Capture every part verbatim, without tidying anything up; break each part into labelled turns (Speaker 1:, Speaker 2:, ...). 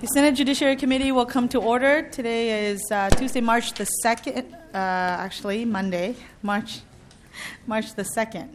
Speaker 1: Senate Judiciary Committee will come to order. Today is uh, Tuesday, March the second, uh, actually Monday, March March the second.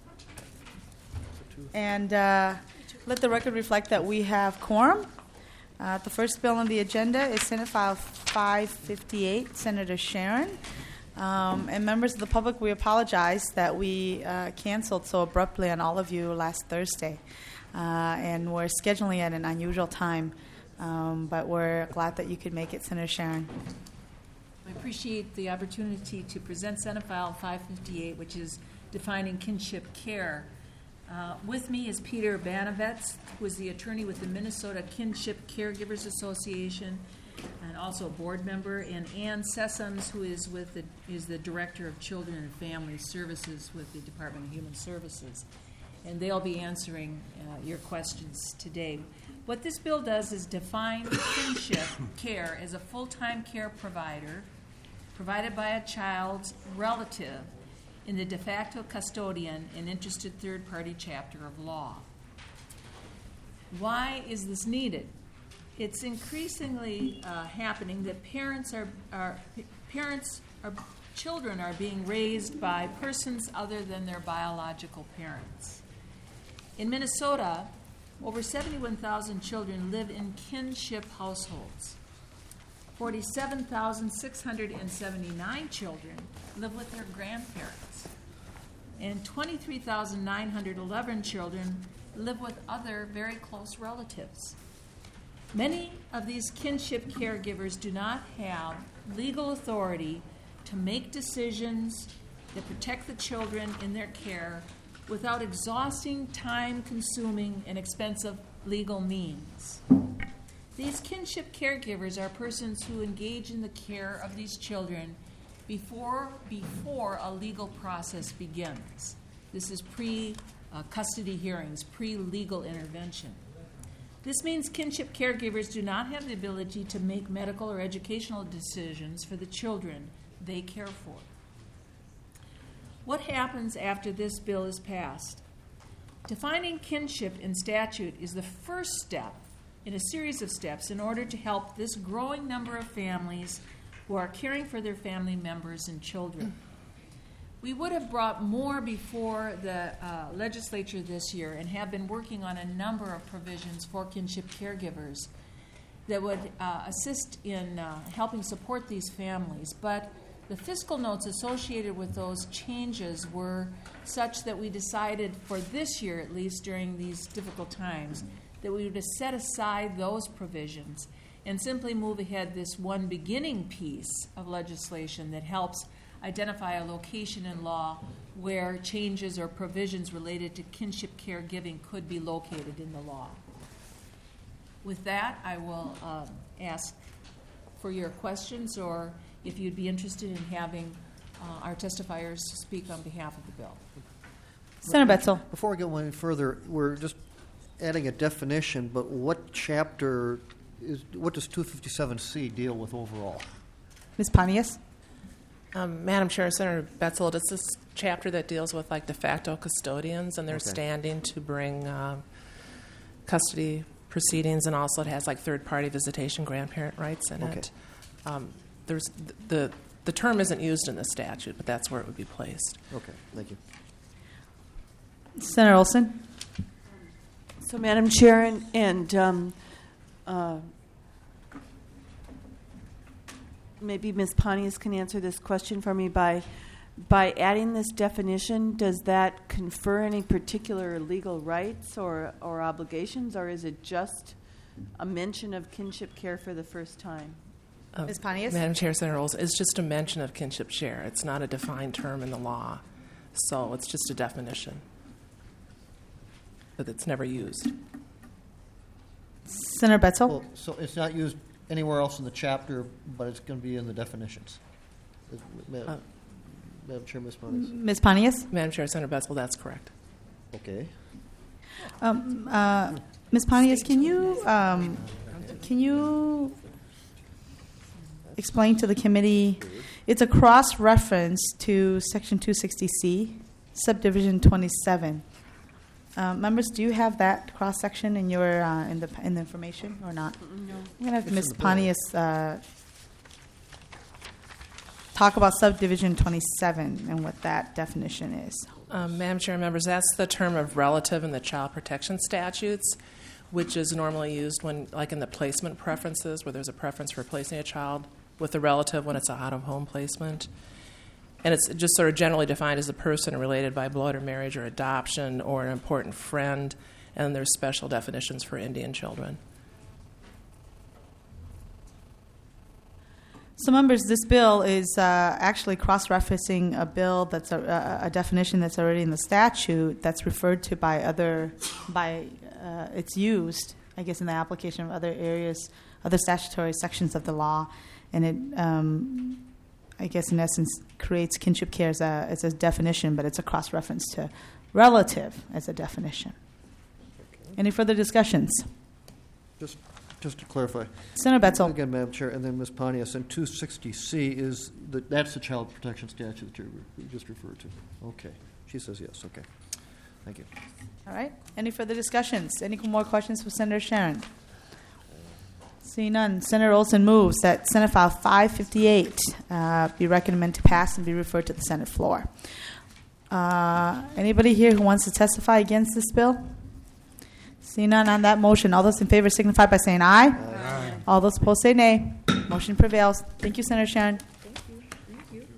Speaker 1: And uh, let the record reflect that we have quorum. Uh, the first bill on the agenda is Senate File five fifty-eight, Senator Sharon. Um, and members of the public, we apologize that we uh, canceled so abruptly on all of you last Thursday. Uh, and we're scheduling at an unusual time. Um, but we're glad that you could make it, Senator Sharon.
Speaker 2: I appreciate the opportunity to present Senate File five fifty-eight, which is defining kinship care. Uh, with me is Peter Banavets, who is the attorney with the Minnesota Kinship Caregivers Association and also a board member, and Ann Sessoms, who is with the, is the Director of Children and Family Services with the Department of Human Services. And they'll be answering uh, your questions today. What this bill does is define kinship care as a full-time care provider provided by a child's relative in the de facto custodian and interested third-party chapter of law. Why is this needed? It's increasingly uh, happening that parents are, are parents are children are being raised by persons other than their biological parents. In Minnesota, over seventy-one thousand children live in kinship households. forty-seven thousand six hundred seventy-nine children live with their grandparents. And twenty-three thousand nine hundred eleven children live with other very close relatives. Many of these kinship caregivers do not have legal authority to make decisions that protect the children in their care without exhausting, time-consuming, and expensive legal means. These kinship caregivers are persons who engage in the care of these children before, before a legal process begins. This is pre-custody uh, hearings, pre-legal intervention. This means kinship caregivers do not have the ability to make medical or educational decisions for the children they care for. What happens after this bill is passed? Defining kinship in statute is the first step in a series of steps in order to help this growing number of families who are caring for their family members and children. We would have brought more before the uh, legislature this year and have been working on a number of provisions for kinship caregivers that would uh, assist in uh, helping support these families. But the fiscal notes associated with those changes were such that we decided for this year, at least during these difficult times, that we would set aside those provisions and simply move ahead this one beginning piece of legislation that helps identify a location in law where changes or provisions related to kinship caregiving could be located in the law. With that, I will um, ask for your questions, or if you'd be interested in having uh, our testifiers speak on behalf of the bill.
Speaker 1: Senator Betzel.
Speaker 3: Before we go any further, we're just adding a definition, but what chapter is, what does two fifty-seven C deal with overall?
Speaker 1: Miz Pontius.
Speaker 4: Um, Madam Chair, Senator Betzel, it's this chapter that deals with like de facto custodians and their
Speaker 3: Okay.
Speaker 4: standing to bring um, custody proceedings, and also it has like third-party visitation grandparent rights in
Speaker 3: Okay.
Speaker 4: it. Um, there's the the term isn't used in the statute, but that's where it would be placed.
Speaker 3: Okay, thank you.
Speaker 1: Senator Olson.
Speaker 5: So, Madam Chair, and, and um, uh, maybe Miz Pontius can answer this question for me. By by adding this definition, does that confer any particular legal rights or, or obligations, or is it just a mention of kinship care for the first time?
Speaker 4: Uh,
Speaker 1: Miz Pontius.
Speaker 4: Madam Chair, Senator Olson, it's just a mention of kinship share. It's not a defined term in the law, so it's just a definition, but it's never used.
Speaker 1: Senator Betzel.
Speaker 3: Well, so it's not used anywhere else in the chapter, but it's going to be in the definitions. Madam,
Speaker 4: Uh,
Speaker 3: Madam Chair, Miz Pontius.
Speaker 1: Miz Pontius.
Speaker 4: Madam Chair, Senator Betzel, that's correct.
Speaker 3: Okay.
Speaker 1: Um, uh, Miz Pontius, can you um, can you explain to the committee? It's a cross-reference to Section two sixty C, Subdivision twenty-seven. Uh, members, do you have that cross section in your uh, in the in the information or not?
Speaker 5: No.
Speaker 1: I'm gonna have
Speaker 3: It's in
Speaker 1: Miz
Speaker 3: the bill.
Speaker 1: Pontius uh, talk about subdivision twenty-seven and what that definition is.
Speaker 4: Um, Madam Chair, members, that's the term of relative in the child protection statutes, which is normally used when, like in the placement preferences, where there's a preference for placing a child with a relative when it's an out-of-home placement. And it's just sort of generally defined as a person related by blood or marriage or adoption or an important friend, and there's special definitions for Indian children.
Speaker 1: So, members, this bill is uh, actually cross-referencing a bill that's a, a definition that's already in the statute that's referred to by other, by uh, it's used, I guess, in the application of other areas, other statutory sections of the law, and it, um, I guess, in essence, creates kinship care as a, as a definition, but it's a cross-reference to relative as a definition. Any further discussions?
Speaker 3: Just, just to clarify.
Speaker 1: Senator Betzel.
Speaker 3: Again, Madam Chair, and then Miz Pontius, and two sixty C is, the, that's the child protection statute that you you just referred to. Okay. She says yes. Okay. Thank you.
Speaker 1: All right. Any further discussions? Any more questions for Senator Sharon? Seeing none, Senator Olson moves that Senate File five fifty-eight uh, be recommended to pass and be referred to the Senate floor. Uh, anybody here who wants to testify against this bill? Seeing none on that motion, all those in favor signify by saying aye. Aye. All those opposed say nay. Motion prevails. Thank you, Senator Sharon.
Speaker 2: Thank you. Thank you.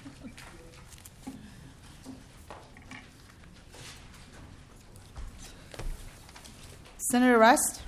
Speaker 1: Senator Rust.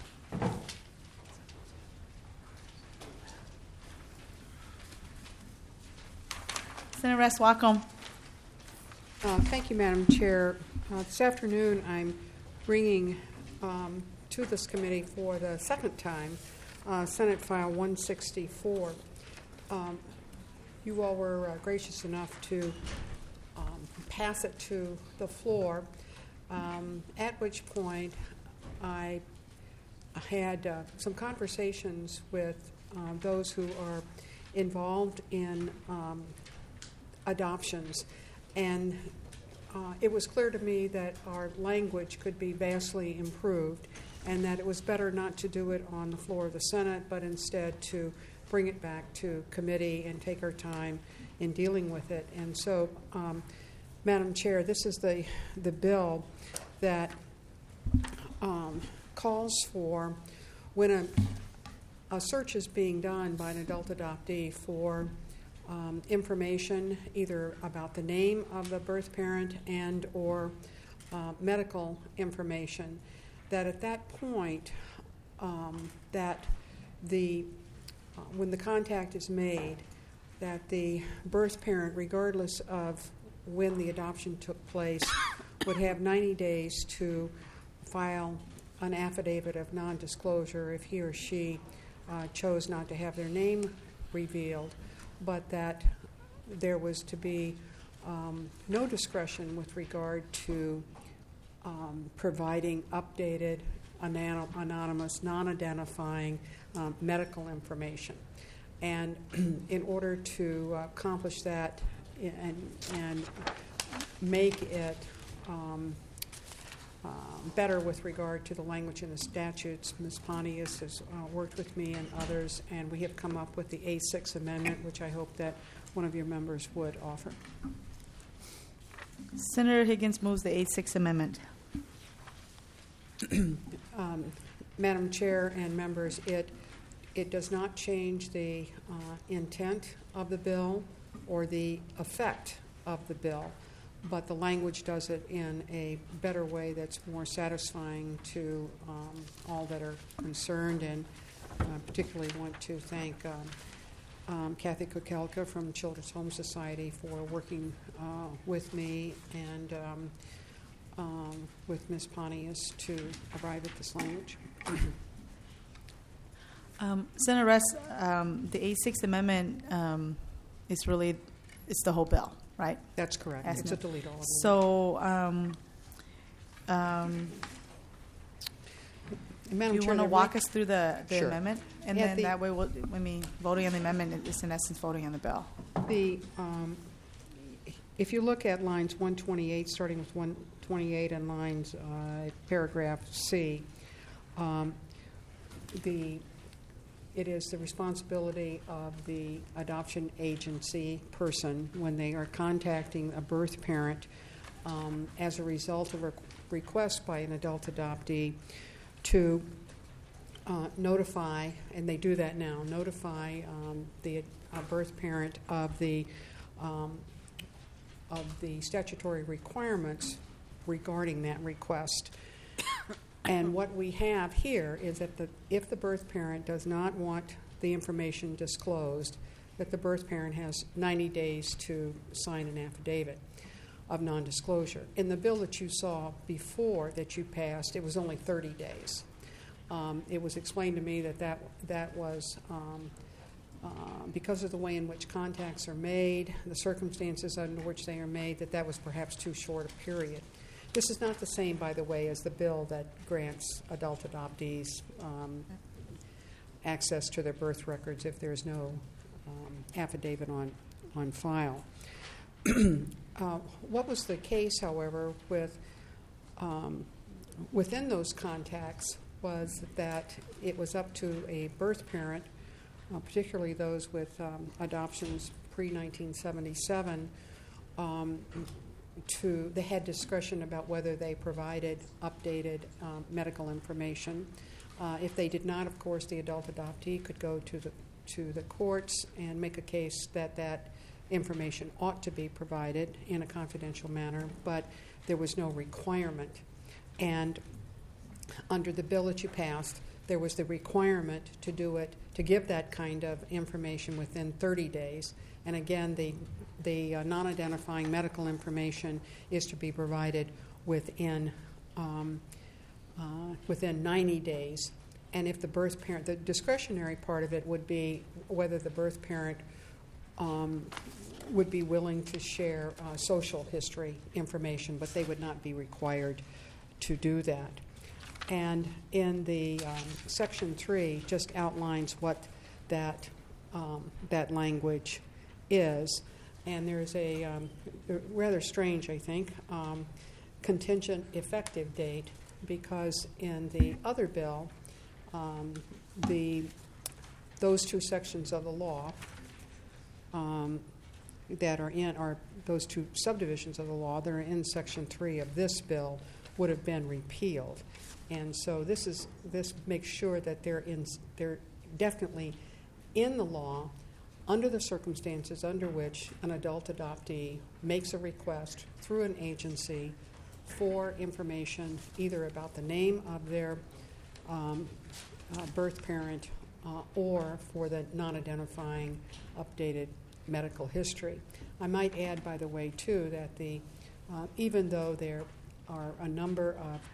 Speaker 1: Senator Rust, welcome.
Speaker 6: Uh, Thank you, Madam Chair. Uh, This afternoon, I'm bringing um, to this committee for the second time uh, Senate File one sixty-four. Um, You all were uh, gracious enough to um, pass it to the floor, um, at which point I had uh, some conversations with uh, those who are involved in um, adoptions, and uh, it was clear to me that our language could be vastly improved, and that it was better not to do it on the floor of the Senate, but instead to bring it back to committee and take our time in dealing with it. And so, um, Madam Chair, this is the, the bill that um, calls for when a, a search is being done by an adult adoptee for Um, information either about the name of the birth parent and or uh, medical information, that at that point um, that the uh, when the contact is made, that the birth parent, regardless of when the adoption took place, would have ninety days to file an affidavit of non-disclosure if he or she uh, chose not to have their name revealed, but that there was to be um, no discretion with regard to um, providing updated, anon- anonymous, non-identifying um, medical information. And in order to uh, accomplish that and, and make it um, uh, better with regard to the language in the statutes, Miz Pontius has uh, worked with me and others, and we have come up with the A six amendment, which I hope that one of your members would offer.
Speaker 1: Senator Higgins moves the A six amendment.
Speaker 6: Um, Madam Chair and members, it it does not change the uh, intent of the bill or the effect of the bill, but the language does it in a better way that's more satisfying to um, all that are concerned, and uh, particularly want to thank um, um, Kathy Kukelka from Children's Home Society for working uh, with me and um, um, with Miz Pontius to arrive at this language.
Speaker 1: Um, Senator Rust, um, the A six amendment um, is really, it's the whole bill, right?
Speaker 6: That's correct.
Speaker 1: As
Speaker 6: It's
Speaker 1: no-
Speaker 6: a delete all.
Speaker 1: So, um, um,
Speaker 6: And Madam
Speaker 1: you
Speaker 6: Chair,
Speaker 1: want to
Speaker 6: there
Speaker 1: walk
Speaker 6: may-
Speaker 1: us through the, the
Speaker 6: Sure.
Speaker 1: amendment? And
Speaker 6: At
Speaker 1: then
Speaker 6: the-
Speaker 1: that way, we'll, I mean, voting on the amendment is in essence voting on the bill.
Speaker 6: The, um, if you look at lines one twenty-eight, starting with one twenty-eight and lines, uh, paragraph C. Um, the It is the responsibility of the adoption agency person when they are contacting a birth parent um, as a result of a request by an adult adoptee to uh, notify, and they do that now, notify um, the uh, birth parent of the um, of the statutory requirements regarding that request. And what we have here is that the, if the birth parent does not want the information disclosed, that the birth parent has ninety days to sign an affidavit of nondisclosure. In the bill that you saw before that you passed, it was only thirty days. Um, it was explained to me that that, that was um, uh, because of the way in which contacts are made, the circumstances under which they are made, that that was perhaps too short a period. This is not the same, by the way, as the bill that grants adult adoptees um, access to their birth records if there's no um, affidavit on, on file. uh, what was the case, however, with um, within those contacts was that it was up to a birth parent, uh, particularly those with um, adoptions pre nineteen seventy-seven, um, to they had discretion about whether they provided updated um, medical information. Uh, if they did not, of course, the adult adoptee could go to the to the courts and make a case that that information ought to be provided in a confidential manner, but there was no requirement. And under the bill that you passed, there was the requirement to do it, to give that kind of information within thirty days. And again, the the uh, non-identifying medical information is to be provided within um, uh, within ninety days. And if the birth parent, the discretionary part of it would be whether the birth parent um, would be willing to share uh, social history information, but they would not be required to do that. And in the um, section three, just outlines what that um, that language is. And there's a um, rather strange, I think, um, contingent effective date, because in the other bill, um, the those two sections of the law um, that are in, are those two subdivisions of the law that are in section three of this bill would have been repealed. And so this is this makes sure that they're in they're definitely in the law under the circumstances under which an adult adoptee makes a request through an agency for information either about the name of their um, uh, birth parent uh, or for the non-identifying updated medical history. I might add, by the way, too, that the uh, even though there are a number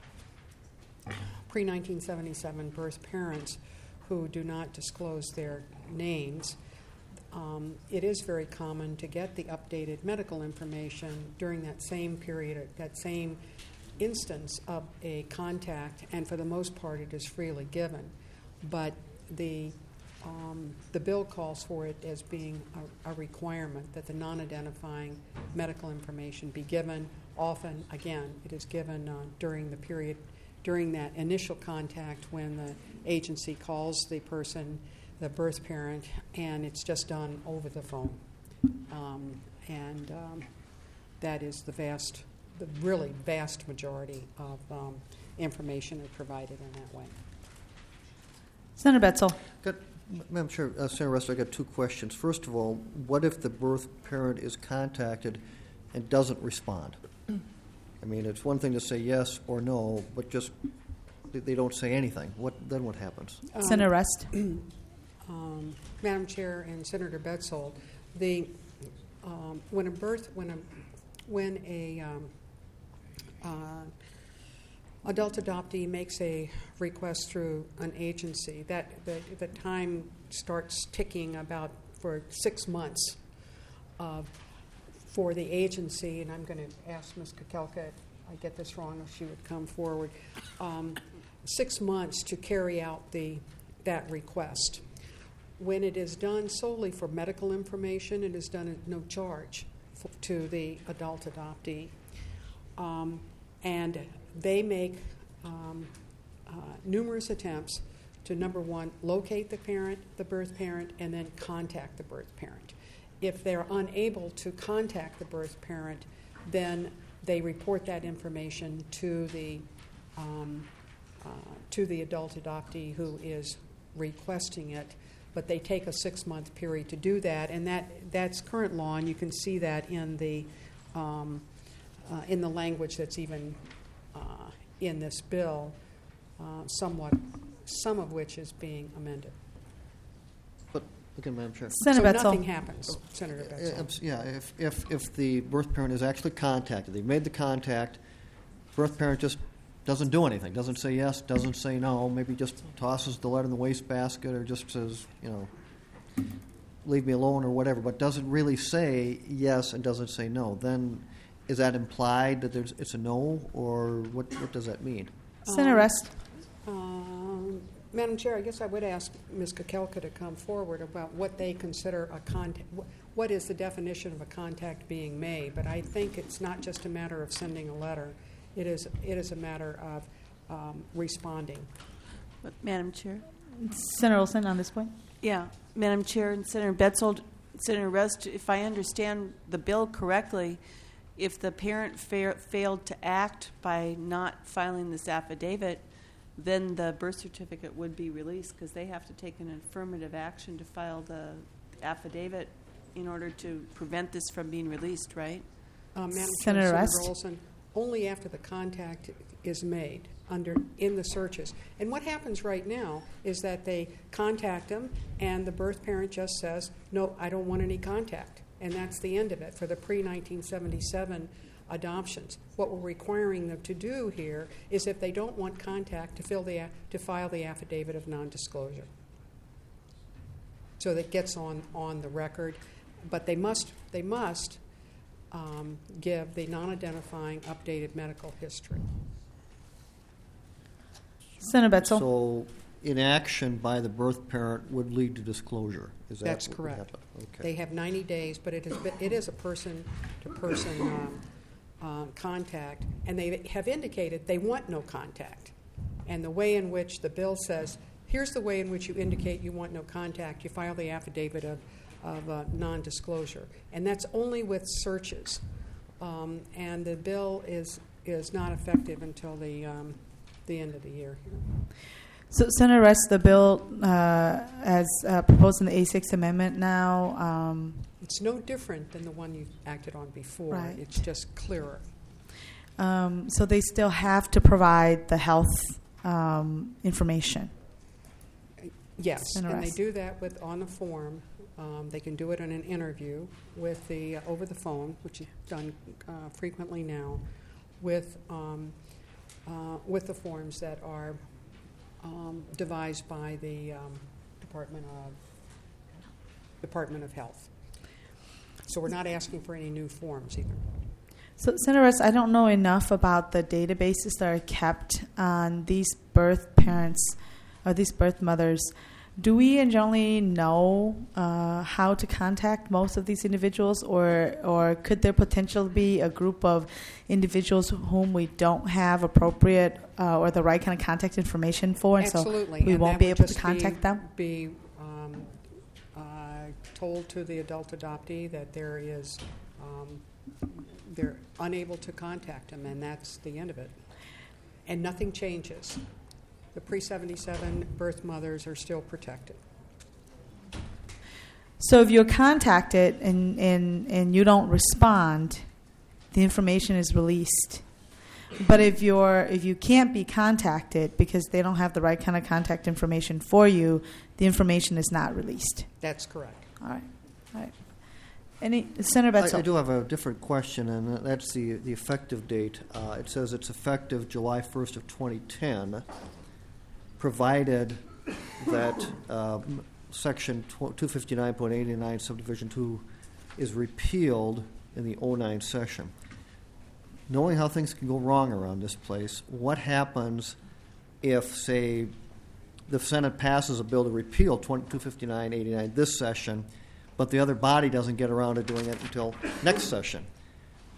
Speaker 6: of pre nineteen seventy-seven birth parents who do not disclose their names, Um, it is very common to get the updated medical information during that same period, that same instance of a contact, and for the most part it is freely given. But the um, the bill calls for it as being a, a requirement that the non-identifying medical information be given. Often, again, it is given uh, during the period, during that initial contact when the agency calls the person, the birth parent, and it's just done over the phone. Um, and um, that is the vast, the really vast majority of um, information is provided in that way.
Speaker 1: Senator Betzel.
Speaker 3: Got, Madam Chair, uh, Senator Rester, I got two questions. First of all, what if the birth parent is contacted and doesn't respond? I mean, it's one thing to say yes or no, but just they don't say anything. What then? What happens?
Speaker 6: Um,
Speaker 1: Senator Rest.
Speaker 6: Um, Madam Chair and Senator Betzold, the um, when a birth when a when a um, uh, adult adoptee makes a request through an agency, that the, the time starts ticking about for six months uh, for the agency, and I'm going to ask Miz Kukelka if I get this wrong if she would come forward. Um, six months to carry out the that request. When it is done solely for medical information, it is done at no charge for, to the adult adoptee. Um, and they make um, uh, numerous attempts to, number one, locate the parent, the birth parent, and then contact the birth parent. If they're unable to contact the birth parent, then they report that information to the um, uh, to the adult adoptee who is requesting it. But they take a six-month period to do that, and that that's current law, and you can see that in the um, uh, in the language that's even uh, in this bill, uh, somewhat, some of which is being amended.
Speaker 3: But, again, Madam Chair.
Speaker 1: Senator
Speaker 6: so
Speaker 1: Betzel.
Speaker 6: nothing happens, Senator
Speaker 3: Uh,
Speaker 6: Betzel.
Speaker 3: abs- Yeah, if, if, if the birth parent is actually contacted, they've made the contact, birth parent just doesn't do anything, doesn't say yes, doesn't say no, maybe just tosses the letter in the wastebasket or just says, you know, leave me alone or whatever, but doesn't really say yes and doesn't say no, then is that implied that there's, it's a no, or what, what does that mean?
Speaker 1: Senator Rest.
Speaker 6: Um, Madam Chair, I guess I would ask Miz Kukelka to come forward about what they consider a contact. wh- What is the definition of a contact being made? But I think it's not just a matter of sending a letter. It is. It is a matter of um, responding.
Speaker 5: But, Madam Chair?
Speaker 1: Senator Olson on this point.
Speaker 5: Yeah, Madam Chair and Senator Betzold, Senator Rest, if I understand the bill correctly, if the parent fa- failed to act by not filing this affidavit, then the birth certificate would be released because they have to take an affirmative action to file the affidavit in order to prevent this from being released, right?
Speaker 6: Uh, Madam
Speaker 1: Senator
Speaker 6: Chair,
Speaker 1: Rest.
Speaker 6: Senator Olson, only after the contact is made under in the searches. And what happens right now is that they contact them, and the birth parent just says, "No, I don't want any contact," and that's the end of it for the pre nineteen seventy-seven adoptions. What we're requiring them to do here is, if they don't want contact, to fill the to file the affidavit of non-disclosure, so that gets on on the record. But they must they must um, give the non-identifying updated medical history.
Speaker 1: Senator Betzel.
Speaker 3: So inaction by the birth parent would lead to disclosure. Is that
Speaker 6: That's
Speaker 3: what would
Speaker 6: correct.
Speaker 3: happen? Okay.
Speaker 6: They have ninety days, but it is it is a person-to-person um, uh, contact, and they have indicated they want no contact. And the way in which the bill says, here's the way in which you indicate you want no contact. You file the affidavit of, of uh, non-disclosure, and that's only with searches. Um, and the bill is is not effective until the um, the end of the year.
Speaker 1: So, Senator Rest, the bill uh, as uh, proposed in the A six amendment now. Um,
Speaker 6: It's no different than the one you acted on before.
Speaker 1: Right.
Speaker 6: It's just clearer.
Speaker 1: um, so they still have to provide the health um, information.
Speaker 6: Yes, and they
Speaker 1: Interesting.
Speaker 6: do that with on the form. Um, they can do it in an interview with the uh, over the phone, which is done uh, frequently now, with um, uh, with the forms that are um, devised by the um, Department of Department of Health. So we're not asking for any new forms either.
Speaker 1: So, Senator Rest, I don't know enough about the databases that are kept on these birth parents or these birth mothers. Do we generally know uh, how to contact most of these individuals, or or could there potentially be a group of individuals whom we don't have appropriate uh, or the right kind of contact information for, and
Speaker 6: Absolutely.
Speaker 1: so we
Speaker 6: and
Speaker 1: won't
Speaker 6: that
Speaker 1: be
Speaker 6: would
Speaker 1: able to
Speaker 6: just
Speaker 1: contact
Speaker 6: be,
Speaker 1: them?
Speaker 6: Be um, uh, told to the adult adoptee that there is um, they're unable to contact them, and that's the end of it. And nothing changes. The pre seventy-seven birth mothers are still protected.
Speaker 1: So if you're contacted and, and, and you don't respond, the information is released. But if you're if you can't be contacted because they don't have the right kind of contact information for you, the information is not released.
Speaker 6: That's correct.
Speaker 1: All right. All right. Any Senator
Speaker 3: I,
Speaker 1: Betzel?
Speaker 3: I do have a different question, and that's the the effective date. Uh, it says it's effective July first of twenty ten, provided that um, Section two fifty-nine point eighty-nine, Subdivision two, is repealed in the oh nine session. Knowing how things can go wrong around this place, what happens if, say, the Senate passes a bill to repeal two fifty-nine eighty-nine this session, but the other body doesn't get around to doing it until next session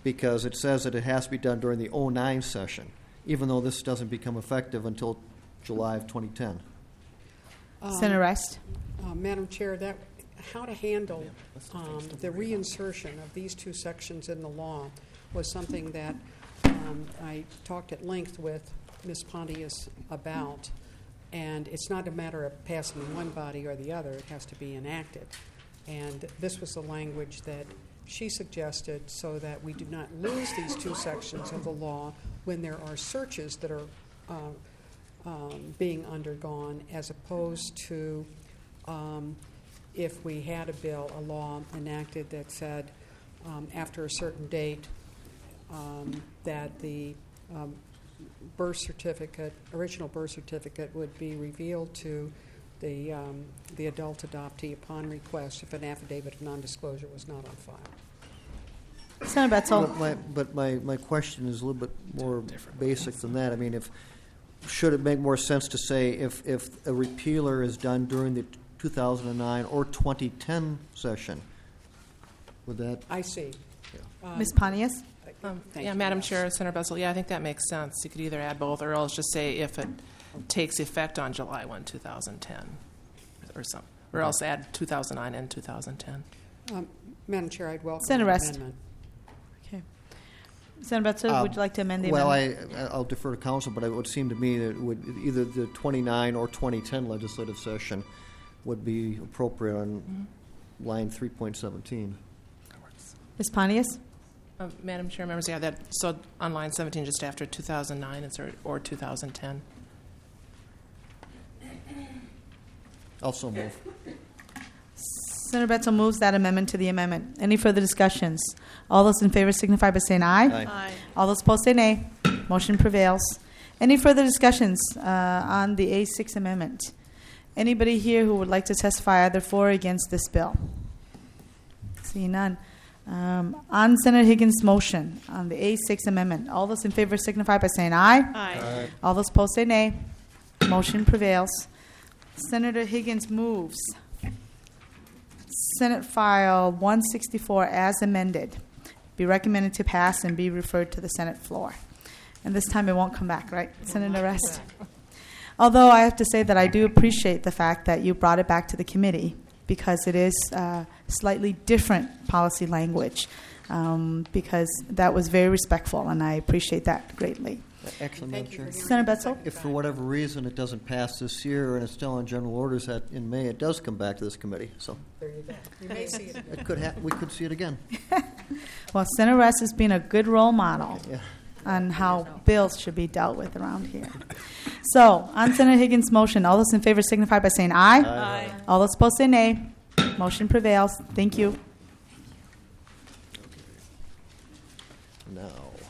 Speaker 3: because it says that it has to be done during the oh nine session, even though this doesn't become effective until July of twenty ten.
Speaker 1: Senator Rest.
Speaker 6: Uh, Madam Chair, that how to handle um, the reinsertion of these two sections in the law was something that um, I talked at length with Miz Pontius about. And it's not a matter of passing in one body or the other. It has to be enacted. And this was the language that she suggested so that we do not lose these two sections of the law when there are searches that are uh, um, being undergone, as opposed to um, if we had a bill, a law enacted that said um, after a certain date um, that the um, birth certificate, original birth certificate, would be revealed to the um, the adult adoptee upon request if an affidavit of nondisclosure was not on file.
Speaker 1: Senator Betzel.
Speaker 3: But my, but my, my question is a little bit more basic than that. I mean, if should it make more sense to say if, if a repealer is done during the two thousand nine or twenty ten session? Would that?
Speaker 6: I see. Um,
Speaker 1: Miz Pontius.
Speaker 4: Um,
Speaker 6: Thank
Speaker 4: yeah,
Speaker 6: you,
Speaker 4: Madam
Speaker 6: yes.
Speaker 4: Chair, Senator Bessel, yeah, I think that makes sense. You could either add both, or else just say if it takes effect on July first, two thousand ten, or some, or else add two thousand nine and two thousand ten.
Speaker 6: Um, Madam Chair, I'd welcome
Speaker 1: Senator
Speaker 6: the
Speaker 1: Rest.
Speaker 6: amendment.
Speaker 1: Okay. Senator Betzel,
Speaker 3: Uh,
Speaker 1: would you like to amend the
Speaker 3: Well,
Speaker 1: amendment?
Speaker 3: I, I'll defer to council, but it would seem to me that it would either the twenty-nine or twenty ten legislative session would be appropriate on
Speaker 1: Mm-hmm.
Speaker 3: line three point seventeen.
Speaker 1: Miz Pontius.
Speaker 4: Uh, Madam Chair, members, yeah, that, so on line seventeen, just after two thousand nine it's or, or two thousand ten.
Speaker 3: Also move.
Speaker 1: Senator Betzel moves that amendment to the amendment. Any further discussions? All those in favor signify by saying aye.
Speaker 3: Aye.
Speaker 1: All those opposed say nay. Motion prevails. Any further discussions uh, on the A six amendment? Anybody here who would like to testify either for or against this bill? Seeing none. Um, on Senator Higgins' motion on the A six amendment, all those in favor signify by saying aye.
Speaker 5: Aye.
Speaker 1: All those opposed say nay. Motion prevails. Senator Higgins moves Senate File one sixty-four as amended be recommended to pass and be referred to the Senate floor. And this time it won't come back, right, Senator Rest? Although I have to say that I do appreciate the fact that you brought it back to the committee, because it is uh, slightly different policy language, um, because that was very respectful, and I appreciate that greatly.
Speaker 3: Excellent, Madam Chair.
Speaker 1: Senator Betzel?
Speaker 3: If for whatever reason it doesn't pass this year and it's still on general orders that in May, it does come back to this committee. So
Speaker 6: There you go. You may see it again.
Speaker 3: it could ha- we could see it again.
Speaker 1: Well, Senator Rest has been a good role model
Speaker 3: Yeah.
Speaker 1: on how bills should be dealt with around here. So, on Senator Higgins' motion, all those in favor signify by saying aye.
Speaker 3: Aye.
Speaker 1: All those opposed say nay. Motion prevails. Thank you.
Speaker 3: Now,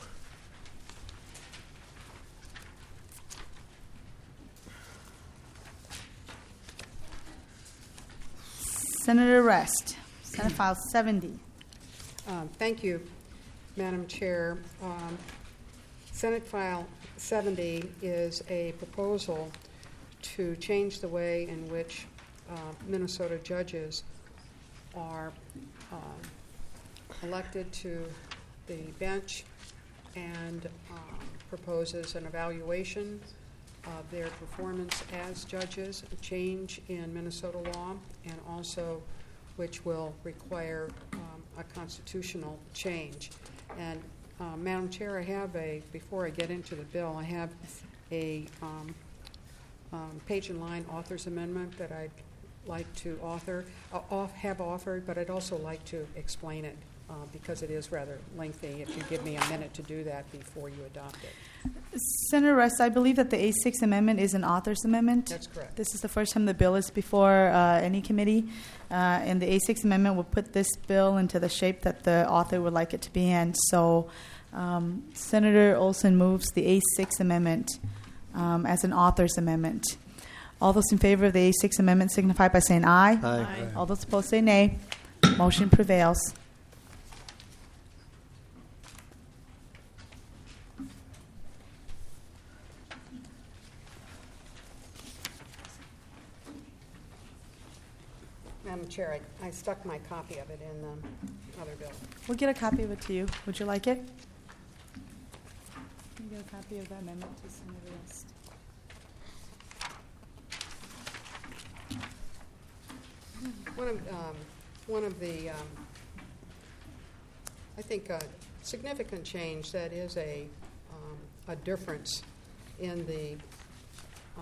Speaker 1: Senator Rest, Senate File seventy.
Speaker 6: Um, Thank you, Madam Chair. Um, Senate File seventy is a proposal to change the way in which uh, Minnesota judges are um, elected to the bench, and um, proposes an evaluation of their performance as judges, a change in Minnesota law, and also which will require um, a constitutional change. And uh, Madam Chair, I have a, before I get into the bill, I have a um, um, page and line author's amendment that I'd like to author, uh, off, have offered, but I'd also like to explain it uh, because it is rather lengthy. If you give me a minute to do that before you adopt it.
Speaker 1: Senator Rest, I believe that the A six amendment is an author's amendment.
Speaker 6: That's correct.
Speaker 1: This is the first time the bill is before uh, any committee, uh, and the A six amendment will put this bill into the shape that the author would like it to be in. So um, Senator Olson moves the A six amendment um, as an author's amendment. All those in favor of the A six amendment signify by saying aye.
Speaker 3: aye. Aye.
Speaker 1: All those opposed say nay. Motion prevails.
Speaker 6: Madam Madam Chair, I, I stuck my copy of it in the other bill.
Speaker 1: We'll get a copy of it to you. Would you like it? Can you get a copy of that amendment to Senator West?
Speaker 6: One of, um, one of the, um, I think, a significant change that is a, um, a difference in the, uh,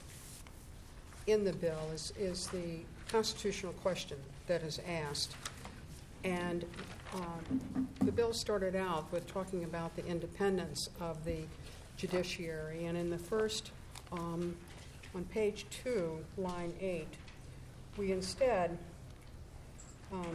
Speaker 6: in the bill is, is the constitutional question that is asked. And um, the bill started out with talking about the independence of the judiciary. And in the first, um, on page two, line eight, we instead um,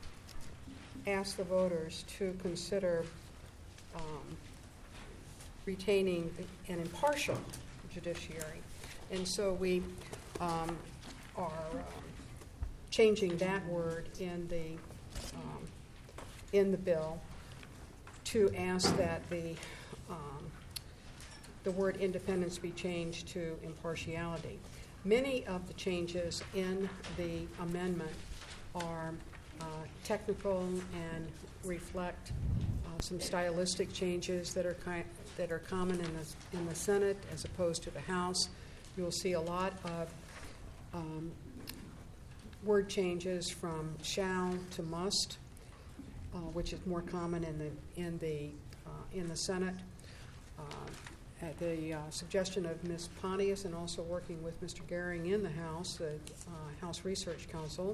Speaker 6: ask the voters to consider um, retaining an impartial judiciary. And so we um, are um, changing that word in the um, in the bill to ask that the um, the word independence be changed to impartiality. Many of the changes in the amendment are uh, technical and reflect uh, some stylistic changes that are ki- that are common in the in the Senate as opposed to the House. You will see a lot of um, word changes from shall to must, uh, which is more common in the in the uh, in the Senate. Uh, At the uh, suggestion of Miz Pontius and also working with Mister Gehring in the House, the uh, House Research Council,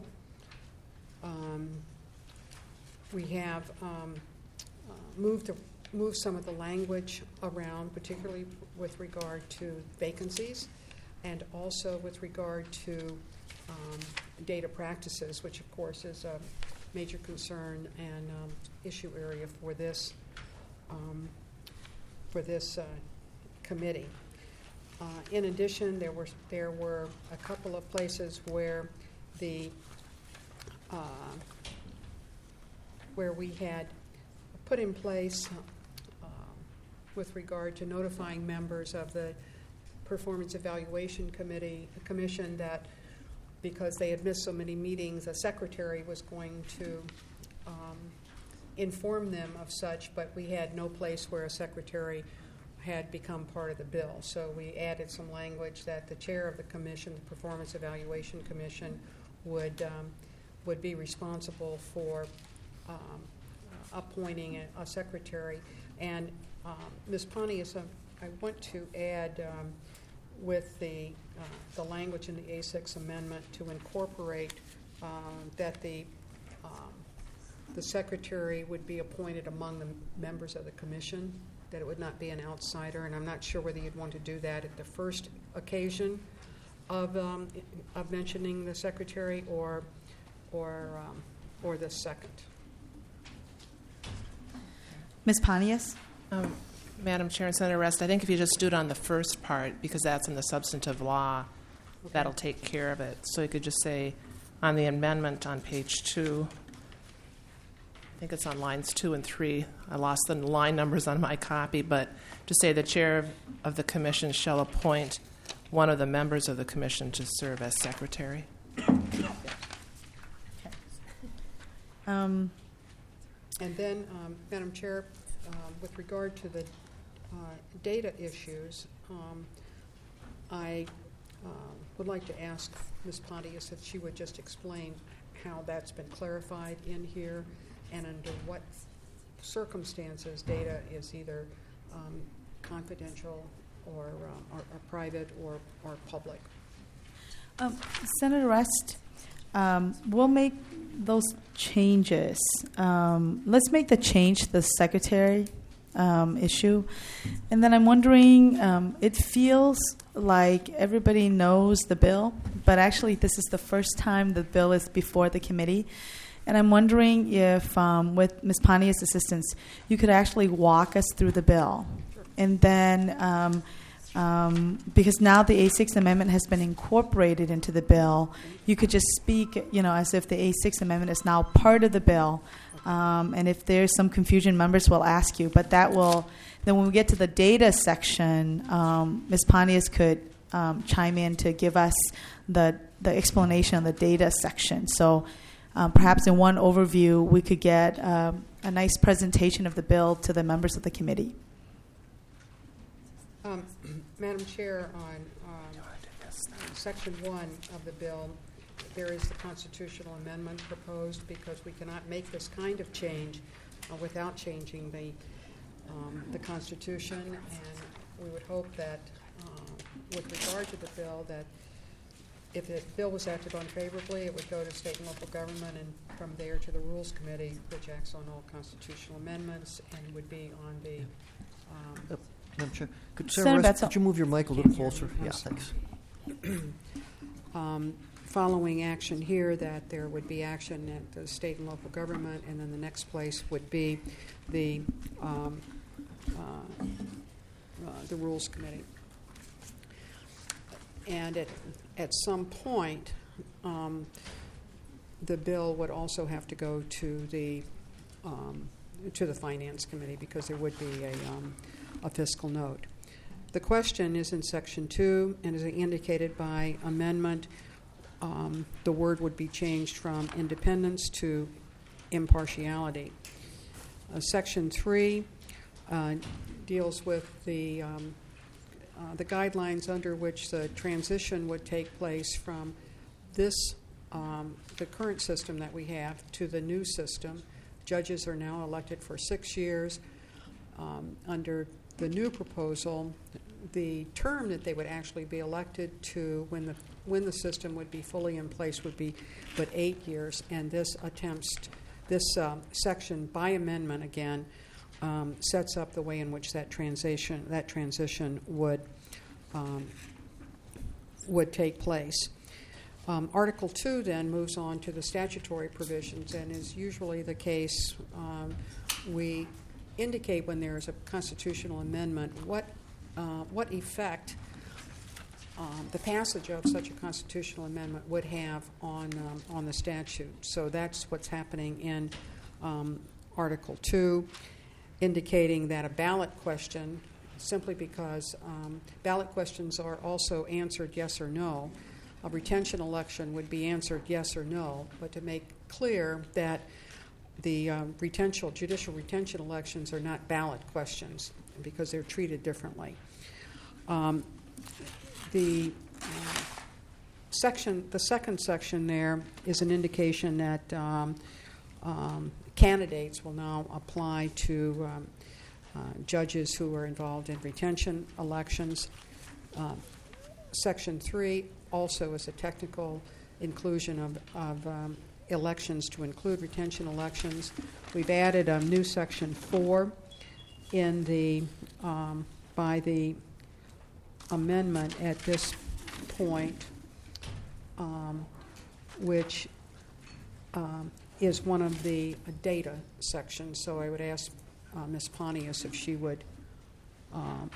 Speaker 6: um, we have um, uh, moved, to, moved some of the language around, particularly with regard to vacancies and also with regard to um, data practices, which of course is a major concern and um, issue area for this, um, for this uh, committee. Uh, in addition, there were there were a couple of places where the uh, where we had put in place uh, with regard to notifying members of the Performance Evaluation Committee Commission that because they had missed so many meetings, a secretary was going to um, inform them of such, but we had no place where a secretary had become part of the bill. So we added some language that the chair of the commission, the Performance Evaluation Commission, would um, would be responsible for um, appointing a, a secretary. And um, Miz Pontius, uh, I want to add um, with the uh, the language in the A six amendment to incorporate uh, that the um, the secretary would be appointed among the members of the commission, that it would not be an outsider, and I'm not sure whether you'd want to do that at the first occasion of um, of mentioning the secretary or or um, or the second.
Speaker 1: Miz Pontius?
Speaker 4: Um, Madam Chair and Senator Rest, I think if you just do it on the first part, because that's in the substantive law,
Speaker 6: Okay.
Speaker 4: that'll take care of it. So you could just say on the amendment on page two, I think it's on lines two and three. I lost the line numbers on my copy, but to say the chair of the commission shall appoint one of the members of the commission to serve as secretary.
Speaker 1: Um,
Speaker 6: And then, um, Madam Chair, uh, with regard to the uh, data issues, um, I uh, would like to ask Miz Pontius if she would just explain how that's been clarified in here and under what circumstances data is either um, confidential or, uh, or, or private or, or public.
Speaker 1: um, Senator Rest, um, we'll make those changes. Um, let's make the change to the secretary um, issue. And then I'm wondering, um, it feels like everybody knows the bill, but actually this is the first time the bill is before the committee. And I'm wondering if, um, with Miz Pontius' assistance, you could actually walk us through the bill.
Speaker 6: Sure.
Speaker 1: And then, um, um, because now the A six amendment has been incorporated into the bill, you could just speak, you know, as if the A six amendment is now part of the bill. Um, and if there's some confusion, members will ask you. But that will, then when we get to the data section, um, Miz Pontius could um, chime in to give us the, the explanation on the data section. So um, perhaps in one overview, we could get um, a nice presentation of the bill to the members of the committee.
Speaker 6: Um, Madam Chair, on um, Section one of the bill, there is the constitutional amendment proposed because we cannot make this kind of change uh, without changing the um, the Constitution, and we would hope that uh, with regard to the bill, that if the bill was acted on favorably, it would go to state and local government, and from there to the Rules Committee, which acts on all constitutional amendments and would be on the um,
Speaker 3: Uh, Madam Chair, could,
Speaker 1: Senator
Speaker 3: Senator Rest,
Speaker 1: Betzel.
Speaker 3: could you move your mic a little closer?
Speaker 6: I'm
Speaker 3: Yeah,
Speaker 6: sorry.
Speaker 3: thanks.
Speaker 6: um, following action here, that there would be action at the state and local government, and then the next place would be the um, uh, uh, the Rules Committee. And at at some point, um, the bill would also have to go to the um, to the Finance Committee because there would be a um, a fiscal note. The question is in Section two, and is indicated by amendment. Um, the word would be changed from independence to impartiality. Uh, Section three uh, deals with the um, uh, the guidelines under which the transition would take place from this um, the current system that we have to the new system. Judges are now elected for six years. Um, under the new proposal, the term that they would actually be elected to when the when the system would be fully in place would be but eight years, and this attempts t- this um, section by amendment again um, sets up the way in which that transition that transition would um, would take place. Um, Article two then moves on to the statutory provisions, and is usually the case. Um, we indicate when there is a constitutional amendment what uh, what effect um, the passage of such a constitutional amendment would have on um, on the statute. So that's what's happening in um, Article two, indicating that a ballot question, simply because um, ballot questions are also answered yes or no, a retention election would be answered yes or no, but to make clear that the um, retention, judicial retention elections are not ballot questions because they're treated differently. Um, the uh, section, the second section there is an indication that um, um, candidates will now apply to um, uh, judges who are involved in retention elections. Uh, section three also is a technical inclusion of, of um, elections to include retention elections. We've added a new section four in the um, by the amendment at this point, um, which um, is one of the data sections. So I would ask uh, Miz Pontius if she would. Um,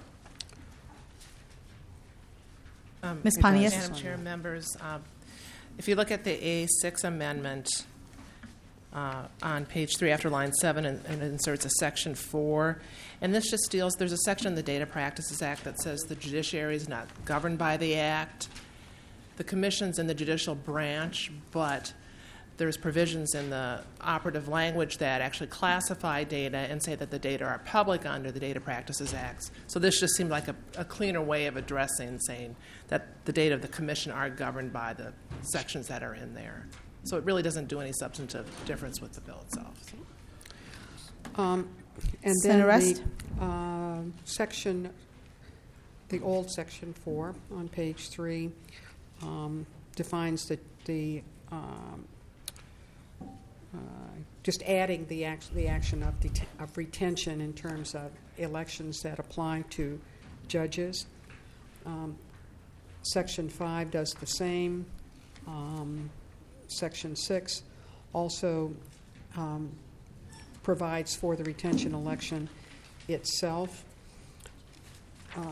Speaker 4: Um,
Speaker 1: Miz Pontius.
Speaker 4: Madam Chair, members, uh, if you look at the A six amendment uh, on page three after line seven, and, and it inserts a section four, and this just deals, there's a section in the Data Practices Act that says the judiciary is not governed by the Act. The commission's in the judicial branch, but there's provisions in the operative language that actually classify data and say that the data are public under the Data Practices Act. So this just seemed like a, a cleaner way of addressing, saying that the data of the commission are governed by the sections that are in there. So it really doesn't do any substantive difference with the bill itself.
Speaker 6: Um, and
Speaker 1: Senator
Speaker 6: then
Speaker 1: Rest?
Speaker 6: the uh, section, the old section four on page three, um, defines the the um, uh, just adding the act, the action of det- of retention in terms of elections that apply to judges. Um, section five does the same. Um, section six also um, provides for the retention election itself. Um,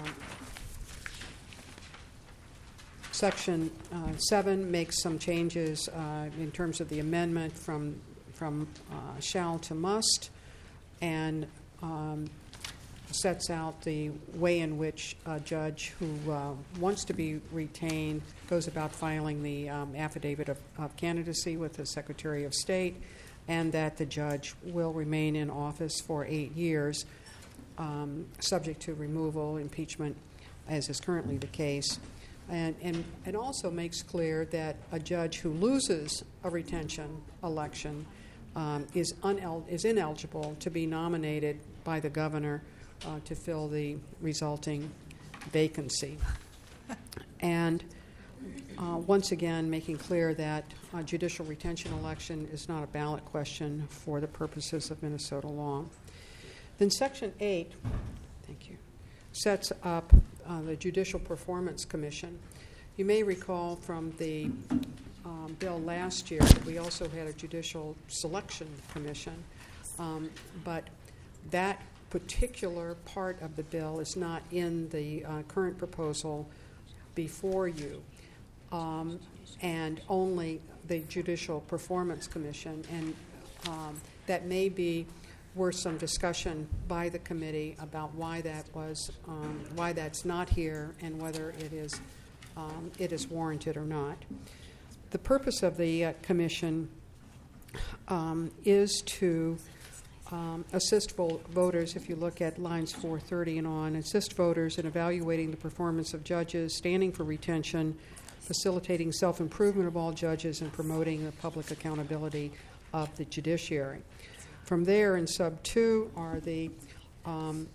Speaker 6: section uh, seven makes some changes uh, in terms of the amendment from from uh, shall to must, and um, sets out the way in which a judge who uh, wants to be retained goes about filing the um, affidavit of, of candidacy with the Secretary of State, and that the judge will remain in office for eight years, um, subject to removal, impeachment, as is currently the case. And, and it also makes clear that a judge who loses a retention election um, is, unel- is ineligible to be nominated by the governor uh, to fill the resulting vacancy. And uh, once again, making clear that a judicial retention election is not a ballot question for the purposes of Minnesota law. Then Section eight, thank you, sets up uh, the Judicial Performance Commission. You may recall from the um, bill last year that we also had a Judicial Selection Commission, um, but that particular part of the bill is not in the uh, current proposal before you, um, and only the Judicial Performance Commission, and um, that may be worth some discussion by the committee about why that was, um, why that's not here, and whether it is um, it is warranted or not. The purpose of the uh, commission um, is to um, assist vo- voters. If you look at lines four thirty and on, assist voters in evaluating the performance of judges, standing for retention, facilitating self-improvement of all judges, and promoting the public accountability of the judiciary. From there, in sub two, are the um,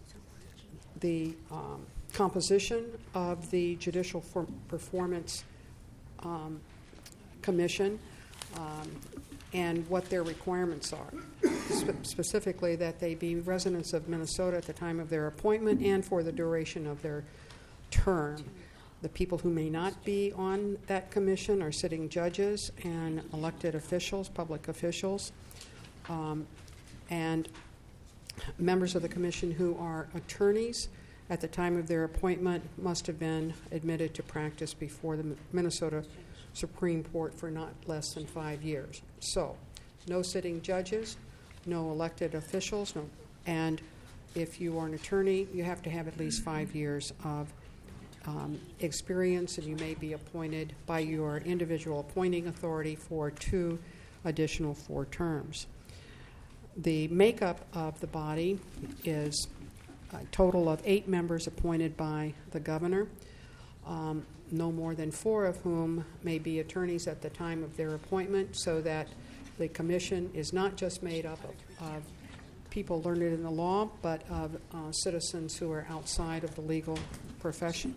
Speaker 6: the um, composition of the Judicial for- Performance um, Commission um, and what their requirements are. Spe- specifically, that they be residents of Minnesota at the time of their appointment and for the duration of their term. The people who may not be on that commission are sitting judges and elected officials, public officials. Um, and members of the commission who are attorneys at the time of their appointment must have been admitted to practice before the Minnesota Supreme Court for not less than five years. So, no sitting judges, no elected officials, no, and if you are an attorney, you have to have at least five years of um, experience, and you may be appointed by your individual appointing authority for two additional four terms. The makeup of the body is a total of eight members appointed by the governor, um, no more than four of whom may be attorneys at the time of their appointment, so that the commission is not just made up of, of people learned in the law, but of uh, citizens who are outside of the legal profession.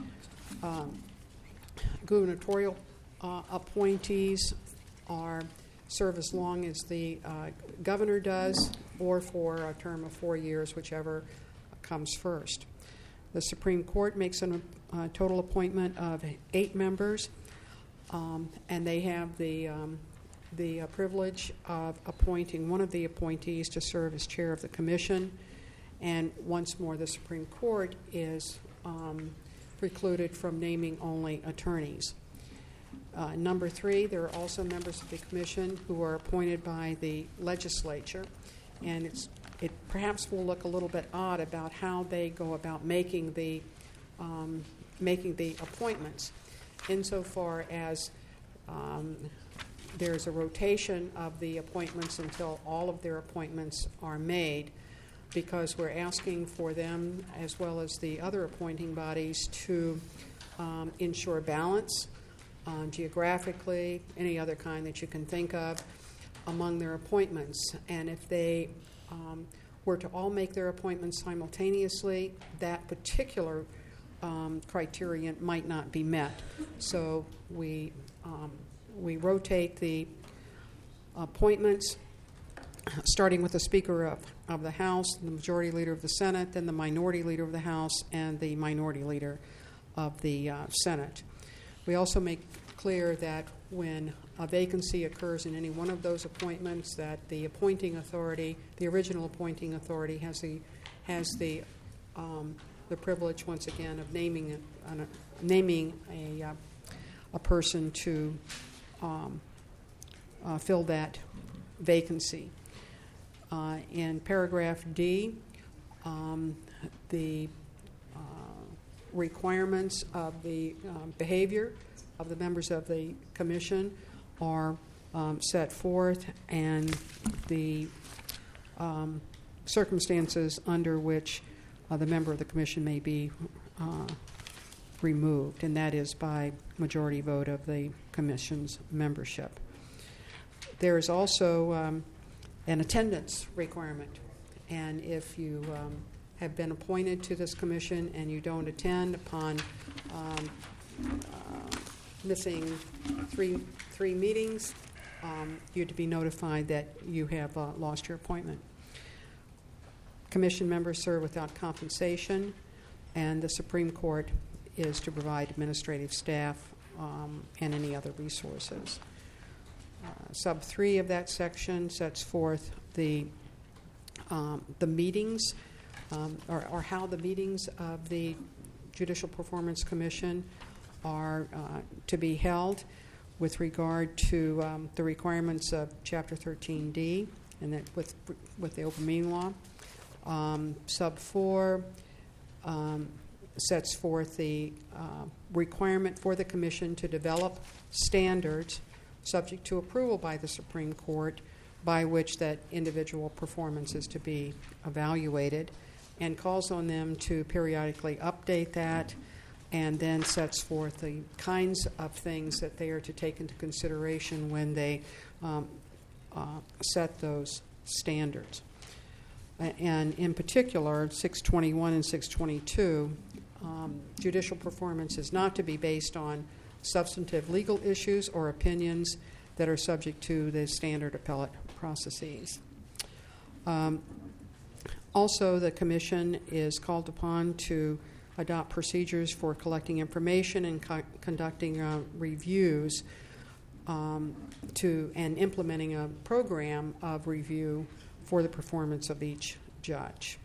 Speaker 6: Um, gubernatorial uh, appointees are serve as long as the uh, governor does, or for a term of four years, whichever comes first. The Supreme Court makes a uh, total appointment of eight members, um, and they have the um, the uh, privilege of appointing one of the appointees to serve as chair of the commission. And once more, the Supreme Court is um, precluded from naming only attorneys. Uh, number three, there are also members of the commission who are appointed by the legislature, and it's, it perhaps will look a little bit odd about how they go about making the um, making the appointments, insofar as um, there's a rotation of the appointments until all of their appointments are made, because we're asking for them, as well as the other appointing bodies, to um, ensure balance uh, geographically, any other kind that you can think of, among their appointments. And if they um, were to all make their appointments simultaneously, that particular um, criterion might not be met. So we um, we rotate the appointments, starting with the Speaker of, of the House, the Majority Leader of the Senate, then the Minority Leader of the House, and the Minority Leader of the uh, Senate. We also make clear that when a vacancy occurs in any one of those appointments, that the appointing authority, the original appointing authority, has the has the um, the privilege once again of naming a, a naming a uh, a person to um, uh, fill that vacancy. Uh, in paragraph D, um, the uh, requirements of the um, behavior of the members of the commission are um, set forth, and the um, circumstances under which uh, the member of the commission may be uh, removed, and that is by majority vote of the commission's membership. There is also um, an attendance requirement, and if you um, have been appointed to this commission and you don't attend upon um, uh, missing three three meetings, um, you're to be notified that you have uh, lost your appointment. Commission members serve without compensation, and the Supreme Court is to provide administrative staff um, and any other resources. Uh, sub three of that section sets forth the um, the meetings um, or, or how the meetings of the Judicial Performance Commission are uh, to be held with regard to um, the requirements of Chapter thirteen D and that with with the open meeting law. Um, sub four um, sets forth the uh, requirement for the Commission to develop standards subject to approval by the Supreme Court by which that individual performance is to be evaluated, and calls on them to periodically update that, and then sets forth the kinds of things that they are to take into consideration when they um, uh, set those standards. And in particular, six twenty-one and six twenty-two, um, judicial performance is not to be based on substantive legal issues or opinions that are subject to the standard appellate processes. Um, also, the Commission is called upon to adopt procedures for collecting information and co- conducting uh, reviews um, to and implementing a program of review for the performance of each judge.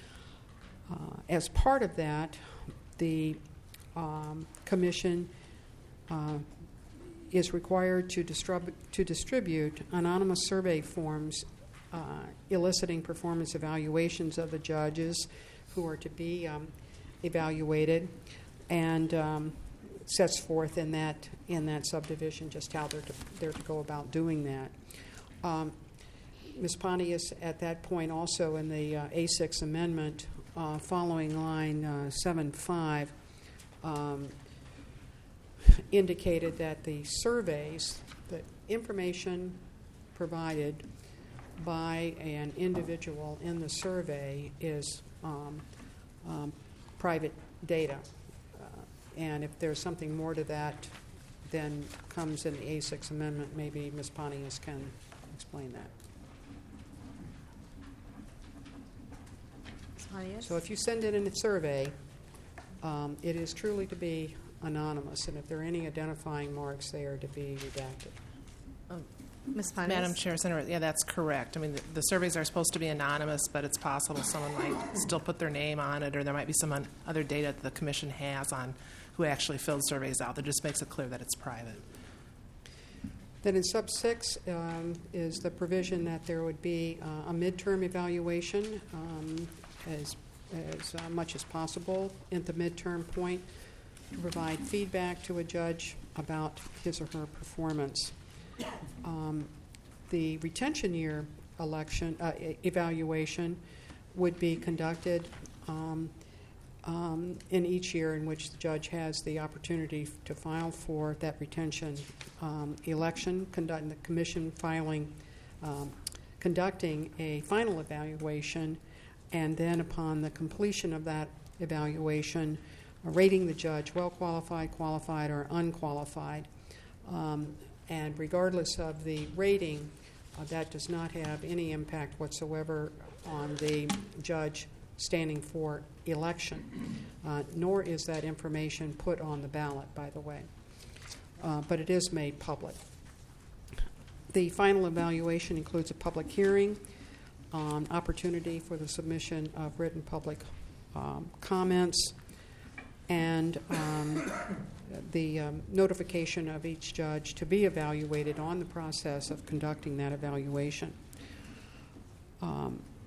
Speaker 6: Uh, as part of that, the um, Commission uh, is required to, distrib- to distribute anonymous survey forms uh, eliciting performance evaluations of the judges who are to be um, evaluated, and um, sets forth in that in that subdivision just how they're to, they're to go about doing that. Um, Miz Pontius, at that point, also in the uh, A six amendment, uh, following line uh, seven five, um, indicated that the surveys, the information provided by an individual in the survey is um, um, private data. Uh, and if there's something more to that than comes in the A six amendment, maybe Miz Pontius can explain that. So if you send in a survey, um, it is truly to be anonymous, and if there are any identifying marks, they are to be redacted.
Speaker 1: Miz Pontius?
Speaker 4: Madam Chair, Senator, yeah, that's correct. I mean, the, the surveys are supposed to be anonymous, but it's possible someone might still put their name on it, or there might be some un- other data that the Commission has on who actually filled surveys out that just makes it clear that it's private.
Speaker 6: Then in sub six um, is the provision that there would be uh, a midterm evaluation um, as as uh, much as possible at the midterm point to provide feedback to a judge about his or her performance. Um, the retention year election uh, e- evaluation would be conducted um, um, in each year in which the judge has the opportunity f- to file for that retention um, election, conducting the commission filing, um, conducting a final evaluation, and then upon the completion of that evaluation, uh, rating the judge well qualified, qualified, or unqualified. Um, and regardless of the rating, uh, that does not have any impact whatsoever on the judge standing for election, uh, nor is that information put on the ballot, by the way. Uh, but it is made public. The final evaluation includes a public hearing, Um, opportunity for the submission of written public um, comments, and um, the um, notification of each judge to be evaluated on the process of conducting that evaluation. Um,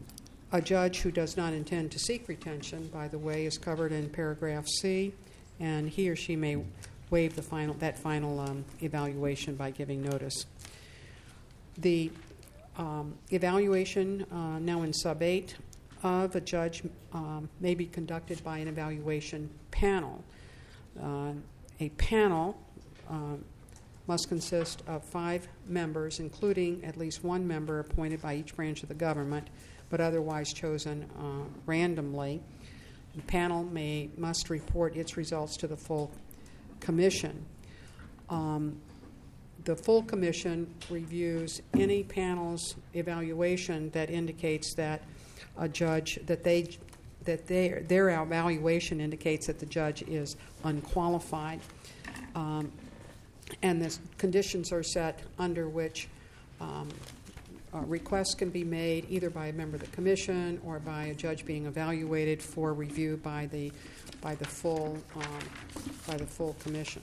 Speaker 6: A judge who does not intend to seek retention, by the way, is covered in paragraph C, and he or she may waive the final, that final um, evaluation by giving notice. The um, evaluation, uh, now in sub eight, of a judge um, may be conducted by an evaluation panel. Uh, a panel um, must consist of five members, including at least one member appointed by each branch of the government, but otherwise chosen uh, randomly. The panel may must report its results to the full commission. Um, the full commission reviews any panel's evaluation that indicates that a judge that they that they, their evaluation indicates that the judge is unqualified, um, and the conditions are set under which um, uh, requests can be made either by a member of the commission or by a judge being evaluated for review by the by the full um, by the full commission.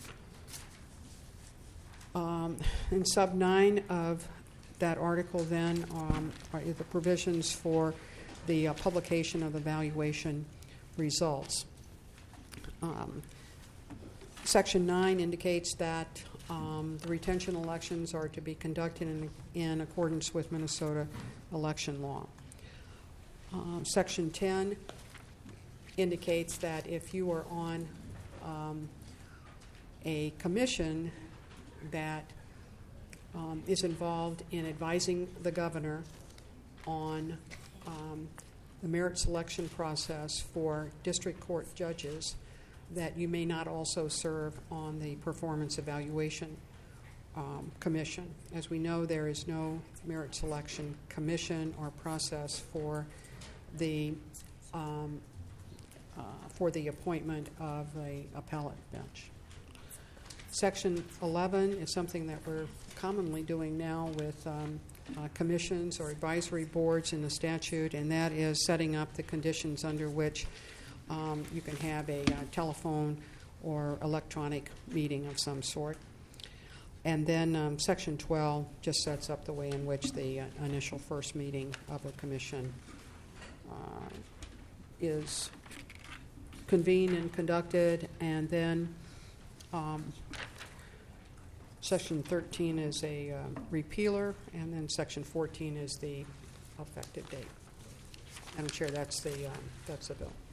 Speaker 6: Um, in sub nine of that article, then, um, are the provisions for the uh, publication of the evaluation results. Um, Section nine indicates that um, the retention elections are to be conducted in, in accordance with Minnesota election law. Um, Section ten indicates that if you are on um, a commission that um, is involved in advising the governor on um, the merit selection process for district court judges, that you may not also serve on the performance evaluation um, commission. As we know, there is no merit selection commission or process for the um, uh, for the appointment of a appellate bench. Section eleven is something that we're commonly doing now with um, uh, commissions or advisory boards in the statute, and that is setting up the conditions under which um, you can have a uh, telephone or electronic meeting of some sort. And then um, Section twelve just sets up the way in which the uh, initial first meeting of a commission uh, is convened and conducted, and then um, Section thirteen is a uh, repealer, and then Section fourteen is the effective date. Madam Chair, that's the um, that's the bill.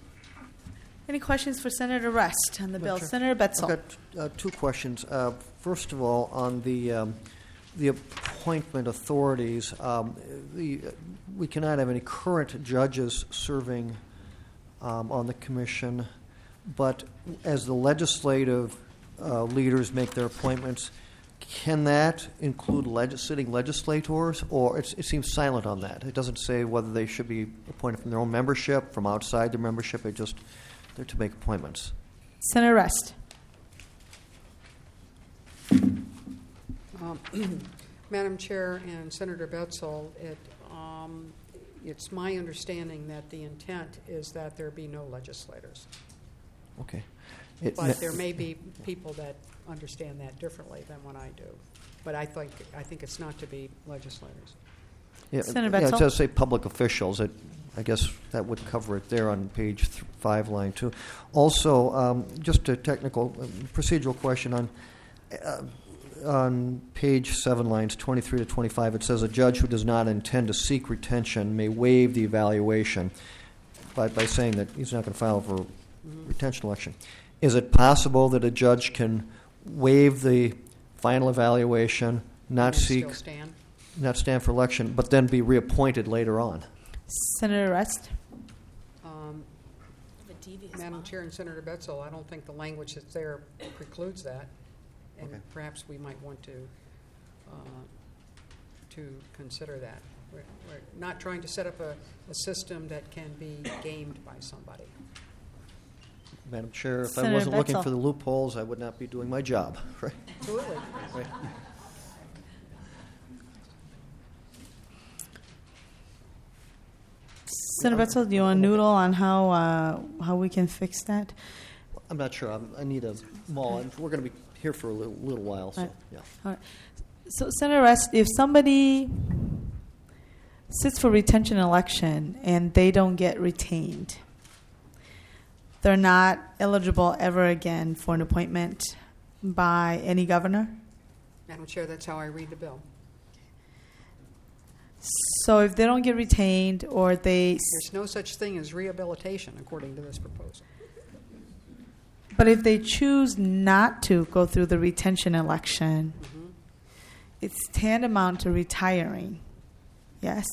Speaker 1: Any questions for Senator Rust on the bill?
Speaker 3: Sure.
Speaker 1: Senator Betzel.
Speaker 3: I've got uh, two questions. Uh, first of all, on the um, the appointment authorities, um, the, we cannot have any current judges serving um, on the commission, but as the legislative uh, leaders make their appointments, can that include legis- sitting legislators, or it's, it seems silent on that? It doesn't say whether they should be appointed from their own membership, from outside their membership. It just they're to make appointments.
Speaker 1: Senator Rust.
Speaker 6: Um, Madam Chair and Senator Betzel, it, um, it's my understanding that the intent is that there be no legislators.
Speaker 3: Okay. It,
Speaker 6: But there may be people that understand that differently than what I do. But I think I think it's not to be legislators.
Speaker 3: Yeah,
Speaker 1: Senator
Speaker 3: yeah, it
Speaker 1: Betzel.
Speaker 3: does say public officials. It, I guess that would cover it there on page th- five, line two. Also, um, just a technical, uh, procedural question on uh, on page seven, lines twenty-three to twenty-five. It says a judge who does not intend to seek retention may waive the evaluation by by saying that he's not going to file for mm-hmm. retention election. Is it possible that a judge can waive the final evaluation, not
Speaker 6: And
Speaker 3: seek,
Speaker 6: still stand.
Speaker 3: not stand for election, but then be reappointed later on?
Speaker 1: Senator Rust.
Speaker 6: Um, Madam Chair and Senator Betzel, I don't think the language that's there precludes that, and
Speaker 3: Okay.
Speaker 6: perhaps we might want to uh, to consider that. We're, we're not trying to set up a, a system that can be gamed by somebody.
Speaker 3: Madam Chair, if
Speaker 1: Senator
Speaker 3: I wasn't looking
Speaker 1: Betzel.
Speaker 3: for the loopholes, I would not be doing my job. Right?
Speaker 6: Absolutely.
Speaker 3: Right.
Speaker 1: Senator Betzel, do you want to noodle on how uh, how we can fix that?
Speaker 3: I'm not sure. I'm, I need a mall. and We're going to be here for a little, little while. So,
Speaker 1: Right.
Speaker 3: yeah.
Speaker 1: All right. So, Senator Rust, if somebody sits for retention election and they don't get retained, they're not eligible ever again for an appointment by any governor?
Speaker 6: Madam Chair, that's how I read the bill.
Speaker 1: So if they don't get retained or they,
Speaker 6: There's no such thing as rehabilitation, according to this proposal.
Speaker 1: but if they choose not to go through the retention election,
Speaker 6: Mhm.
Speaker 1: it's tantamount to retiring. Yes.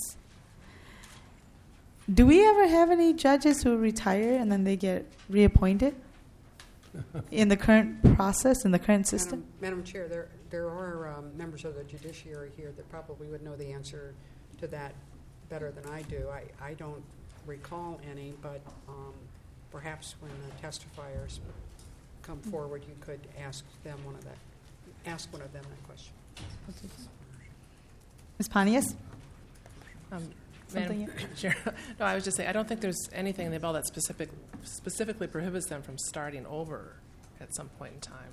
Speaker 1: Do we ever have any judges who retire and then they get reappointed in the current process, in the current system?
Speaker 6: Madam, Madam Chair, there, there are um, members of the judiciary here that probably would know the answer to that better than I do. I, I don't recall any, but um, perhaps when the testifiers come forward, you could ask them one of that, ask one of them that question.
Speaker 1: Miz Pontius?
Speaker 4: Um,
Speaker 1: Something
Speaker 4: Madam Chair, no, I was just saying, I don't think there's anything in the bill that specific, specifically prohibits them from starting over at some point in time,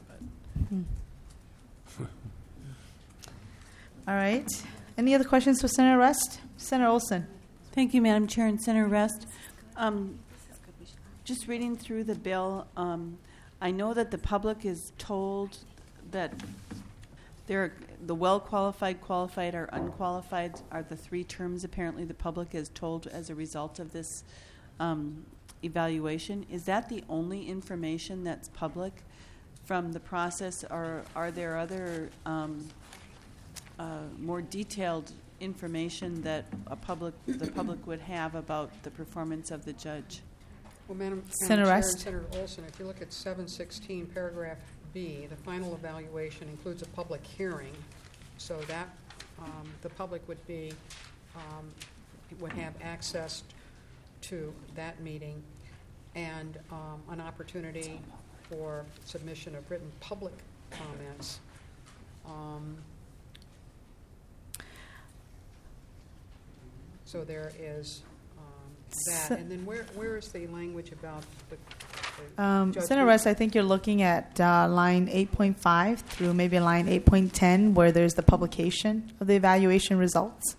Speaker 4: but.
Speaker 1: All right. Any other questions for Senator Rest? Senator Olson?
Speaker 5: Thank you, Madam Chair and Senator Rest. Um, just reading through the bill, um, I know that the public is told that there, the well-qualified, qualified, or unqualified are the three terms apparently the public is told as a result of this um, evaluation. Is that the only information that's public from the process, or are there other um, uh, more detailed information that a public, the public would have about the performance of the judge?
Speaker 6: Well, Madam,
Speaker 1: Senator
Speaker 6: Madam Chair
Speaker 1: Rest?
Speaker 6: and Senator Olson, if you look at seven sixteen, paragraph B, the final evaluation includes a public hearing, so that um, the public would be um, would have access to that meeting and um, an opportunity for submission of written public comments. Um, so there is um, that,
Speaker 1: Se-
Speaker 6: and then where where is the language about the, the
Speaker 1: Um,
Speaker 6: judge
Speaker 1: Senator
Speaker 6: who-
Speaker 1: Rest, I think you're looking at uh, line eight point five through maybe line eight point ten, where there's the publication of the evaluation results.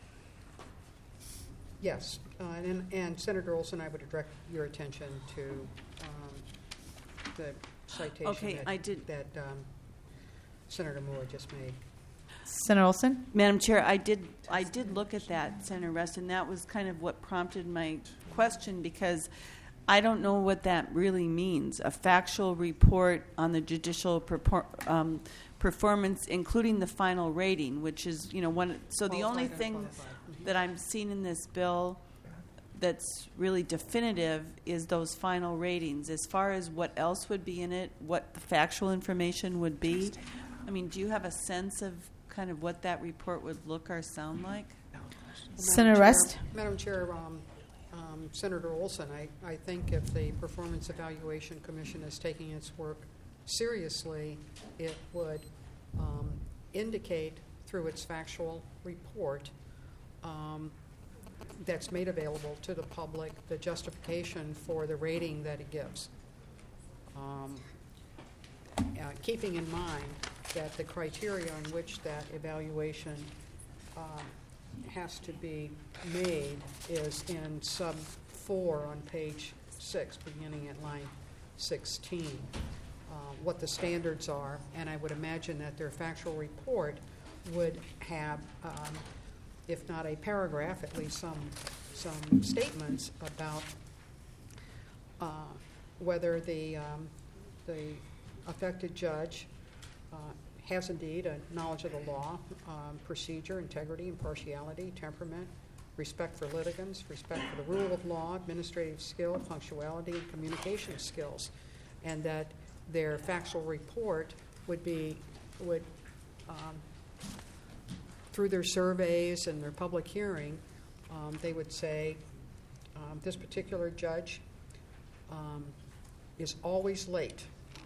Speaker 6: Yes, uh, and, and Senator Olson, I would direct your attention to um, the citation
Speaker 5: Okay,
Speaker 6: that,
Speaker 5: I did-
Speaker 6: that um, Senator Moore just made.
Speaker 1: Senator Olson?
Speaker 5: Madam Chair, I did I did look at that, Senator Rest, and that was kind of what prompted my question, because I don't know what that really means. A factual report on the judicial purpor- um, performance, including the final rating, which is, you know, one. So the only
Speaker 6: Qualified,
Speaker 5: thing
Speaker 6: unqualified. Mhm.
Speaker 5: that I'm seeing in this bill that's really definitive is those final ratings. As far as what else would be in it, what the factual information would be, I mean, do you have a sense of kind of what that report would look or sound like?
Speaker 6: Madam
Speaker 1: Senator
Speaker 6: Chair-
Speaker 1: Rest?
Speaker 6: Madam Chair, um, um, Senator Olson, I, I think if the Performance Evaluation Commission is taking its work seriously, it would um, indicate through its factual report um, that's made available to the public the justification for the rating that it gives. Um, uh, keeping in mind that the criteria on which that evaluation uh, has to be made is in sub four on page six, beginning at line sixteen, uh, what the standards are, and I would imagine that their factual report would have, um, if not a paragraph, at least some some statements about uh, whether the um, the affected judge uh, has indeed a knowledge of the law, um, procedure, integrity, impartiality, temperament, respect for litigants, respect for the rule of law, administrative skill, punctuality, and communication skills, and that their factual report would be would um, through their surveys and their public hearing, um, they would say um, this particular judge um, is always late,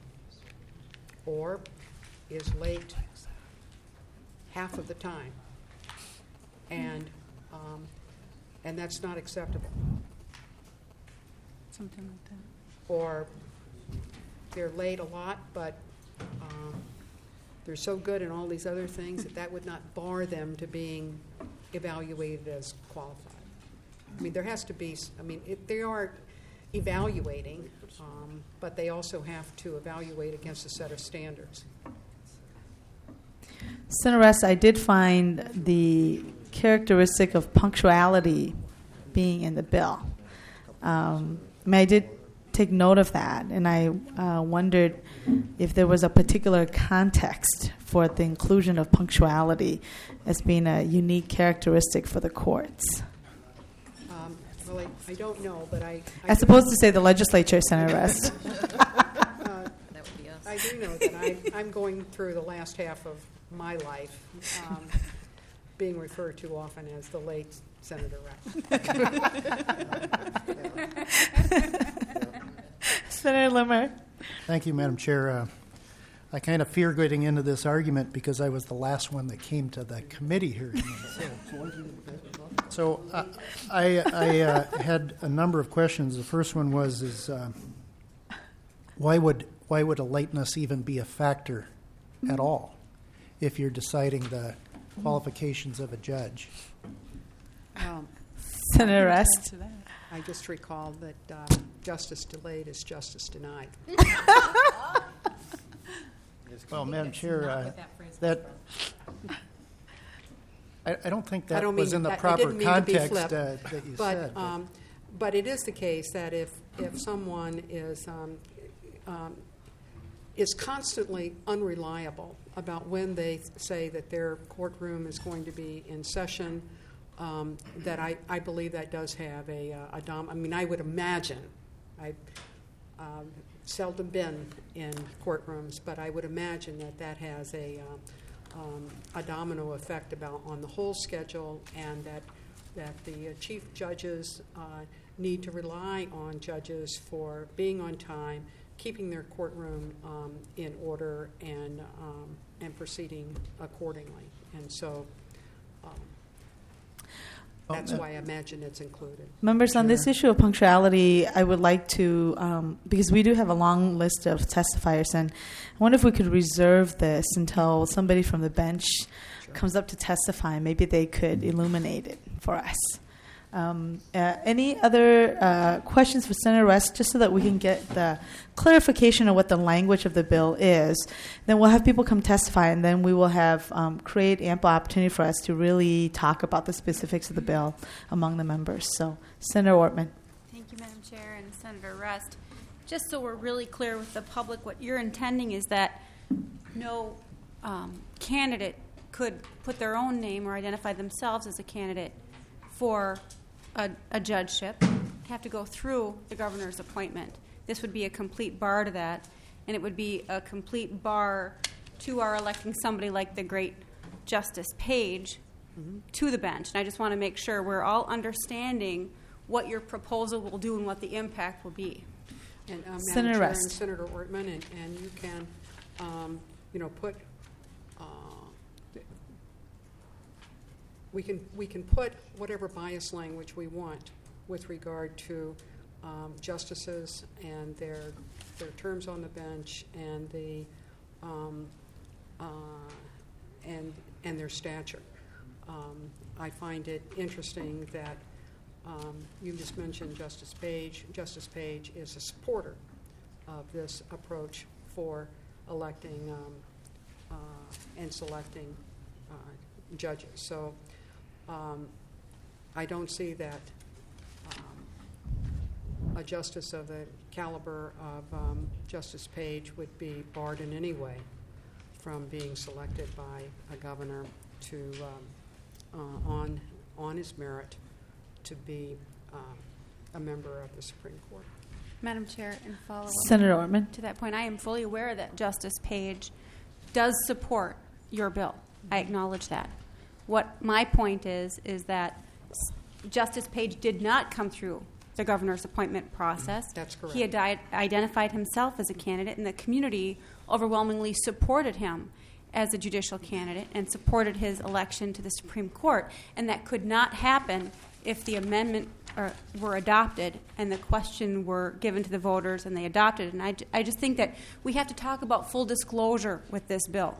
Speaker 6: or is late half of the time, and um, and that's not acceptable.
Speaker 5: Something like that.
Speaker 6: Or they're late a lot, but um, they're so good in all these other things that that would not bar them to being evaluated as qualified. I mean, there has to be, s- I mean, it, they are evaluating, um, but they also have to evaluate against a set of standards.
Speaker 1: Senator Rest, I did find the characteristic of punctuality being in the bill. Um, I mean, I did take note of that, and I uh, wondered if there was a particular context for the inclusion of punctuality as being a unique characteristic for the courts.
Speaker 6: Um, Well, I, I don't know, but I. I
Speaker 1: As
Speaker 6: do-
Speaker 1: opposed to say the legislature, Senator Rest.
Speaker 6: I do know that I, I'm going through the last half of my life um, being referred to often as the late Senator Rest.
Speaker 1: Senator Limmer.
Speaker 7: Thank you, Madam Chair. Uh, I kind of fear getting into this argument because I was the last one that came to the committee hearing. So uh, I, I uh, had a number of questions. The first one was, is uh, why would why would a lateness even be a factor at all if you're deciding the qualifications of a judge?
Speaker 6: Um,
Speaker 1: Senator Rest.
Speaker 6: I just recall that uh, justice delayed is justice denied.
Speaker 7: Well, Madam Chair, uh, that I, I don't think that
Speaker 6: I don't
Speaker 7: was
Speaker 6: mean-
Speaker 7: in the
Speaker 6: I- I
Speaker 7: proper
Speaker 6: didn't mean to be
Speaker 7: context
Speaker 6: flip,
Speaker 7: uh, that you
Speaker 6: But,
Speaker 7: said. but-
Speaker 6: um, but it is the case that if, if someone is, um, um, is constantly unreliable about when they say that their courtroom is going to be in session, um, that I, I believe that does have a, uh, a dom, I mean, I would imagine, I've um, seldom been in courtrooms, but I would imagine that that has a, uh, um, a domino effect about on the whole schedule, and that that the uh, chief judges uh, need to rely on judges for being on time, keeping their courtroom um, in order, and um, and proceeding accordingly. And so um, that's why I imagine it's included.
Speaker 1: Members, on this issue of punctuality, I would like to, um, because we do have a long list of testifiers, and I wonder if we could reserve this until somebody from the bench comes up to testify. Maybe they could illuminate it for us. Um, uh, any other uh, questions for Senator Rest, just so that we can get the clarification of what the language of the bill is? Then we'll have people come testify, and then we will have um, create ample opportunity for us to really talk about the specifics of the bill among the members. So, Senator Ortman.
Speaker 8: Thank you, Madam Chair, and Senator Rest. Just so we're really clear with the public, what you're intending is that no um, candidate could put their own name or identify themselves as a candidate for a, a judgeship, have to go through the governor's appointment. This would be a complete bar to that, and it would be a complete bar to our electing somebody like the great Justice Page mm-hmm. to the bench. And I just want to make sure we're all understanding what your proposal will do and what the impact will be.
Speaker 6: And uh, Madam
Speaker 1: Senator
Speaker 6: Chair
Speaker 1: Rest.
Speaker 6: and Senator Ortman, and, and you can, um, you know, put. Uh, We can, we can put whatever bias language we want with regard to um, justices and their, their terms on the bench and the, um, uh, and, and their stature. Um, I find it interesting that um, you just mentioned Justice Page. Justice Page is a supporter of this approach for electing um, uh, and selecting uh, judges. So Um, I don't see that um, a justice of the caliber of um, Justice Page would be barred in any way from being selected by a governor to um, uh, on on his merit to be um, a member of the Supreme Court.
Speaker 8: Madam Chair, and follow up
Speaker 1: Senator Ortman.
Speaker 8: to that point, I am fully aware that Justice Page does support your bill. I acknowledge that. What my point is, is that Justice Page did not come through the governor's appointment process.
Speaker 6: That's correct.
Speaker 8: He had di- identified himself as a candidate, and the community overwhelmingly supported him as a judicial candidate and supported his election to the Supreme Court. And that could not happen if the amendment or, were adopted and the question were given to the voters and they adopted it. And I, I just think that we have to talk about full disclosure with this bill.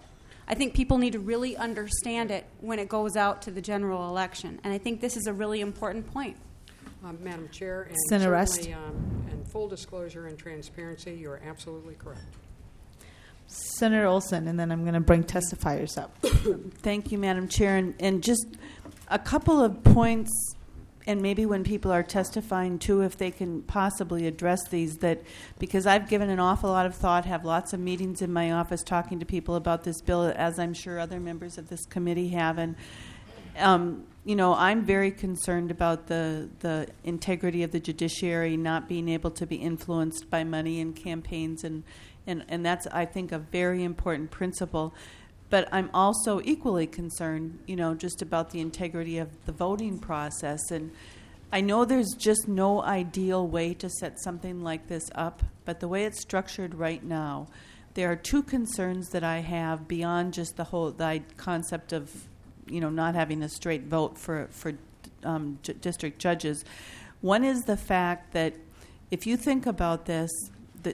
Speaker 8: I think people need to really understand it when it goes out to the general election. And I think this is a really important point.
Speaker 6: Uh, Madam Chair, and
Speaker 1: Senator Rest.
Speaker 6: certainly, um, and full disclosure and transparency, you are absolutely correct.
Speaker 1: Senator Olson, and then I'm going to bring testifiers up.
Speaker 5: Thank you, Madam Chair. And, and just a couple of points, and maybe when people are testifying too, if they can possibly address these, that because I've given an awful lot of thought, have lots of meetings in my office talking to people about this bill, as I'm sure other members of this committee have. And, um, you know, I'm very concerned about the, the integrity of the judiciary not being able to be influenced by money and campaigns, and, and, and that's, I think, a very important principle. But I'm also equally concerned, you know, just about the integrity of the voting process. And I know there's just no ideal way to set something like this up, but the way it's structured right now, there are two concerns that I have beyond just the whole the concept of, you know, not having a straight vote for for um, j- district judges. One is the fact that if you think about this, that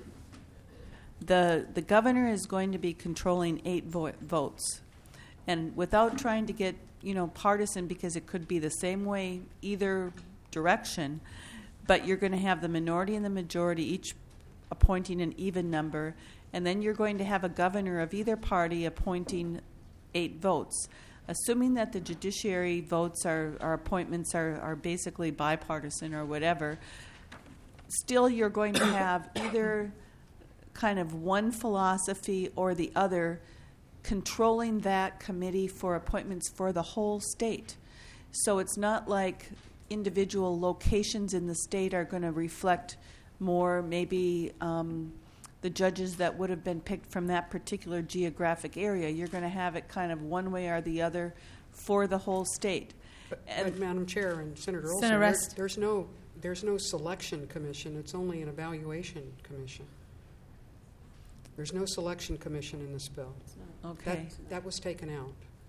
Speaker 5: the the governor is going to be controlling eight vo- votes, and without trying to get, you know, partisan, because it could be the same way either direction, but you're going to have the minority and the majority each appointing an even number, and then you're going to have a governor of either party appointing eight votes. Assuming that the judiciary votes are, our appointments are, are basically bipartisan or whatever, still you're going to have either kind of one philosophy or the other controlling that committee for appointments for the whole state. So it's not like individual locations in the state are going to reflect more maybe um, the judges that would have been picked from that particular geographic area. You're going to have it kind of one way or the other for the whole state.
Speaker 6: But,
Speaker 5: And-
Speaker 6: but Madam Chair and Senator Olson,
Speaker 1: Senator
Speaker 6: there-
Speaker 1: Rest.
Speaker 6: there's no there's no selection commission. It's only an evaluation commission. There's no selection commission in this bill.
Speaker 5: Okay.
Speaker 6: That, that was taken out.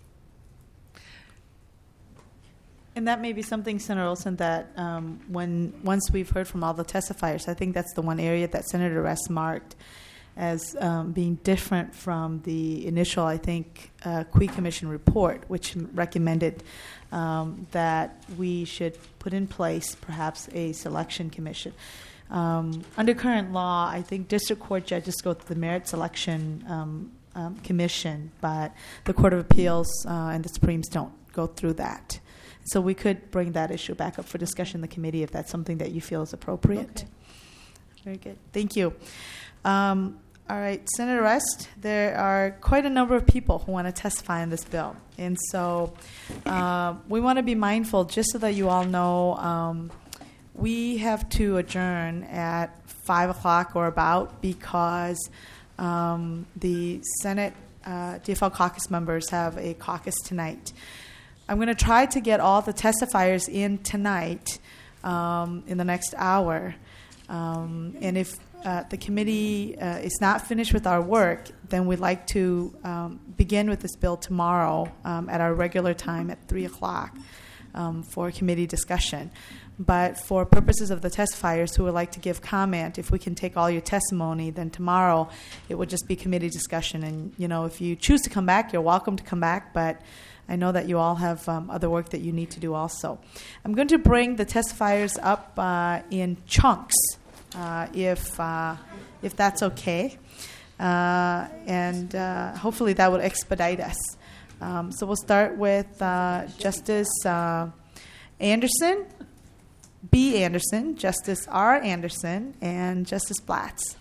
Speaker 1: And that may be something, Senator Olson, that um, when once we've heard from all the testifiers, I think that's the one area that Senator Rest marked as um, being different from the initial, I think, uh, Quay Commission report, which recommended um, that we should put in place perhaps a selection commission. Um, under current law, I think district court judges go through the merit selection um, um, commission, but the Court of Appeals uh, and the Supremes don't go through that. So we could bring that issue back up for discussion in the committee if that's something that you feel is appropriate.
Speaker 5: Okay.
Speaker 1: Very good. Thank you. Um, all right, Senator Rest, there are quite a number of people who want to testify on this bill. And so uh, we want to be mindful, just so that you all know, um, we have to adjourn at five o'clock or about because um, the Senate uh, D F L caucus members have a caucus tonight. I'm going to try to get all the testifiers in tonight um, in the next hour. Um, and if uh, the committee uh, is not finished with our work, then we'd like to um, begin with this bill tomorrow um, at our regular time at three o'clock um, for committee discussion. But for purposes of the testifiers who would like to give comment, if we can take all your testimony, then tomorrow it would just be committee discussion. And, you know, if you choose to come back, you're welcome to come back, but I know that you all have um, other work that you need to do also. I'm going to bring the testifiers up uh, in chunks, uh, if uh, if that's okay, uh, and uh, hopefully that will expedite us. Um, so we'll start with uh, Justice uh, Anderson, B. Anderson, Justice R. Anderson, and Justice Blatz.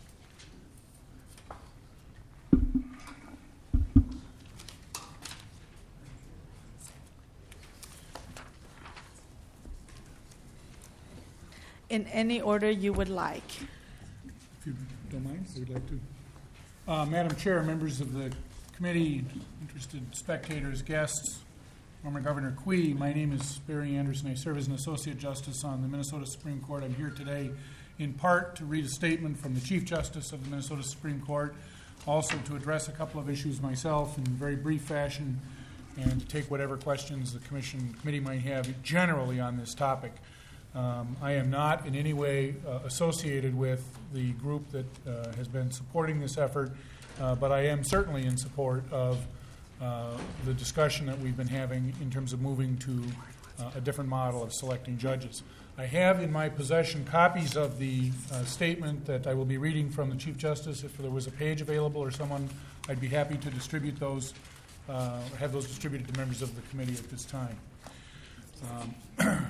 Speaker 1: In any order you would like.
Speaker 9: If you don't mind, I would like to. Uh, Madam Chair, members of the committee, interested spectators, guests, former Governor Quay, my name is Barry Anderson. I serve as an Associate Justice on the Minnesota Supreme Court. I'm here today in part to read a statement from the Chief Justice of the Minnesota Supreme Court, also to address a couple of issues myself in very brief fashion, and to take whatever questions the commission committee might have generally on this topic. Um, I am not in any way uh, associated with the group that uh, has been supporting this effort, uh, but I am certainly in support of uh, the discussion that we've been having in terms of moving to uh, a different model of selecting judges. I have in my possession copies of the uh, statement that I will be reading from the Chief Justice. If there was a page available or someone, I'd be happy to distribute those, uh, have those distributed to members of the committee at this time. Um,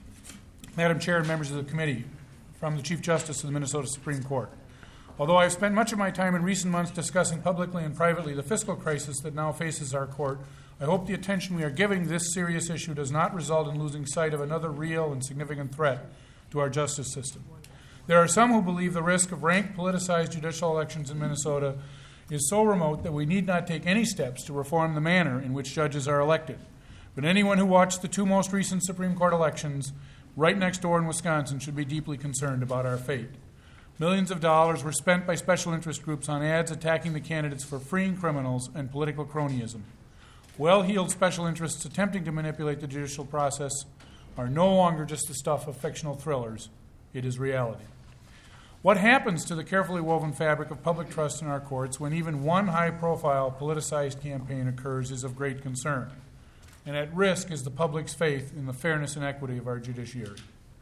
Speaker 9: Madam Chair and members of the committee, from the Chief Justice of the Minnesota Supreme Court. Although I have spent much of my time in recent months discussing publicly and privately the fiscal crisis that now faces our court, I hope the attention we are giving this serious issue does not result in losing sight of another real and significant threat to our justice system. There are some who believe the risk of rank politicized judicial elections in Minnesota is so remote that we need not take any steps to reform the manner in which judges are elected. But anyone who watched the two most recent Supreme Court elections right next door in Wisconsin should be deeply concerned about our fate. Millions of dollars were spent by special interest groups on ads attacking the candidates for freeing criminals and political cronyism. Well-heeled special interests attempting to manipulate the judicial process are no longer just the stuff of fictional thrillers. It is reality. What happens to the carefully woven fabric of public trust in our courts when even one high-profile politicized campaign occurs is of great concern. And at risk is the public's faith in the fairness and equity of our judiciary.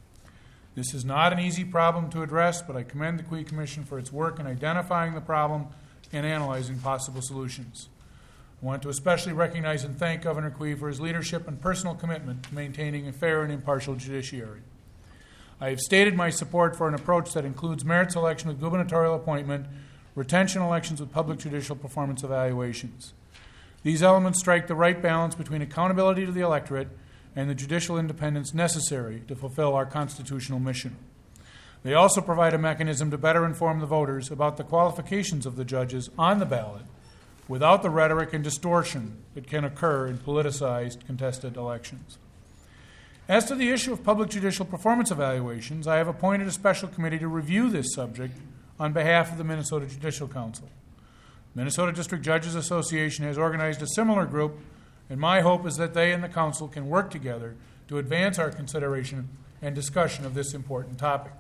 Speaker 9: This is not an easy problem to address, but I commend the Cui Commission for its work in identifying the problem and analyzing possible solutions. I want to especially recognize and thank Governor Cui for his leadership and personal commitment to maintaining a fair and impartial judiciary. I have stated my support for an approach that includes merit selection with gubernatorial appointment, retention elections with public judicial performance evaluations. These elements strike the right balance between accountability to the electorate and the judicial independence necessary to fulfill our constitutional mission. They also provide a mechanism to better inform the voters about the qualifications of the judges on the ballot without the rhetoric and distortion that can occur in politicized contested elections. As to the issue of public judicial performance evaluations, I have appointed a special committee to review this subject on behalf of the Minnesota Judicial Council. Minnesota District Judges Association has organized a similar group, and my hope is that they and the Council can work together to advance our consideration and discussion of this important topic.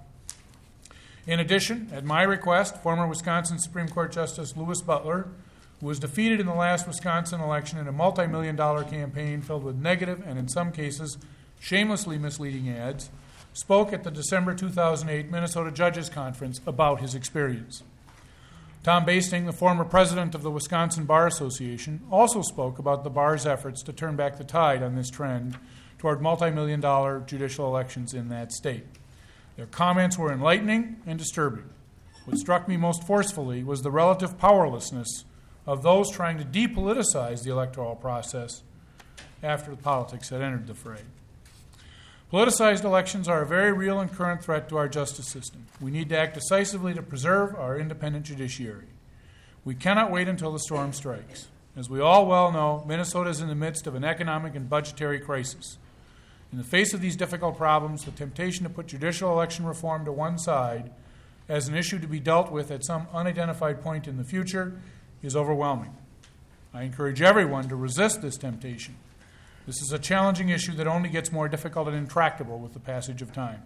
Speaker 9: In addition, at my request, former Wisconsin Supreme Court Justice Louis Butler, who was defeated in the last Wisconsin election in a multi-million dollar campaign filled with negative and, in some cases, shamelessly misleading ads, spoke at the December two thousand eight Minnesota Judges Conference about his experience. Tom Basting, the former president of the Wisconsin Bar Association, also spoke about the bar's efforts to turn back the tide on this trend toward multi-million dollar judicial elections in that state. Their comments were enlightening and disturbing. What struck me most forcefully was the relative powerlessness of those trying to depoliticize the electoral process after the politics had entered the fray. Politicized elections are a very real and current threat to our justice system. We need to act decisively to preserve our independent judiciary. We cannot wait until the storm strikes. As we all well know, Minnesota is in the midst of an economic and budgetary crisis. In the face of these difficult problems, the temptation to put judicial election reform to one side as an issue to be dealt with at some unidentified point in the future is overwhelming. I encourage everyone to resist this temptation. This is a challenging issue that only gets more difficult and intractable with the passage of time.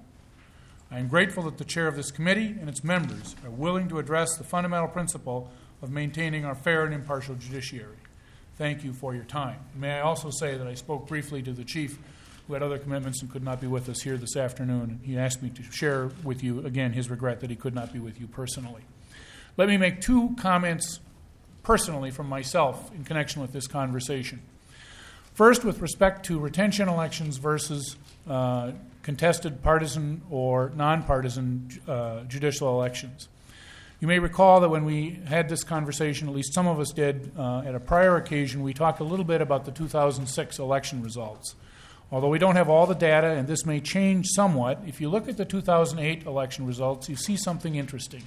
Speaker 9: I am grateful that the chair of this committee and its members are willing to address the fundamental principle of maintaining our fair and impartial judiciary. Thank you for your time. May I also say that I spoke briefly to the chief, who had other commitments and could not be with us here this afternoon. He asked me to share with you, again, his regret that he could not be with you personally. Let me make two comments personally from myself in connection with this conversation. First, with respect to retention elections versus uh, contested partisan or nonpartisan uh, judicial elections. You may recall that when we had this conversation, at least some of us did, uh, at a prior occasion, we talked a little bit about the two thousand six election results. Although we don't have all the data, and this may change somewhat, if you look at the two thousand eight election results, you see something interesting.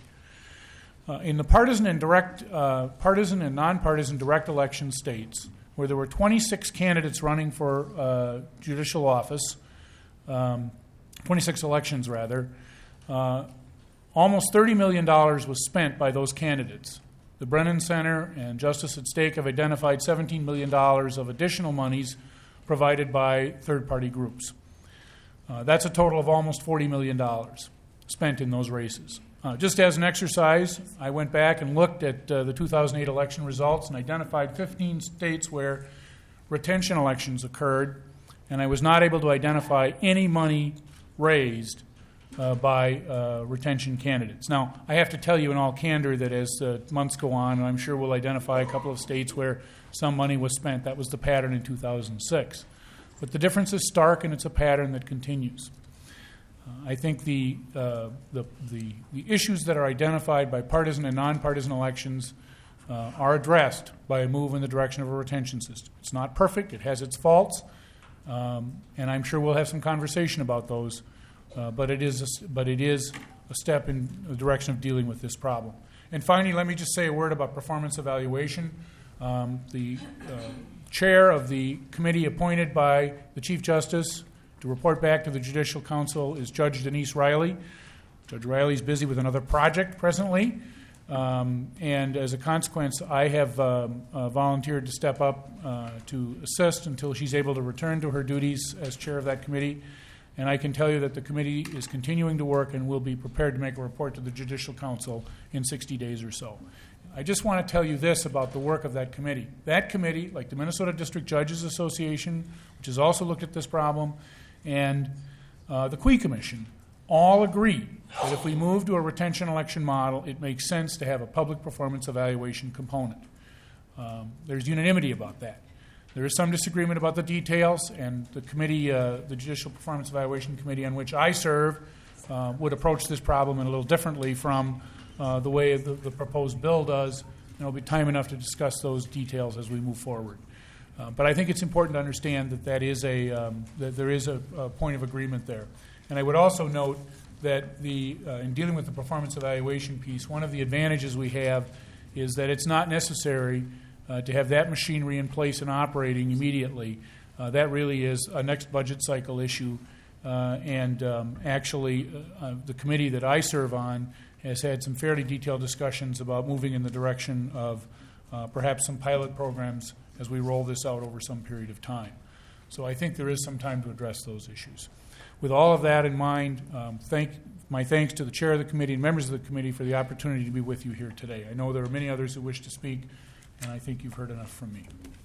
Speaker 9: Uh, in the partisan and direct, uh, partisan and nonpartisan direct election states, where there were twenty-six candidates running for uh, judicial office, um, twenty-six elections rather, uh, almost thirty million dollars was spent by those candidates. The Brennan Center and Justice at Stake have identified seventeen million dollars of additional monies provided by third-party groups. Uh, that's a total of almost forty million dollars spent in those races. Uh, just as an exercise, I went back and looked at uh, the two thousand eight election results and identified fifteen states where retention elections occurred, and I was not able to identify any money raised uh, by uh, retention candidates. Now, I have to tell you in all candor that as the months go on, I'm sure we'll identify a couple of states where some money was spent. That was the pattern in two thousand six. But the difference is stark, and it's a pattern that continues. Uh, I think the, uh, the, the, the issues that are identified by partisan and nonpartisan elections uh, are addressed by a move in the direction of a retention system. It's not perfect. It has its faults, um, and I'm sure we'll have some conversation about those, uh, but, it is a, but it is a step in the direction of dealing with this problem. And finally, let me just say a word about performance evaluation. Um, the uh, chair of the committee appointed by the Chief Justice to report back to the Judicial Council is Judge Denise Riley. Judge Riley is busy with another project presently, um, and as a consequence, I have um, uh, volunteered to step up uh, to assist until she's able to return to her duties as chair of that committee. And I can tell you that the committee is continuing to work and will be prepared to make a report to the Judicial Council in sixty days or so. I just want to tell you this about the work of that committee. That committee, like the Minnesota District Judges Association, which has also looked at this problem, and uh, the Quay Commission, all agree that if we move to a retention election model, it makes sense to have a public performance evaluation component. Um, there's unanimity about that. There is some disagreement about the details, and the committee, uh, the Judicial Performance Evaluation Committee on which I serve, uh, would approach this problem in a little differently from uh, the way the, the proposed bill does, and there will be time enough to discuss those details as we move forward. Uh, but I think it's important to understand that that is a um, that there is a, a point of agreement there. And I would also note that the uh, in dealing with the performance evaluation piece, one of the advantages we have is that it's not necessary uh, to have that machinery in place and operating immediately. Uh, that really is a next budget cycle issue. Uh, and um, actually, uh, uh, the committee that I serve on has had some fairly detailed discussions about moving in the direction of uh, perhaps some pilot programs as we roll this out over some period of time. So I think there is some time to address those issues. With all of that in mind, um, thank, my thanks to the chair of the committee and members of the committee for the opportunity to be with you here today. I know there are many others who wish to speak, and I think you've heard enough from me.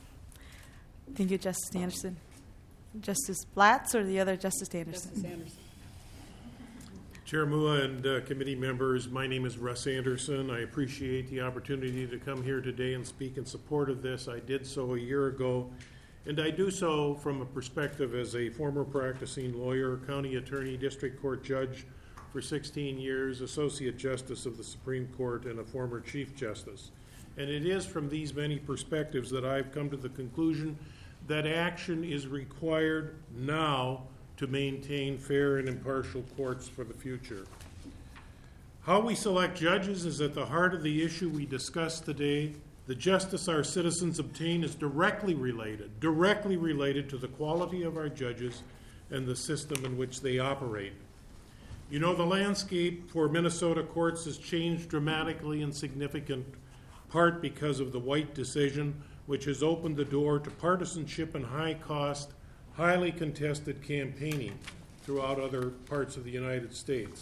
Speaker 1: Thank you, Justice Anderson. Justice Blatz or the other Justice Anderson?
Speaker 6: Justice Anderson.
Speaker 10: Chair Mua and uh, committee members, my name is Russ Anderson. I appreciate the opportunity to come here today and speak in support of this. I did so a year ago, and I do so from a perspective as a former practicing lawyer, county attorney, district court judge for sixteen years, associate justice of the Supreme Court, and a former chief justice. And it is from these many perspectives that I've come to the conclusion that action is required now to maintain fair and impartial courts for the future. How we select judges is at the heart of the issue we discussed today. The justice our citizens obtain is directly related, directly related to the quality of our judges and the system in which they operate. You know, the landscape for Minnesota courts has changed dramatically in significant part because of the White decision, which has opened the door to partisanship and high cost, highly contested campaigning throughout other parts of the United States.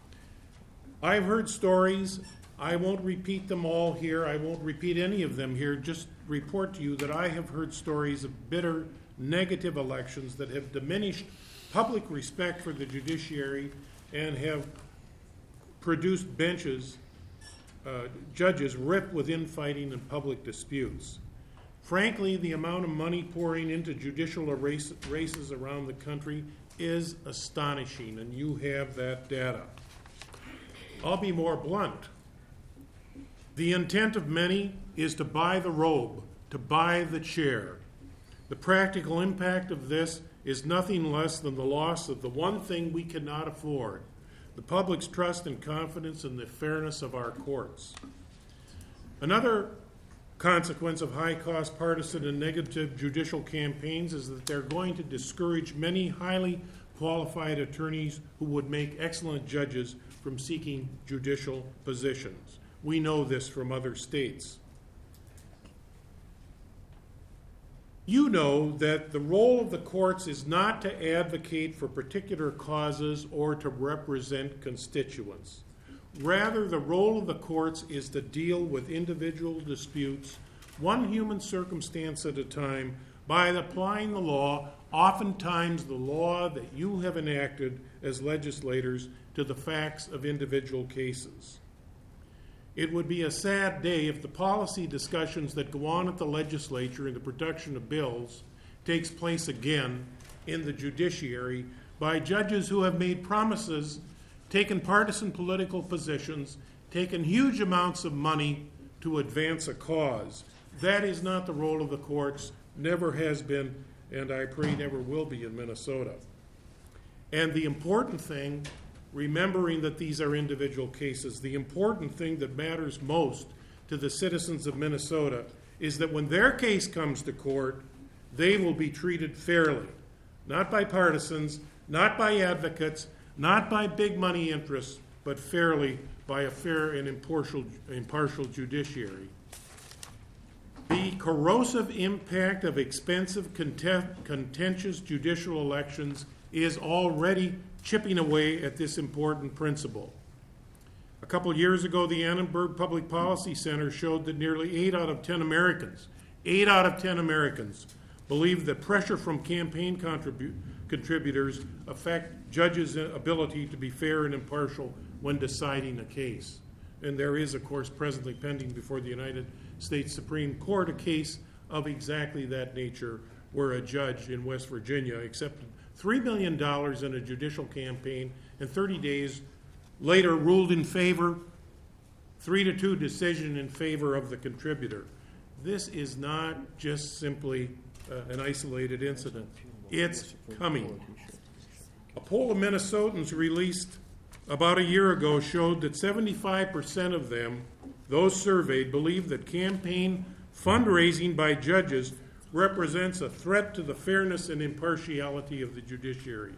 Speaker 10: I've heard stories. I won't repeat them all here. I won't repeat any of them here. Just report to you that I have heard stories of bitter, negative elections that have diminished public respect for the judiciary and have produced benches, uh, judges ripped with infighting and public disputes. Frankly, the amount of money pouring into judicial race, races around the country is astonishing, and you have that data. I'll be more blunt. The intent of many is to buy the robe, to buy the chair. The practical impact of this is nothing less than the loss of the one thing we cannot afford, the public's trust and confidence in the fairness of our courts. Another consequence of high-cost partisan and negative judicial campaigns is that they're going to discourage many highly qualified attorneys who would make excellent judges from seeking judicial positions. We know this from other states. You know that the role of the courts is not to advocate for particular causes or to represent constituents. Rather, the role of the courts is to deal with individual disputes, one human circumstance at a time, by applying the law, oftentimes the law that you have enacted as legislators, to the facts of individual cases. It would be a sad day if the policy discussions that go on at the legislature in the production of bills takes place again in the judiciary by judges who have made promises, taken partisan political positions, taken huge amounts of money to advance a cause. That is not the role of the courts, never has been, and I pray never will be in Minnesota. And the important thing, remembering that these are individual cases, the important thing that matters most to the citizens of Minnesota is that when their case comes to court, they will be treated fairly, not by partisans, not by advocates, not by big money interests, but fairly by a fair and impartial, impartial judiciary. The corrosive impact of expensive, content, contentious judicial elections is already chipping away at this important principle. A couple years ago, the Annenberg Public Policy Center showed that nearly eight out of ten Americans, eight out of ten Americans, believe that pressure from campaign contribu- contributors affect judges' ability to be fair and impartial when deciding a case. And there is, of course, presently pending before the United States Supreme Court a case of exactly that nature, where a judge in West Virginia accepted three million dollars in a judicial campaign and thirty days later ruled in favor, three to two decision in favor of the contributor. This is not just simply uh, an isolated incident. It's coming. A poll of Minnesotans released about a year ago showed that seventy-five percent of them, those surveyed, believe that campaign fundraising by judges represents a threat to the fairness and impartiality of the judiciary.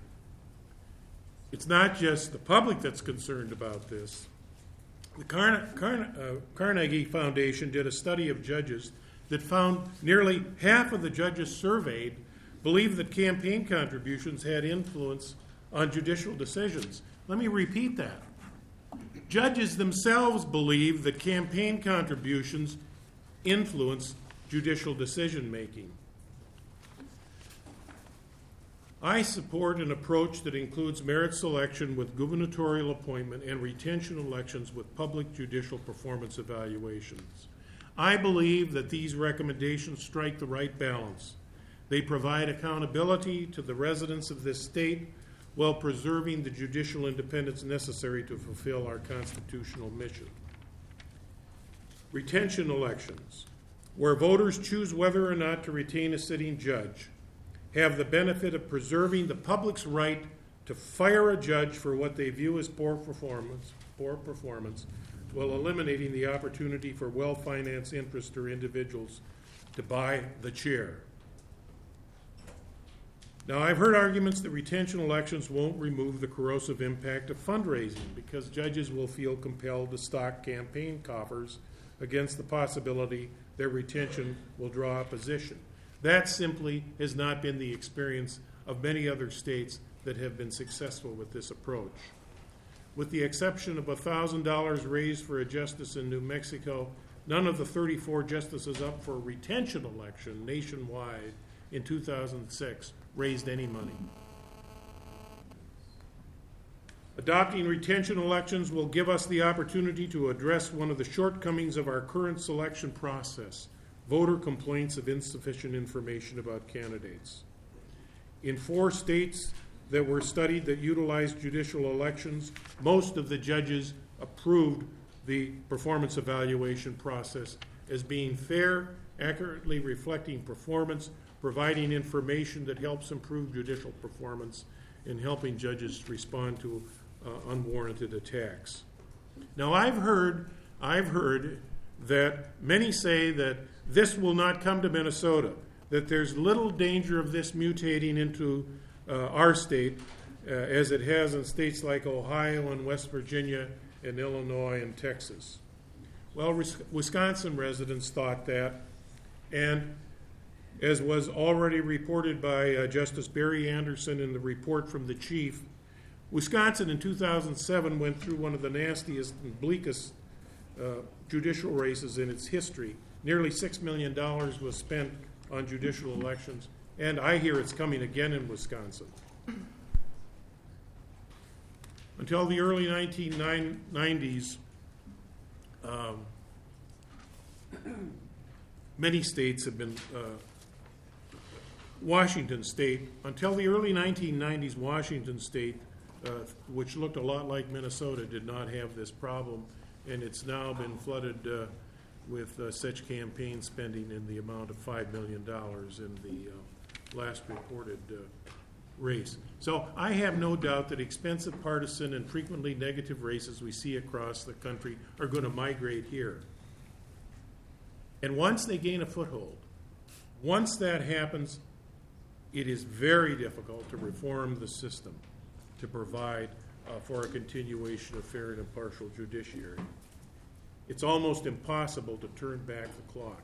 Speaker 10: It's not just the public that's concerned about this. The Carne- Carne- uh, Carnegie Foundation did a study of judges that found nearly half of the judges surveyed believed that campaign contributions had influence on judicial decisions. Let me repeat that. Judges themselves believe that campaign contributions influence judicial decision-making. I support an approach that includes merit selection with gubernatorial appointment and retention elections with public judicial performance evaluations. I believe that these recommendations strike the right balance. They provide accountability to the residents of this state while preserving the judicial independence necessary to fulfill our constitutional mission. Retention elections, where voters choose whether or not to retain a sitting judge, have the benefit of preserving the public's right to fire a judge for what they view as poor performance, poor performance, while eliminating the opportunity for well-financed interests or individuals to buy the chair. Now, I've heard arguments that retention elections won't remove the corrosive impact of fundraising because judges will feel compelled to stock campaign coffers against the possibility their retention will draw opposition. That simply has not been the experience of many other states that have been successful with this approach. With the exception of one thousand dollars raised for a justice in New Mexico, none of the thirty-four justices up for a retention election nationwide in two thousand six raised any money. Adopting retention elections will give us the opportunity to address one of the shortcomings of our current selection process: voter complaints of insufficient information about candidates. In four states that were studied that utilized judicial elections, most of the judges approved the performance evaluation process as being fair, accurately reflecting performance, providing information that helps improve judicial performance, and helping judges respond to uh, unwarranted attacks. Now, I've heard, I've heard that many say that this will not come to Minnesota, that there's little danger of this mutating into uh, our state, uh, as it has in states like Ohio and West Virginia and Illinois and Texas. Well, Wisconsin residents thought that, and as was already reported by uh, Justice Barry Anderson in the report from the chief, Wisconsin in two thousand seven went through one of the nastiest and bleakest uh, judicial races in its history. Nearly six million dollars was spent on judicial elections, and I hear it's coming again in Wisconsin. Until the early nineteen nineties, um, many states have been, uh, Washington State, until the early nineteen nineties, Washington State, uh, which looked a lot like Minnesota, did not have this problem, and it's now been flooded uh, with uh, such campaign spending in the amount of five million dollars in the uh, last reported uh, race. So I have no doubt that expensive, partisan, and frequently negative races we see across the country are going to migrate here. And once they gain a foothold, once that happens, it is very difficult to reform the system to provide uh, for a continuation of fair and impartial judiciary. It's almost impossible to turn back the clock.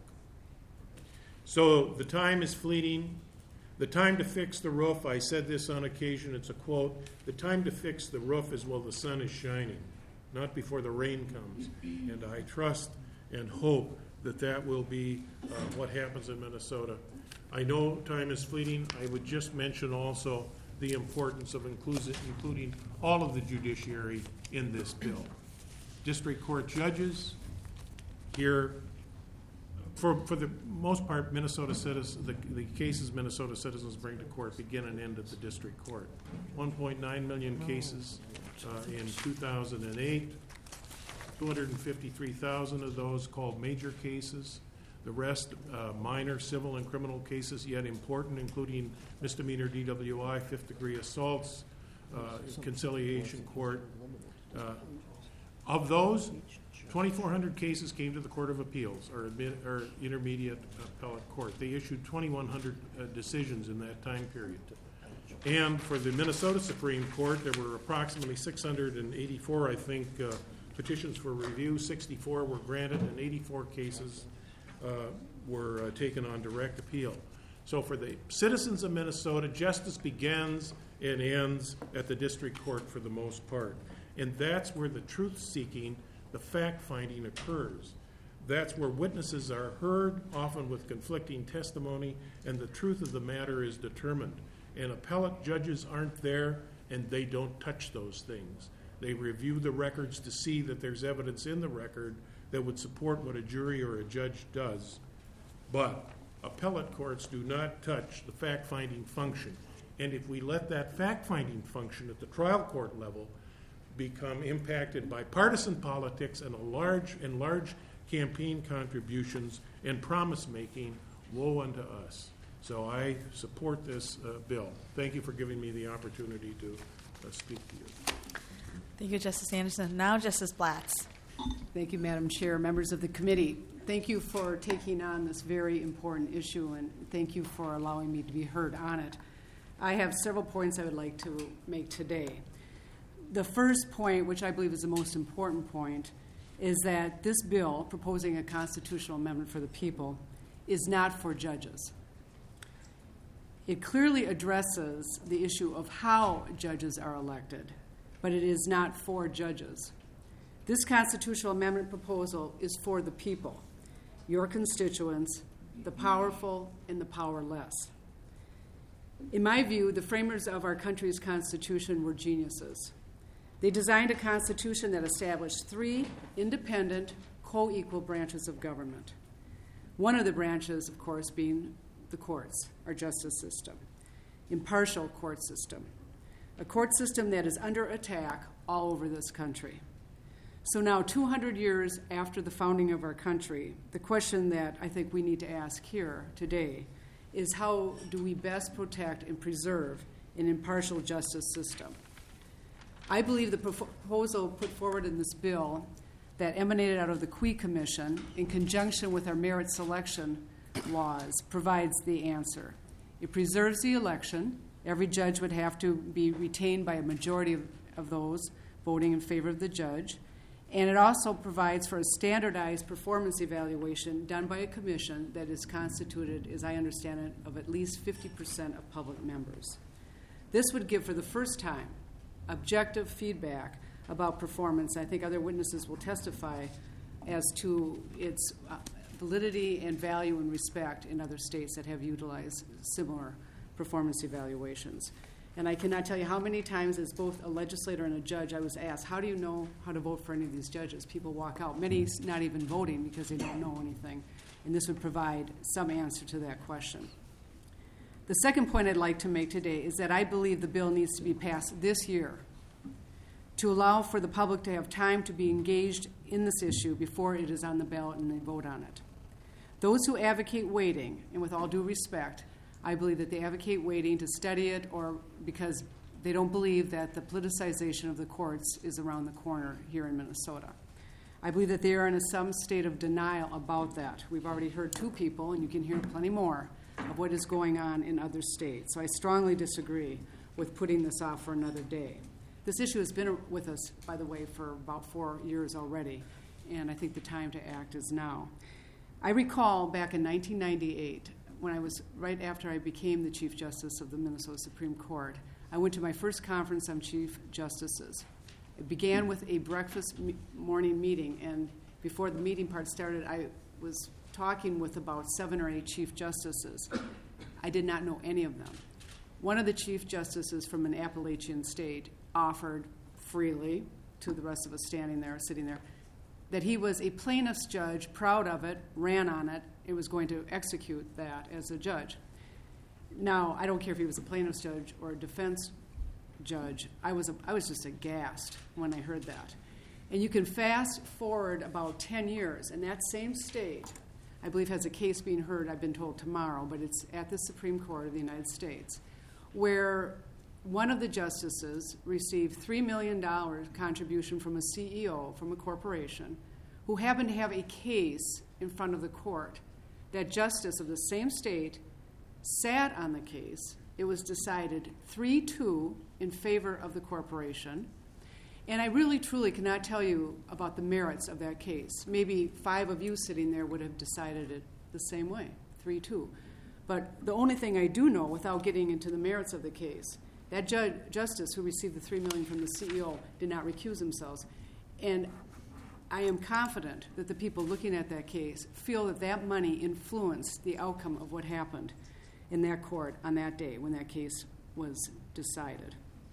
Speaker 10: So the time is fleeting. The time to fix the roof, I said this on occasion, it's a quote, the time to fix the roof is while the sun is shining, not before the rain comes. And I trust and hope that that will be uh, what happens in Minnesota. I know time is fleeting. I would just mention also the importance of inclusi- including all of the judiciary in this bill. District court judges here, for for the most part, Minnesota citizens, the, the cases Minnesota citizens bring to court begin and end at the district court. one point nine million cases uh, in two thousand eight, two hundred fifty-three thousand of those called major cases. The rest, uh, minor civil and criminal cases, yet important, including misdemeanor D W I, fifth-degree assaults, uh, conciliation court. Uh, of those, twenty-four hundred cases came to the Court of Appeals, or, admit, or intermediate appellate court. They issued twenty-one hundred uh, decisions in that time period. And for the Minnesota Supreme Court, there were approximately six hundred eighty-four, I think, uh, petitions for review. sixty-four were granted, and eighty-four cases uh, were uh, taken on direct appeal. So for the citizens of Minnesota, justice begins and ends at the district court for the most part. And that's where the truth-seeking, the fact-finding occurs. That's where witnesses are heard, often with conflicting testimony, and the truth of the matter is determined. And appellate judges aren't there, and they don't touch those things. They review the records to see that there's evidence in the record that would support what a jury or a judge does. But appellate courts do not touch the fact-finding function. And if we let that fact-finding function at the trial court level become impacted by partisan politics and a large and large campaign contributions and promise-making, woe unto us. So I support this uh, bill. Thank you for giving me the opportunity to uh, speak to you.
Speaker 1: Thank you, Justice Anderson. Now, Justice Blatz.
Speaker 11: Thank you, Madam Chair, members of the committee. Thank you for taking on this very important issue, and thank you for allowing me to be heard on it. I have several points I would like to make today. The first point, which I believe is the most important point, is that this bill, proposing a constitutional amendment for the people, is not for judges. It clearly addresses the issue of how judges are elected, but it is not for judges. This constitutional amendment proposal is for the people, your constituents, the powerful and the powerless. In my view, the framers of our country's Constitution were geniuses. They designed a Constitution that established three independent, co-equal branches of government. One of the branches, of course, being the courts, our justice system, impartial court system, a court system that is under attack all over this country. So now, two hundred years after the founding of our country, the question that I think we need to ask here today is how do we best protect and preserve an impartial justice system? I believe the proposal put forward in this bill that emanated out of the Quay Commission in conjunction with our merit selection laws provides the answer. It preserves the election. Every judge would have to be retained by a majority of, of those voting in favor of the judge. And it also provides for a standardized performance evaluation done by a commission that is constituted, as I understand it, of at least fifty percent of public members. This would give, for the first time, objective feedback about performance. I think other witnesses will testify as to its uh, validity and value and respect in other states that have utilized similar performance evaluations. And I cannot tell you how many times, as both a legislator and a judge, I was asked, how do you know how to vote for any of these judges? People walk out, many not even voting because they don't know anything. And this would provide some answer to that question. The second point I'd like to make today is that I believe the bill needs to be passed this year to allow for the public to have time to be engaged in this issue before it is on the ballot and they vote on it. Those who advocate waiting, and with all due respect, I believe that they advocate waiting to study it or because they don't believe that the politicization of the courts is around the corner here in Minnesota. I believe that they are in some state of denial about that. We've already heard two people, and you can hear plenty more, of what is going on in other states. So I strongly disagree with putting this off for another day. This issue has been with us, by the way, for about four years already, and I think the time to act is now. I recall back in nineteen ninety-eight, when I was right after I became the Chief Justice of the Minnesota Supreme Court, I went to my first conference on Chief Justices. It began with a breakfast me- morning meeting, and before the meeting part started, I was talking with about seven or eight Chief Justices. I did not know any of them. One of the Chief Justices from an Appalachian state offered freely to the rest of us standing there, sitting there, that he was a plaintiff's judge, proud of it, ran on it, and was going to execute that as a judge. Now, I don't care if he was a plaintiff's judge or a defense judge. I was, a, I was just aghast when I heard that. And you can fast forward about ten years, and that same state, I believe, has a case being heard, I've been told tomorrow, but it's at the Supreme Court of the United States, where one of the justices received three million dollars contribution from a C E O from a corporation who happened to have a case in front of the court. That justice of the same state sat on the case. It was decided three two in favor of the corporation. And I really, truly cannot tell you about the merits of that case. Maybe five of you sitting there would have decided it the same way, three two. But the only thing I do know, without getting into the merits of the case, that judge, justice who received the three million dollars from the C E O did not recuse themselves. And I am confident that the people looking at that case feel that that money influenced the outcome of what happened in that court on that day when that case was decided.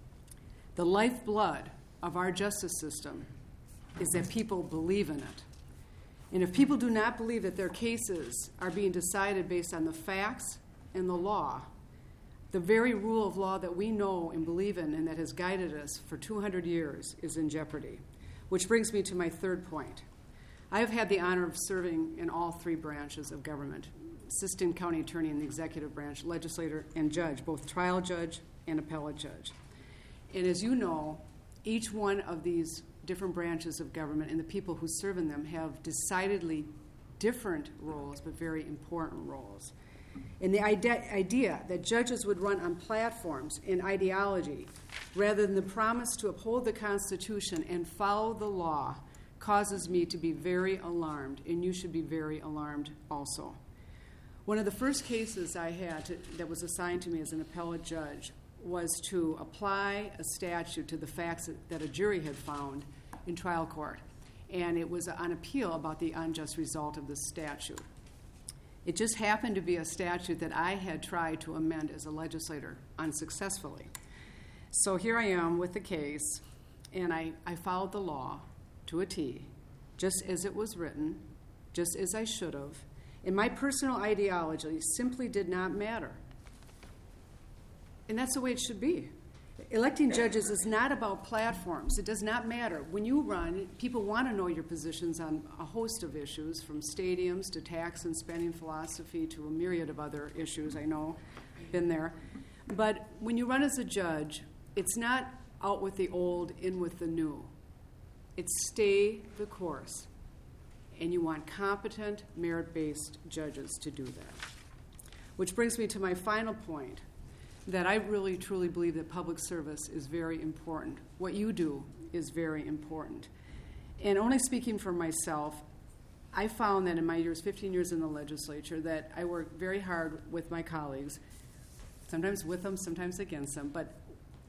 Speaker 11: The lifeblood of our justice system is that people believe in it. And if people do not believe that their cases are being decided based on the facts and the law, the very rule of law that we know and believe in and that has guided us for two hundred years is in jeopardy. Which brings me to my third point. I have had the honor of serving in all three branches of government, assistant county attorney in the executive branch, legislator, and judge, both trial judge and appellate judge. And as you know, each one of these different branches of government and the people who serve in them have decidedly different roles, but very important roles. And the ide- idea that judges would run on platforms and ideology rather than the promise to uphold the Constitution and follow the law causes me to be very alarmed, and you should be very alarmed also. One of the first cases I had to, that was assigned to me as an appellate judge was to apply a statute to the facts that, that a jury had found in trial court, and it was on appeal about the unjust result of the statute. It just happened to be a statute that I had tried to amend as a legislator unsuccessfully. So here I am with the case, and I, I followed the law to a T, just as it was written, just as I should have, and my personal ideology simply did not matter. And that's the way it should be. Electing judges is not about platforms. It does not matter. When you run, people want to know your positions on a host of issues, from stadiums to tax and spending philosophy to a myriad of other issues. I know, been there. But when you run as a judge, it's not out with the old, in with the new. It's stay the course. And you want competent, merit-based judges to do that. Which brings me to my final point, that I really, truly believe that public service is very important. What you do is very important. And only speaking for myself, I found that in my years, fifteen years in the legislature, that I work very hard with my colleagues, sometimes with them, sometimes against them, but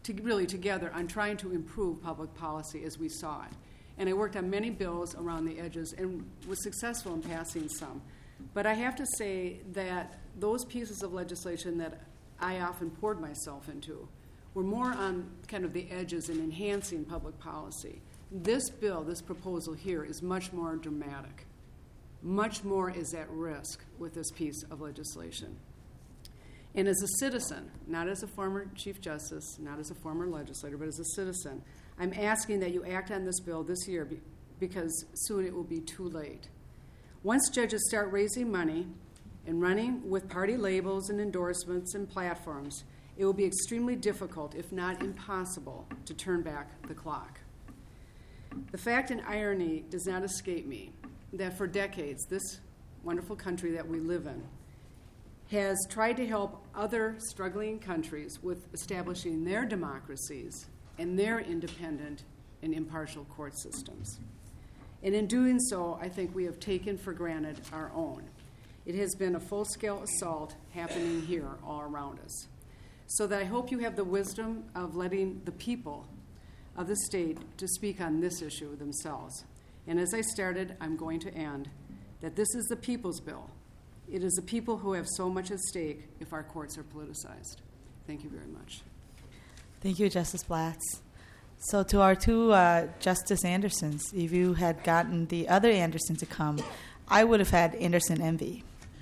Speaker 11: to, really together on trying to improve public policy as we saw it. And I worked on many bills around the edges and was successful in passing some. But I have to say that those pieces of legislation that I often poured myself into were more on kind of the edges in enhancing public policy. This bill, this proposal here, is much more dramatic. Much more is at risk with this piece of legislation. And as a citizen, not as a former Chief Justice, not as a former legislator, but as a citizen, I'm asking that you act on this bill this year be- because soon it will be too late. Once judges start raising money and running with party labels and endorsements and platforms, it will be extremely difficult, if not impossible, to turn back the clock. The fact and irony does not escape me that for decades, this wonderful country that we live in has tried to help other struggling countries with establishing their democracies and their independent and impartial court systems. And in doing so, I think we have taken for granted our own. It has been a full-scale assault happening here all around us. So that I hope you have the wisdom of letting the people of the state to speak on this issue themselves. And as I started, I'm going to end, that this is the people's bill. It is the people who have so much at stake if our courts are politicized. Thank you very much.
Speaker 1: Thank you, Justice Blatz. So to our two uh, Justice Andersons, if you had gotten the other Anderson to come, I would have had Anderson envy.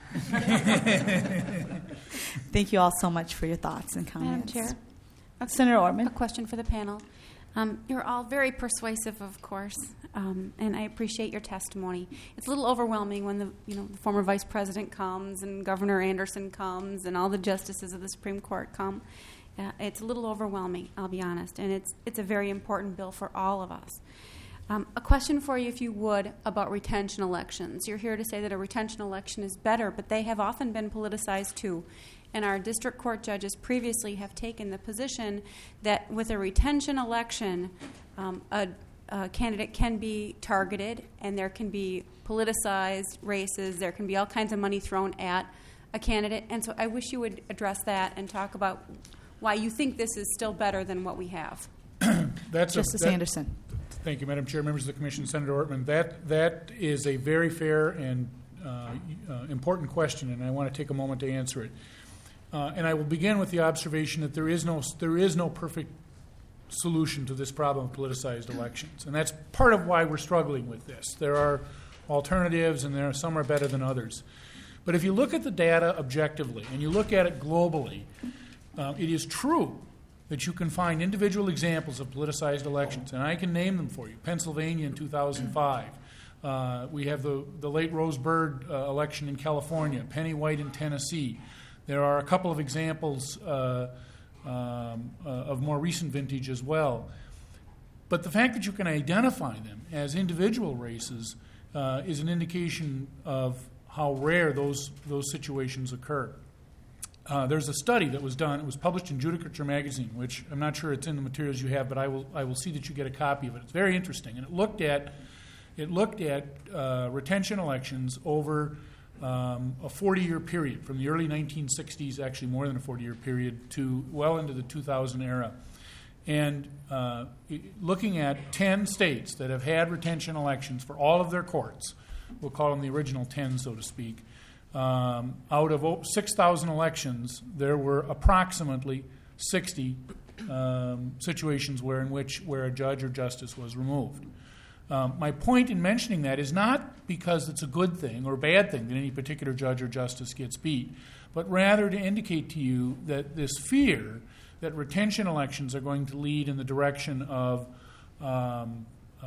Speaker 1: Thank you all so much for your thoughts and comments.
Speaker 8: Madam Chair, a,
Speaker 1: Senator Ortman.
Speaker 8: a question for the panel. Um, you're all very persuasive, of course, um, and I appreciate your testimony. It's a little overwhelming when the you know the former Vice President comes and Governor Anderson comes and all the justices of the Supreme Court come. Uh, it's a little overwhelming, I'll be honest, and it's it's a very important bill for all of us. Um, a question for you, if you would, about retention elections. You're here to say that a retention election is better, but they have often been politicized too. And our district court judges previously have taken the position that with a retention election, um, a, a candidate can be targeted and there can be politicized races, there can be all kinds of money thrown at a candidate. And so I wish you would address that and talk about why you think this is still better than what we have.
Speaker 9: That's
Speaker 1: Justice
Speaker 9: a, that,
Speaker 1: Anderson.
Speaker 9: Thank you, Madam Chair, members of the Commission, Senator Ortman. That that is a very fair and uh, uh, important question, and I want to take a moment to answer it. Uh, and I will begin with the observation that there is no there is no perfect solution to this problem of politicized elections, and that's part of why we're struggling with this. There are alternatives, and there are some are better than others. But if you look at the data objectively and you look at it globally, uh, it is true that you can find individual examples of politicized elections, and I can name them for you. Pennsylvania in two thousand five. Uh, we have the, the late Rose Bird uh, election in California, Penny White in Tennessee. There are a couple of examples uh, um, uh, of more recent vintage as well. But the fact that you can identify them as individual races uh, is an indication of how rare those, those situations occur. Uh, there's a study that was done. It was published in Judicature magazine, which I'm not sure it's in the materials you have, but I will I will see that you get a copy of it. It's very interesting, and it looked at it looked at uh, retention elections over um, a forty-year period, from the early nineteen sixties, actually more than a forty-year period, to well into the two thousand era, and uh, looking at ten states that have had retention elections for all of their courts. We'll call them the original ten, so to speak. Um, out of six thousand elections, there were approximately sixty um, situations where in which where a judge or justice was removed. Um, my point in mentioning that is not because it's a good thing or a bad thing that any particular judge or justice gets beat, but rather to indicate to you that this fear that retention elections are going to lead in the direction of um, uh,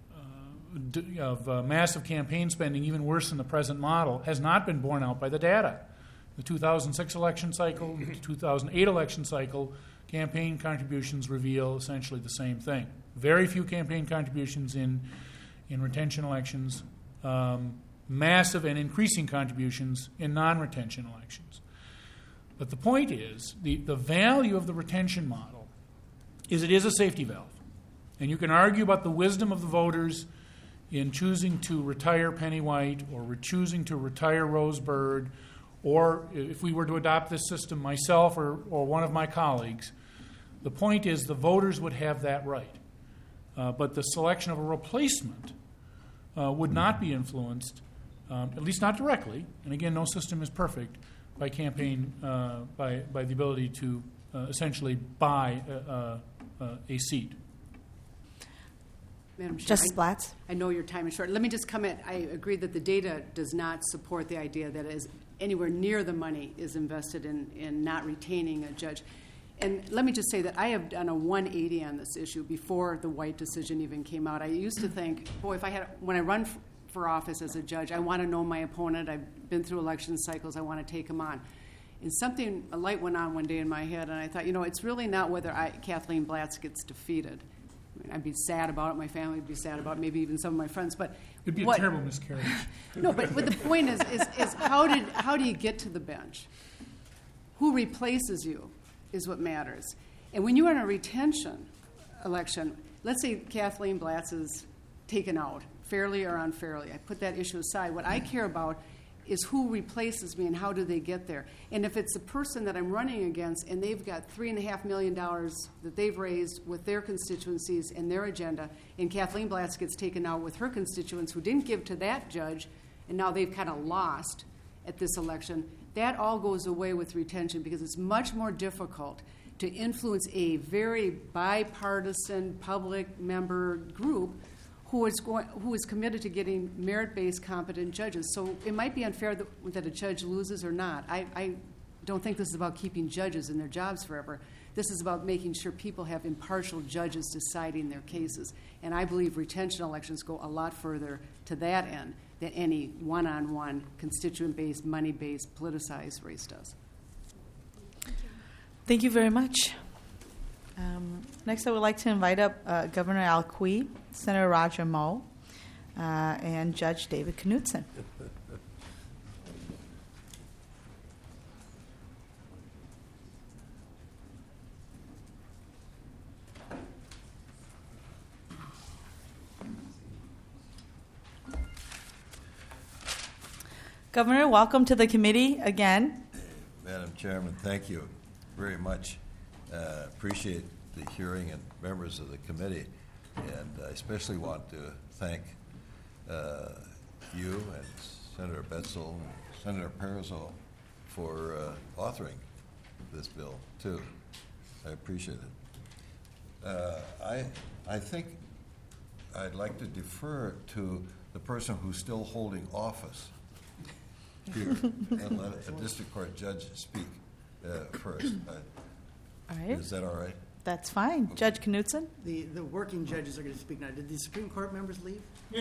Speaker 9: of uh, massive campaign spending, even worse than the present model, has not been borne out by the data. The two thousand six election cycle, the two thousand eight election cycle, campaign contributions reveal essentially the same thing. Very few campaign contributions in, in retention elections, um, massive and increasing contributions in non-retention elections. But the point is, the, the value of the retention model is it is a safety valve. And you can argue about the wisdom of the voters in choosing to retire Penny White or re- choosing to retire Rose Bird, or if we were to adopt this system myself or, or one of my colleagues, The point is the voters would have that right. Uh, but the selection of a replacement uh, would not be influenced, um, at least not directly, and again, no system is perfect, by campaign, uh, by, by the ability to uh, essentially buy a, a, a seat.
Speaker 11: Madam Chair,
Speaker 1: Justice
Speaker 11: I-
Speaker 1: Blatz?
Speaker 11: I know your time is short. Let me just comment. I agree that the data does not support the idea that is anywhere near the money is invested in, in not retaining a judge. And let me just say that I have done a one eighty on this issue before the White decision even came out. I used to think, boy, if I had, when I run f- for office as a judge, I want to know my opponent. I've been through election cycles. I want to take him on. And something, a light went on one day in my head, and I thought, you know, it's really not whether I, Kathleen Blatz gets defeated. I mean, I'd be sad about it. My family would be sad about it. Maybe even some of my friends. But
Speaker 9: It'd be a
Speaker 11: what,
Speaker 9: terrible miscarriage.
Speaker 11: No, but, but the point is, is, is how did how do you get to the bench? Who replaces you is what matters. And when you're in a retention election, let's say Kathleen Blatz is taken out, fairly or unfairly. I put that issue aside. What I care about is who replaces me and how do they get there. And if it's the person that I'm running against and they've got three and a half million dollars that they've raised with their constituencies and their agenda, and Kathleen Blatz gets taken out with her constituents who didn't give to that judge, and now they've kind of lost at this election, that all goes away with retention because it's much more difficult to influence a very bipartisan public member group who is going, who is committed to getting merit-based, competent judges. So it might be unfair that, that a judge loses or not. I, I don't think this is about keeping judges in their jobs forever. This is about making sure people have impartial judges deciding their cases. And I believe retention elections go a lot further to that end than any one-on-one, constituent-based, money-based, politicized race does.
Speaker 1: Thank you very much. Um, next, I would like to invite up uh, Governor Al Quie, Senator Roger Moe, uh, and Judge David Knudson. Governor, welcome to the committee again.
Speaker 12: Madam Chairman, thank you very much. Uh, appreciate the hearing and members of the committee, and I especially want to thank uh, you and Senator Betzel and Senator Parizeau for uh, authoring this bill too. I appreciate it. Uh, I I think I'd like to defer to the person who's still holding office here and let a district court judge speak uh, first. Uh,
Speaker 1: All right.
Speaker 12: Is that all right?
Speaker 1: That's fine.
Speaker 12: Okay.
Speaker 1: Judge Knudson?
Speaker 13: The, the working judges are going to speak now. Did the Supreme Court members leave?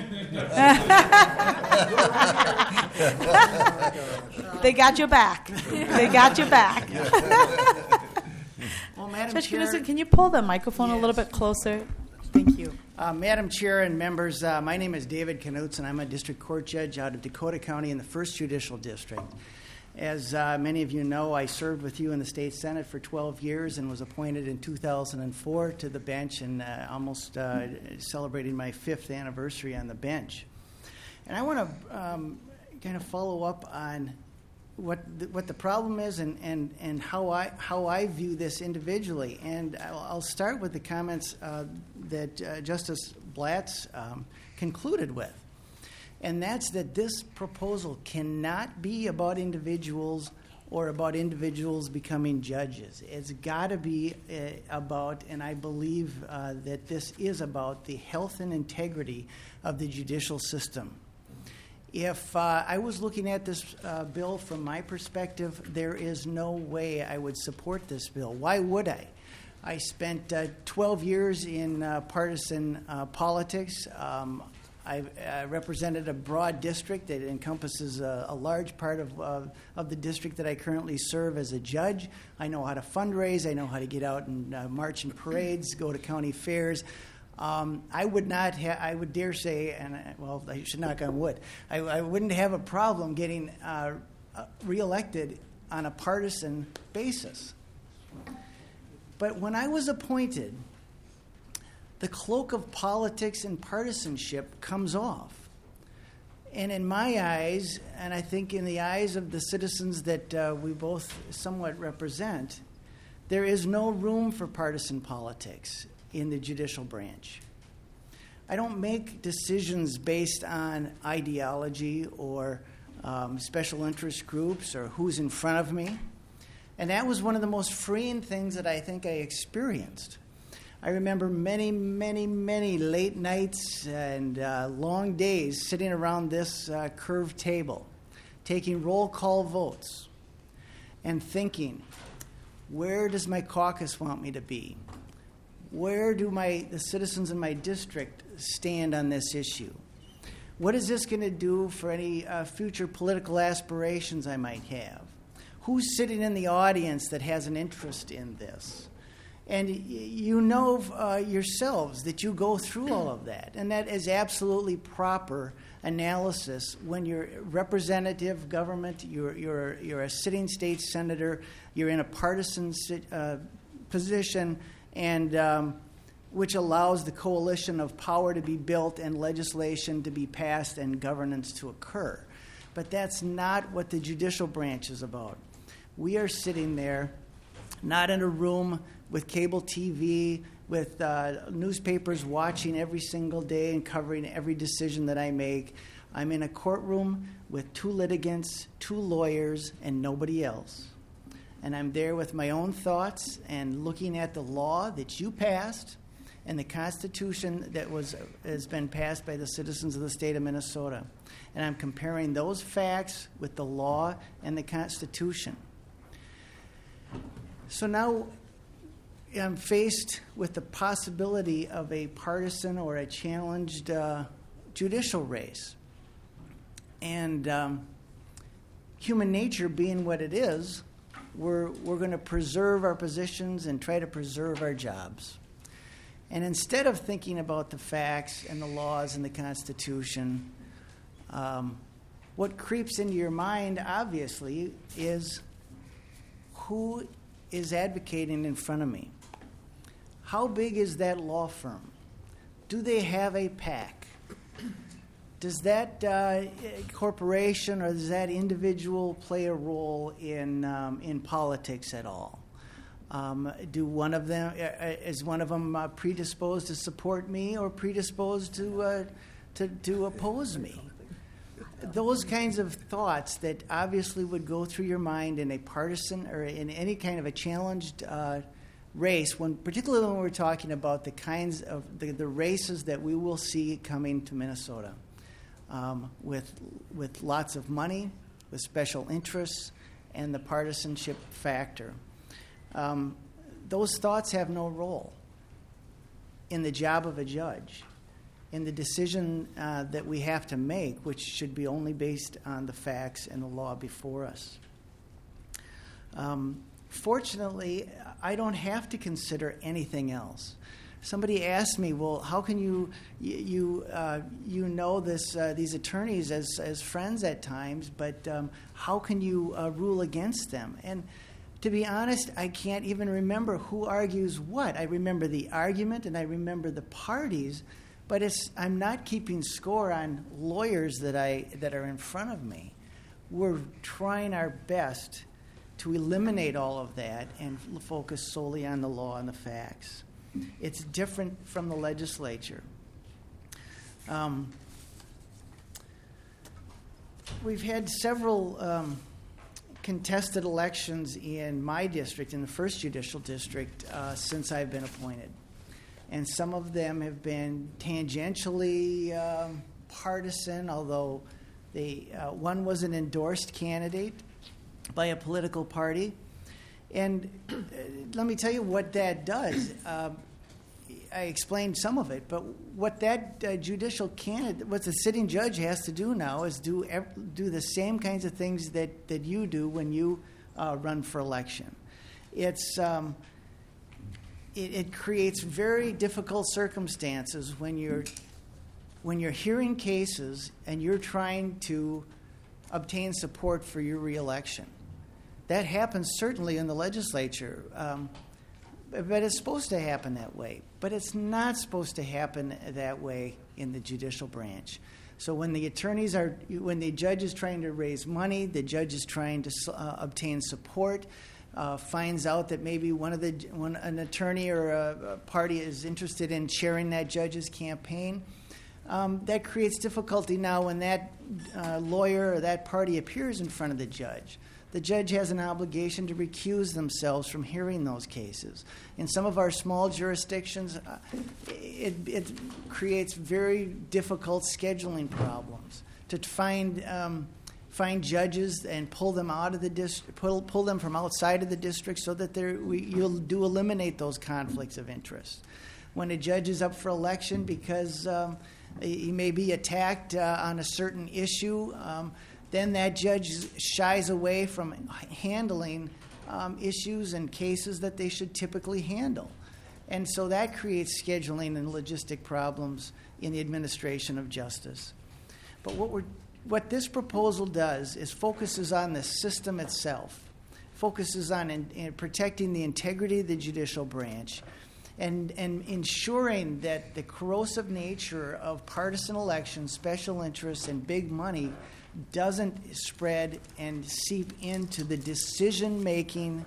Speaker 1: They got your back. They got your back.
Speaker 13: Well, Madam
Speaker 1: Judge
Speaker 13: Chair,
Speaker 1: Knudson, can you pull the microphone a little
Speaker 13: Yes.
Speaker 1: bit closer?
Speaker 13: thank you. Uh, Madam Chair and members, uh, my name is David Knudson. I'm a district court judge out of Dakota County in the first Judicial District. As uh, many of you know, I served with you in the state Senate for twelve years and was appointed in two thousand four to the bench and uh, almost uh, celebrating my fifth anniversary on the bench. And I want to um, kind of follow up on what the, what the problem is and, and, and how I how I view this individually. And I'll, I'll start with the comments uh, that uh, Justice Blatz um, concluded with. And that's that this proposal cannot be about individuals or about individuals becoming judges. It's got to be uh, about, and I believe uh, that this is about, the health and integrity of the judicial system. If uh, I was looking at this uh, bill from my perspective, there is no way I would support this bill. Why would I? I spent uh, twelve years in uh, partisan uh, politics. Um, I uh, represented a broad district that encompasses a, a large part of, uh, of the district that I currently serve as a judge. I know how to fundraise. I know how to get out and uh, march in parades, go to county fairs. Um, I would not ha- I would dare say, and I, well, I should knock on wood, I, I wouldn't have a problem getting uh, uh, reelected on a partisan basis. But when I was appointed, the cloak of politics and partisanship comes off. And in my eyes, and I think in the eyes of the citizens that uh, we both somewhat represent, There is no room for partisan politics in the judicial branch. I don't make decisions based on ideology or um, special interest groups or who's in front of me. And that was one of the most freeing things that I think I experienced. I remember many, many, many late nights and uh, long days sitting around this uh, curved table, taking roll call votes and thinking, where does my caucus want me to be? Where do my the citizens in my district stand on this issue? What is this going to do for any uh, future political aspirations I might have? Who's sitting in the audience that has an interest in this? And y- you know uh, yourselves that you go through all of that, and that is absolutely proper analysis when you're representative government, you're, you're, you're a sitting state senator, you're in a partisan sit, uh, position, and um, which allows the coalition of power to be built and legislation to be passed and governance to occur. But that's not what the judicial branch is about. We are sitting there, not in a room with cable T V, with uh, newspapers watching every single day and covering every decision that I make. I'm in a courtroom with two litigants, two lawyers, and nobody else. And I'm there with my own thoughts and looking at the law that you passed and the Constitution that was has been passed by the citizens of the state of Minnesota. And I'm comparing those facts with the law and the Constitution. So now I'm faced with the possibility of a partisan or a challenged uh, judicial race. And um, human nature being what it is, we're, we're going to preserve our positions and try to preserve our jobs. And instead of thinking about the facts and the laws and the Constitution, um, what creeps into your mind, obviously, is who is advocating in front of me? How big is that law firm? Do they have a PAC? Does that uh, corporation or does that individual play a role in um, in politics at all? Um, do one of them uh, is one of them uh, predisposed to support me or predisposed to uh, to to oppose me? Those kinds of thoughts that obviously would go through your mind in a partisan or in any kind of a challenged uh, race, when particularly when we're talking about the kinds of the, the races that we will see coming to Minnesota, um, with with lots of money, with special interests, and the partisanship factor. Um, those thoughts have no role in the job of a judge, in the decision uh, that we have to make, which should be only based on the facts and the law before us. Um, fortunately, I don't have to consider anything else. Somebody asked me, "Well, how can you you uh, you know this uh, these attorneys as as friends at times, but um, how can you uh, rule against them?" And to be honest, I can't even remember who argues what. I remember the argument and I remember the parties, but it's I'm not keeping score on lawyers that I that are in front of me. We're trying our best to eliminate all of that and f- focus solely on the law and the facts. It's different from the legislature. Um, we've had several um, contested elections in my district, in the first judicial district, uh, since I've been appointed. And some of them have been tangentially um, partisan, although they, uh, one was an endorsed candidate by a political party. And uh, let me tell you what that does. Uh, I explained some of it, but what that uh, judicial candidate, what the sitting judge has to do now is do ev- do the same kinds of things that, that you do when you uh, run for election. It's um, it, it creates very difficult circumstances when you're when you're hearing cases and you're trying to obtain support for your reelection. That happens certainly in the legislature, um, but it's supposed to happen that way. But it's not supposed to happen that way in the judicial branch. So when the attorneys are, when the judge is trying to raise money, the judge is trying to uh, obtain support uh, finds out that maybe one of the one an attorney or a, a party is interested in chairing that judge's campaign, um, that creates difficulty now when that uh, lawyer or that party appears in front of the judge. The judge has an obligation to recuse themselves from hearing those cases. In some of our small jurisdictions, uh, it, it creates very difficult scheduling problems to find um, find judges and pull them out of the district, pull, pull them from outside of the district, so that there we, you'll do eliminate those conflicts of interest. When a judge is up for election because um, he may be attacked uh, on a certain issue, um, then that judge shies away from handling um, issues and cases that they should typically handle. And so that creates scheduling and logistic problems in the administration of justice. But what we're, what this proposal does is focuses on the system itself, focuses on in, in protecting the integrity of the judicial branch, and, and ensuring that the corrosive nature of partisan elections, special interests, and big money doesn't spread and seep into the decision-making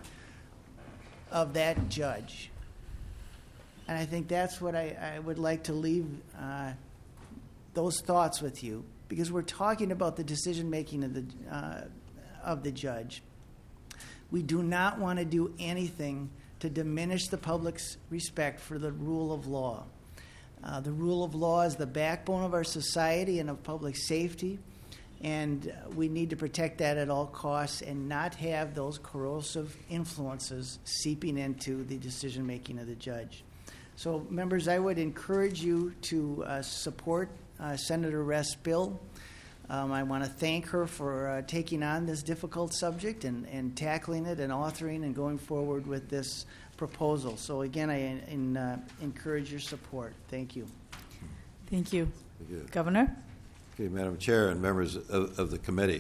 Speaker 13: of that judge. And I think that's what I, I would like to leave uh, those thoughts with you, because we're talking about the decision-making of the, uh, of the judge. We do not want to do anything to diminish the public's respect for the rule of law. Uh, the rule of law is the backbone of our society and of public safety. And we need to protect that at all costs and not have those corrosive influences seeping into the decision-making of the judge. So, members, I would encourage you to uh, support uh, Senator Rest's bill. Um, I want to thank her for uh, taking on this difficult subject and, and tackling it and authoring and going forward with this proposal. So, again, I in, uh, encourage your support. Thank you.
Speaker 1: Thank you.
Speaker 12: Thank you.
Speaker 1: Governor?
Speaker 12: Okay, Madam Chair and members of, of the committee,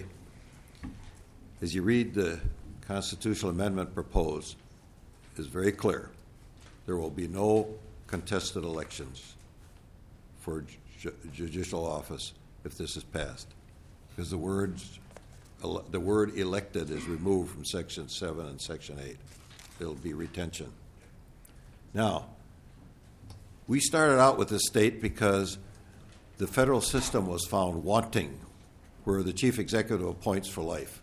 Speaker 12: as you read the constitutional amendment proposed, it's very clear. There will be no contested elections for ju- judicial office if this is passed, because the words, ele- the word elected is removed from Section seven and Section eight. It'll be retention. Now, we started out with this state because the federal system was found wanting, where the chief executive appoints for life.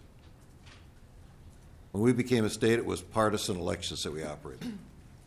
Speaker 12: When we became a state, it was partisan elections that we operated. In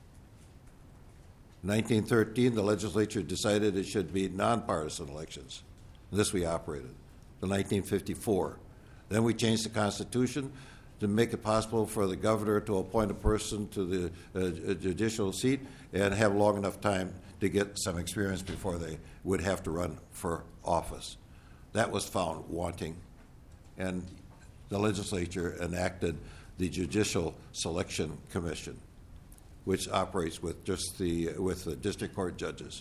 Speaker 12: nineteen thirteen, the legislature decided it should be nonpartisan elections. And this we operated. In nineteen fifty-four. Then we changed the Constitution to make it possible for the governor to appoint a person to the uh, judicial seat and have long enough time to get some experience before they would have to run for office. That was found wanting, and the legislature enacted the Judicial Selection Commission, which operates with just the with the district court judges.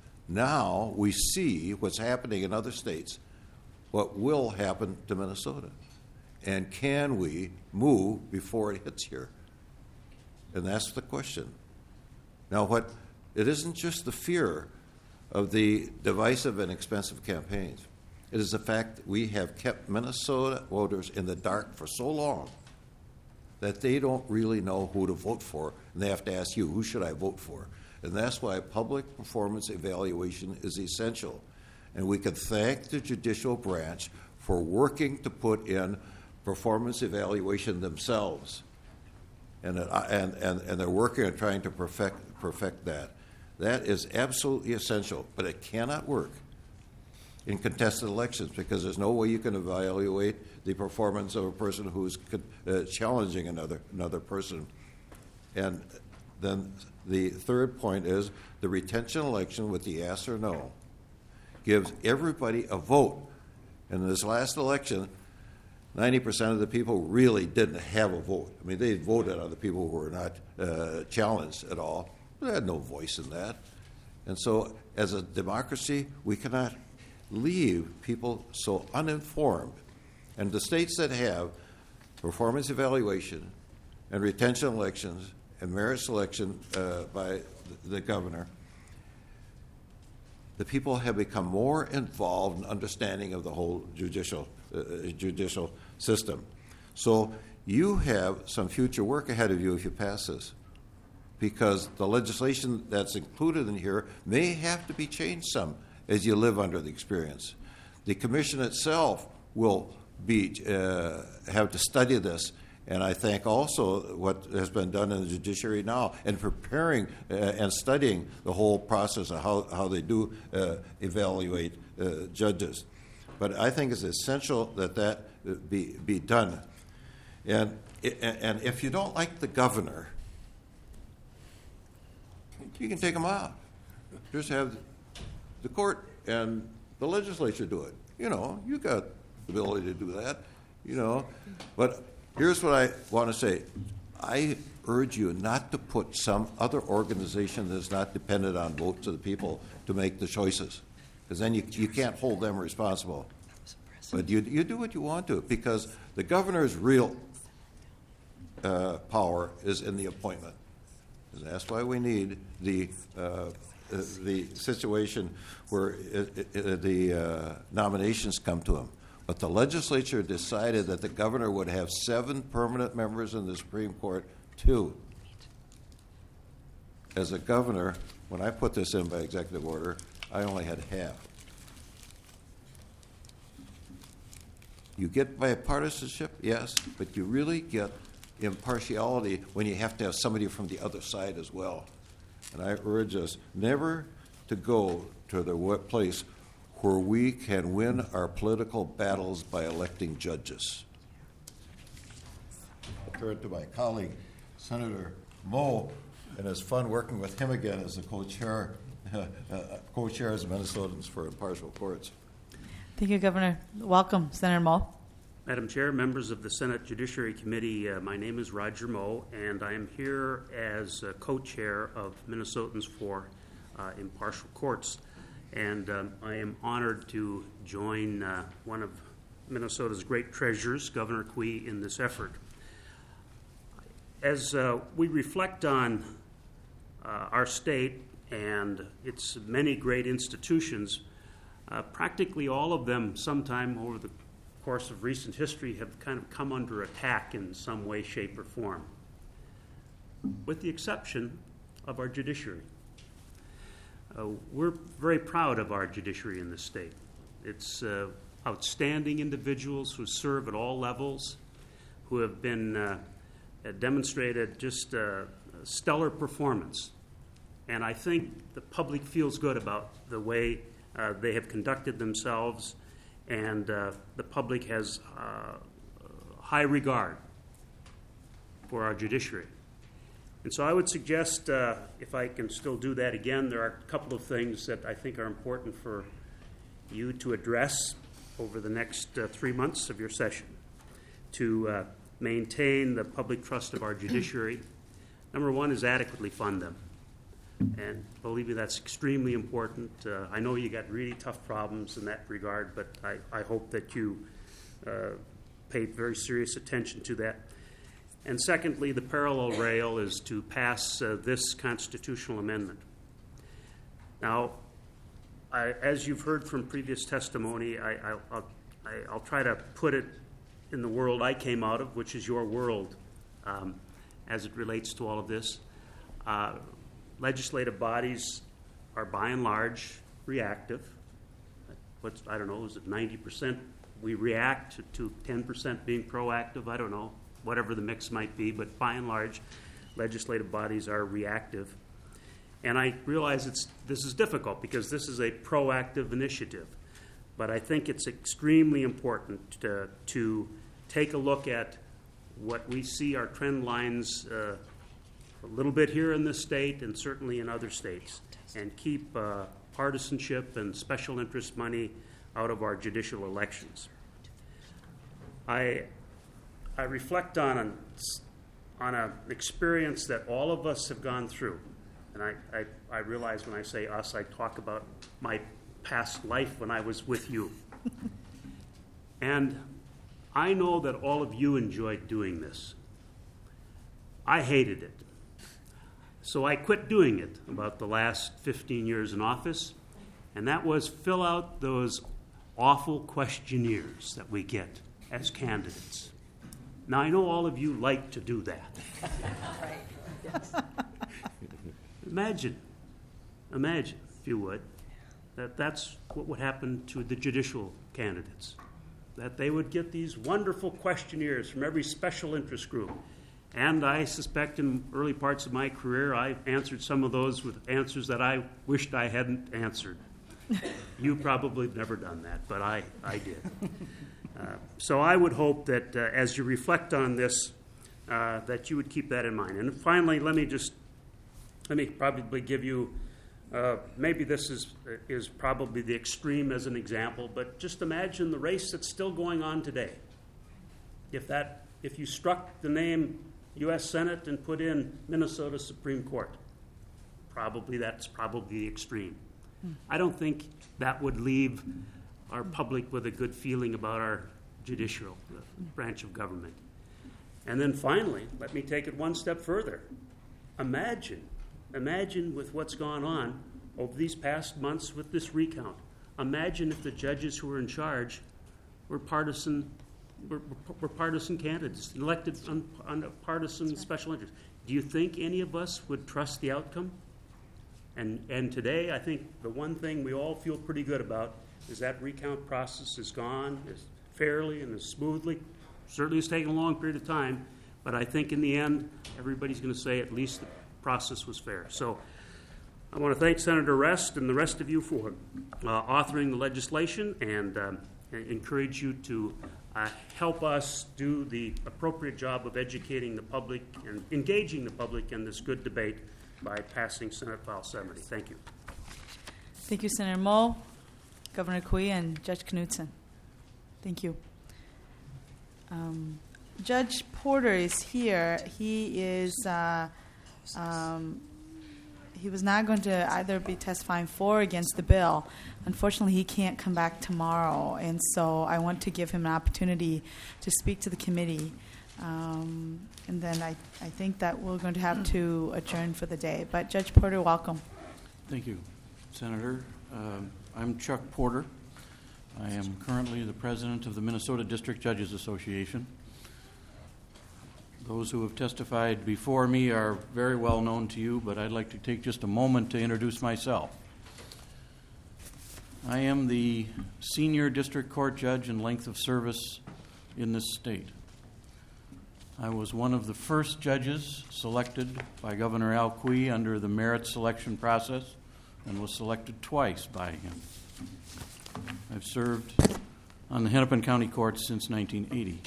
Speaker 12: Now we see what's happening in other states, what will happen to Minnesota, and can we move before it hits here? And that's the question. Now, what it isn't just the fear of the divisive and expensive campaigns. It is the fact that we have kept Minnesota voters in the dark for so long that they don't really know who to vote for, and they have to ask you, who should I vote for? And that's why public performance evaluation is essential. And we can thank the judicial branch for working to put in performance evaluation themselves. And, and, and, and they're working on trying to perfect, perfect that. That is absolutely essential, but it cannot work in contested elections because there's no way you can evaluate the performance of a person who's uh, challenging another another person. And then the third point is the retention election with the yes or no gives everybody a vote. In this last election, ninety percent of the people really didn't have a vote. I mean, they voted on the people who were not uh, challenged at all. They had no voice in that. And so, as a democracy, we cannot leave people so uninformed. And the states that have performance evaluation and retention elections and merit selection uh, by the governor, the people have become more involved in understanding of the whole judicial uh, judicial system. So you have some future work ahead of you if you pass this, because the legislation that's included in here may have to be changed some as you live under the experience. The commission itself will be uh, have to study this, and I think also what has been done in the judiciary now in preparing uh, and studying the whole process of how, how they do uh, evaluate uh, judges. But I think it's essential that that be, be done. And, and if you don't like the governor, you can take him out. Just have the court and the legislature do it. You know, you got the ability to do that, you know. But here's what I want to say. I urge you not to put some other organization that's not dependent on votes of the people to make the choices, because then you, you can't hold them responsible. But you, you do what you want to, because the governor's real uh, power is in the appointment. And that's why we need the uh, uh, the situation where it, it, the uh, nominations come to him. But the legislature decided that the governor would have seven permanent members in the Supreme Court, too. As a governor, when I put this in by executive order, I only had half. You get bipartisanship, yes, but you really get impartiality when you have to have somebody from the other side as well. And I urge us never to go to the place where we can win our political battles by electing judges. I'll turn to my colleague, Senator Moe, and it's fun working with him again as the co-chair, uh, uh, co-chair as Minnesotans for Impartial Courts.
Speaker 1: Thank you, Governor. Welcome, Senator Moe.
Speaker 14: Madam Chair, members of the Senate Judiciary Committee, uh, my name is Roger Moe, and I am here as uh, co-chair of Minnesotans for uh, Impartial Courts. And um, I am honored to join uh, one of Minnesota's great treasures, Governor Quee, in this effort. As uh, we reflect on uh, our state and its many great institutions, uh, practically all of them sometime over the course of recent history have kind of come under attack in some way, shape, or form, with the exception of our judiciary. Uh, we're very proud of our judiciary in this state. It's uh, outstanding individuals who serve at all levels, who have been uh, demonstrated just uh, stellar performance. And I think the public feels good about the way uh, they have conducted themselves, and uh, the public has uh, high regard for our judiciary. And so I would suggest, uh, if I can still do that again, there are a couple of things that I think are important for you to address over the next uh, three months of your session to uh, maintain the public trust of our judiciary. Number one is adequately fund them. And believe me, that's extremely important. Uh, I know you got really tough problems in that regard, but I, I hope that you uh, pay very serious attention to that. And secondly, the parallel rail is to pass uh, this constitutional amendment. Now, I, as you've heard from previous testimony, I, I, I'll, I, I'll try to put it in the world I came out of, which is your world, um, as it relates to all of this. Uh, legislative bodies are by and large reactive. What's, I don't know, is it ninety percent we react to ten percent being proactive? I don't know, whatever the mix might be, but by and large, legislative bodies are reactive. And I realize it's this is difficult because this is a proactive initiative. But I think it's extremely important to, to take a look at what we see our trend lines uh, a little bit here in this state and certainly in other states, and keep uh, partisanship and special interest money out of our judicial elections. I, I reflect on an, on an experience that all of us have gone through. And I, I, I realize when I say us, I talk about my past life when I was with you. And I know that all of you enjoyed doing this. I hated it. So I quit doing it about the last fifteen years in office, and that was fill out those awful questionnaires that we get as candidates. Now, I know all of you like to do that. Imagine, imagine, if you would, that that's what would happen to the judicial candidates, that they would get these wonderful questionnaires from every special interest group. And I suspect in early parts of my career, I answered some of those with answers that I wished I hadn't answered. You probably have never done that, but I, I did. Uh, so I would hope that uh, as you reflect on this, uh, that you would keep that in mind. And finally, let me just, let me probably give you, uh, maybe this is, is probably the extreme as an example, but just imagine the race that's still going on today. If that, if you struck the name U S Senate and put in Minnesota Supreme Court, probably that's probably the extreme. I don't think that would leave our public with a good feeling about our judicial branch of government. And then finally, let me take it one step further. Imagine, imagine with what's gone on over these past months with this recount. Imagine if the judges who were in charge were partisan, were, were partisan candidates, elected on, on a partisan special interest. Do you think any of us would trust the outcome? And, and today, I think the one thing we all feel pretty good about is that recount process has gone as fairly and as smoothly. Certainly it's taken a long period of time, but I think in the end, everybody's going to say at least the process was fair. So I want to thank Senator Rest and the rest of you for uh, authoring the legislation, and um, encourage you to uh, help us do the appropriate job of educating the public and engaging the public in this good debate by passing Senate File seventy. Thank you.
Speaker 1: Thank you, Senator Moe, Governor Cui, and Judge Knudsen. Thank you. Um, Judge Porter is here. He is. Uh, um, he was not going to either be testifying for or against the bill. Unfortunately, he can't come back tomorrow, and so I want to give him an opportunity to speak to the committee. Um, and then I, I think that we're going to have to adjourn for the day. But Judge Porter, welcome.
Speaker 15: Thank you, Senator. Um, I'm Chuck Porter. I am currently the president of the Minnesota District Judges Association. Those who have testified before me are very well known to you, but I'd like to take just a moment to introduce myself. I am the senior district court judge in length of service in this state. I was one of the first judges selected by Governor Al Cui under the merit selection process and was selected twice by him. I've served on the Hennepin County Court since nineteen eighty.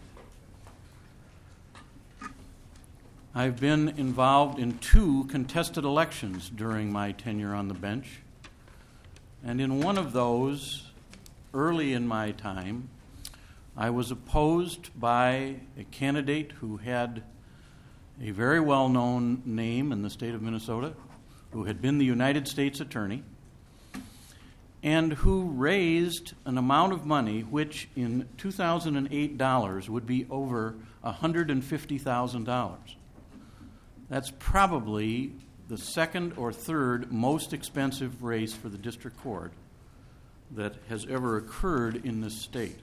Speaker 15: I've been involved in two contested elections during my tenure on the bench, and in one of those, early in my time, I was opposed by a candidate who had a very well-known name in the state of Minnesota, who had been the United States Attorney, and who raised an amount of money which in two thousand eight dollars would be over one hundred fifty thousand dollars. That's probably the second or third most expensive race for the district court that has ever occurred in this state.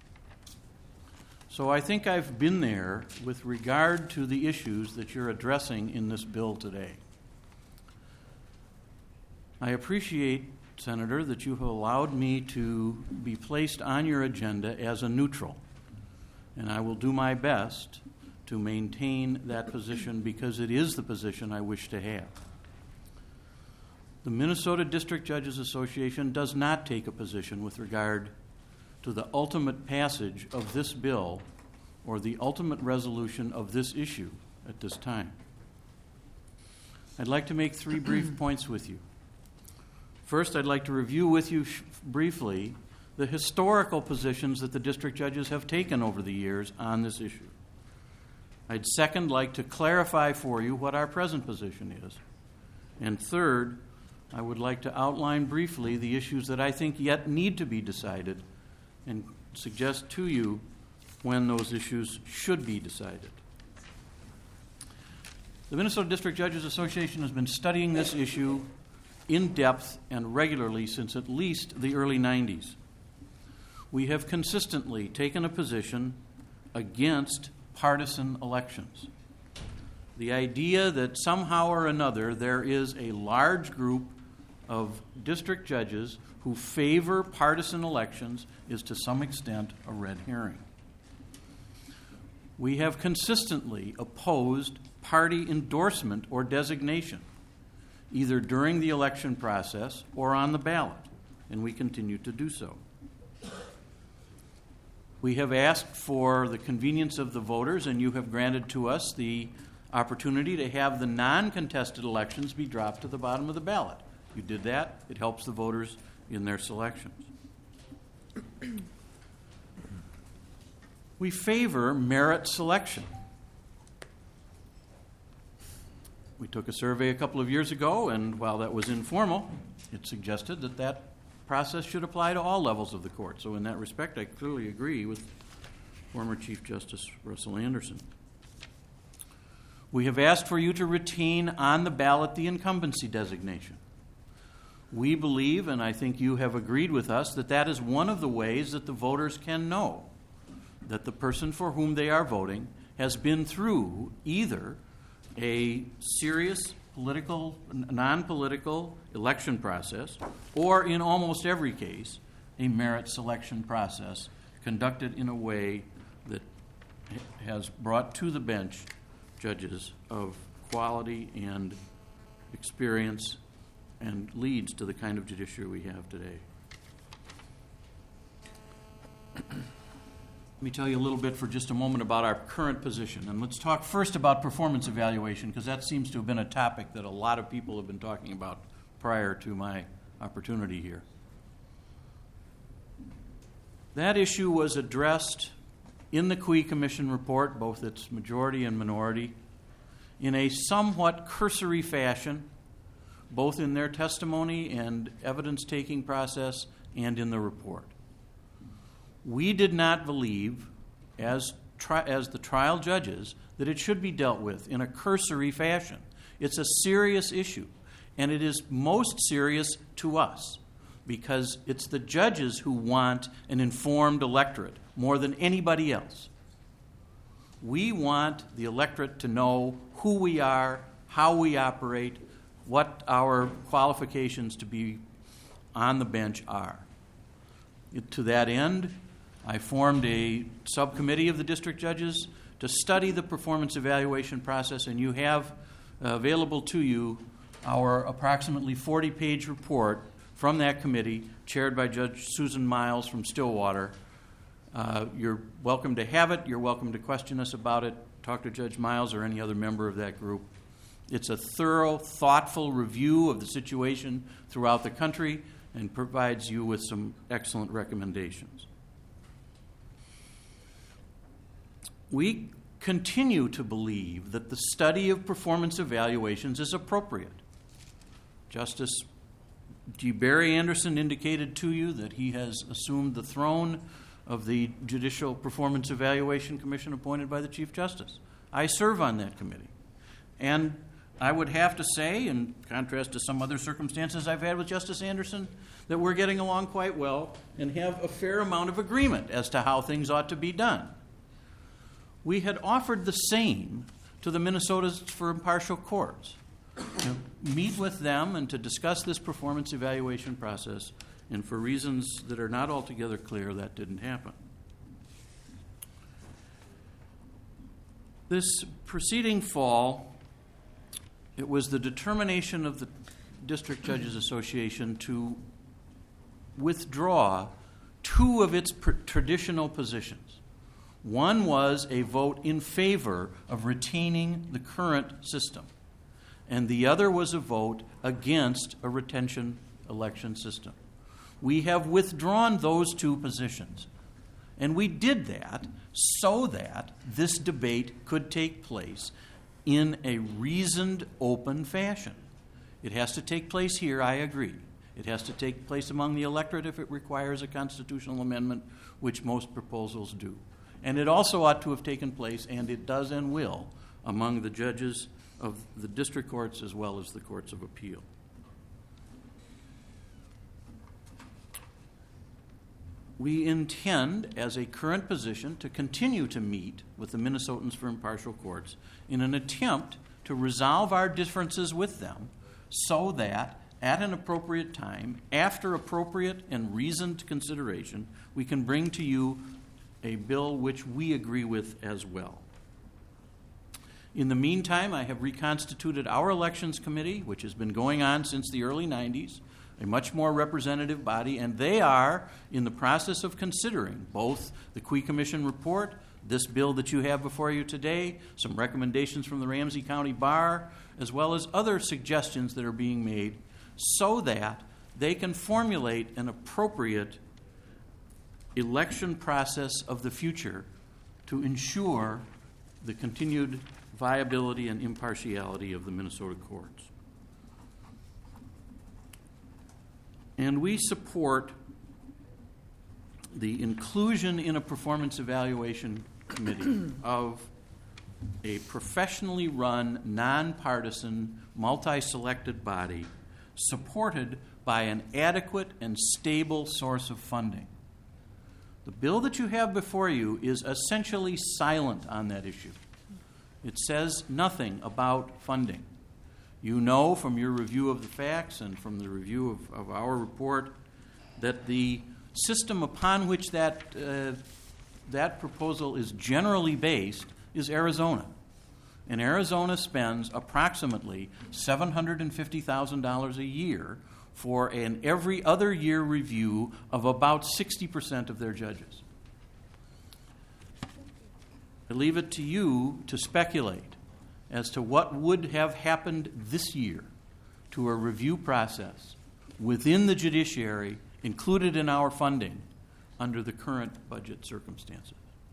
Speaker 15: So I think I've been there with regard to the issues that you're addressing in this bill today. I appreciate, Senator, that you have allowed me to be placed on your agenda as a neutral, and I will do my best to maintain that position because it is the position I wish to have. The Minnesota District Judges Association does not take a position with regard to the ultimate passage of this bill or the ultimate resolution of this issue at this time. I'd like to make three brief points with you. First, I'd like to review with you sh- briefly the historical positions that the district judges have taken over the years on this issue. I'd second like to clarify for you what our present position is. And third, I would like to outline briefly the issues that I think yet need to be decided and suggest to you when those issues should be decided. The Minnesota District Judges Association has been studying this issue in depth and regularly since at least the early nineties. We have consistently taken a position against partisan elections. The idea that somehow or another there is a large group of district judges who favor partisan elections is to some extent a red herring. We have consistently opposed party endorsement or designation, either during the election process or on the ballot, and we continue to do so. We have asked for the convenience of the voters, and you have granted to us the opportunity to have the non-contested elections be dropped to the bottom of the ballot. You did that. It helps the voters in their selections. We favor merit selection. We took a survey a couple of years ago, and while that was informal, it suggested that that process should apply to all levels of the court. So in that respect, I clearly agree with former Chief Justice Russell Anderson. We have asked for you to retain on the ballot the incumbency designation. We believe, and I think you have agreed with us, that that is one of the ways that the voters can know that the person for whom they are voting has been through either a serious political, non-political election process, or in almost every case, a merit selection process conducted in a way that has brought to the bench judges of quality and experience and leads to the kind of judiciary we have today. Let me tell you a little bit for just a moment about our current position. And let's talk first about performance evaluation, because that seems to have been a topic that a lot of people have been talking about prior to my opportunity here. That issue was addressed in the Cui Commission report, both its majority and minority, in a somewhat cursory fashion, both in their testimony and evidence-taking process and in the report. We did not believe, as, tri- as the trial judges, that it should be dealt with in a cursory fashion. It's a serious issue, and it is most serious to us because it's the judges who want an informed electorate more than anybody else. We want the electorate to know who we are, how we operate, what our qualifications to be on the bench are. It, to that end, I formed a subcommittee of the district judges to study the performance evaluation process, and you have uh, available to you our approximately forty-page report from that committee, chaired by Judge Susan Miles from Stillwater. Uh, you're welcome to have it. You're welcome to question us about it. Talk to Judge Miles or any other member of that group. It's a thorough, thoughtful review of the situation throughout the country and provides you with some excellent recommendations. We continue to believe that the study of performance evaluations is appropriate. Justice G. Barry Anderson indicated to you that he has assumed the throne of the Judicial Performance Evaluation Commission appointed by the Chief Justice. I serve on that committee. And I would have to say, in contrast to some other circumstances I've had with Justice Anderson, that we're getting along quite well and have a fair amount of agreement as to how things ought to be done. We had offered the same to the Minnesotans for Impartial Courts, to meet with them and to discuss this performance evaluation process, and for reasons that are not altogether clear, that didn't happen. This preceding fall, it was the determination of the District Judges Association to withdraw two of its pr- traditional positions. One was a vote in favor of retaining the current system, and the other was a vote against a retention election system. We have withdrawn those two positions, and we did that so that this debate could take place in a reasoned, open fashion. It has to take place here, I agree. It has to take place among the electorate if it requires a constitutional amendment, which most proposals do. And it also ought to have taken place, and it does and will, among the judges of the district courts as well as the courts of appeal. we intend, as a current position, to continue to meet with the Minnesotans for Impartial Courts in an attempt to resolve our differences with them so that at an appropriate time, after appropriate and reasoned consideration, we can bring to you a bill which we agree with as well. In the meantime, I have reconstituted our Elections Committee, which has been going on since the early nineties, a much more representative body, and they are in the process of considering both the Quay Commission report, this bill that you have before you today, some recommendations from the Ramsey County Bar, as well as other suggestions that are being made so that they can formulate an appropriate election process of the future to ensure the continued viability and impartiality of the Minnesota courts. And we support the inclusion in a performance evaluation committee of a professionally run, nonpartisan, multi-selected body supported by an adequate and stable source of funding. The bill that you have before you is essentially silent on that issue. It says nothing about funding. You know from your review of the facts and from the review of, of our report that the system upon which that, uh, that proposal is generally based is Arizona. And Arizona spends approximately seven hundred fifty thousand dollars a year for an every other year review of about sixty percent of their judges. I leave it to you to speculate as to what would have happened this year to a review process within the judiciary included in our funding under the current budget circumstances.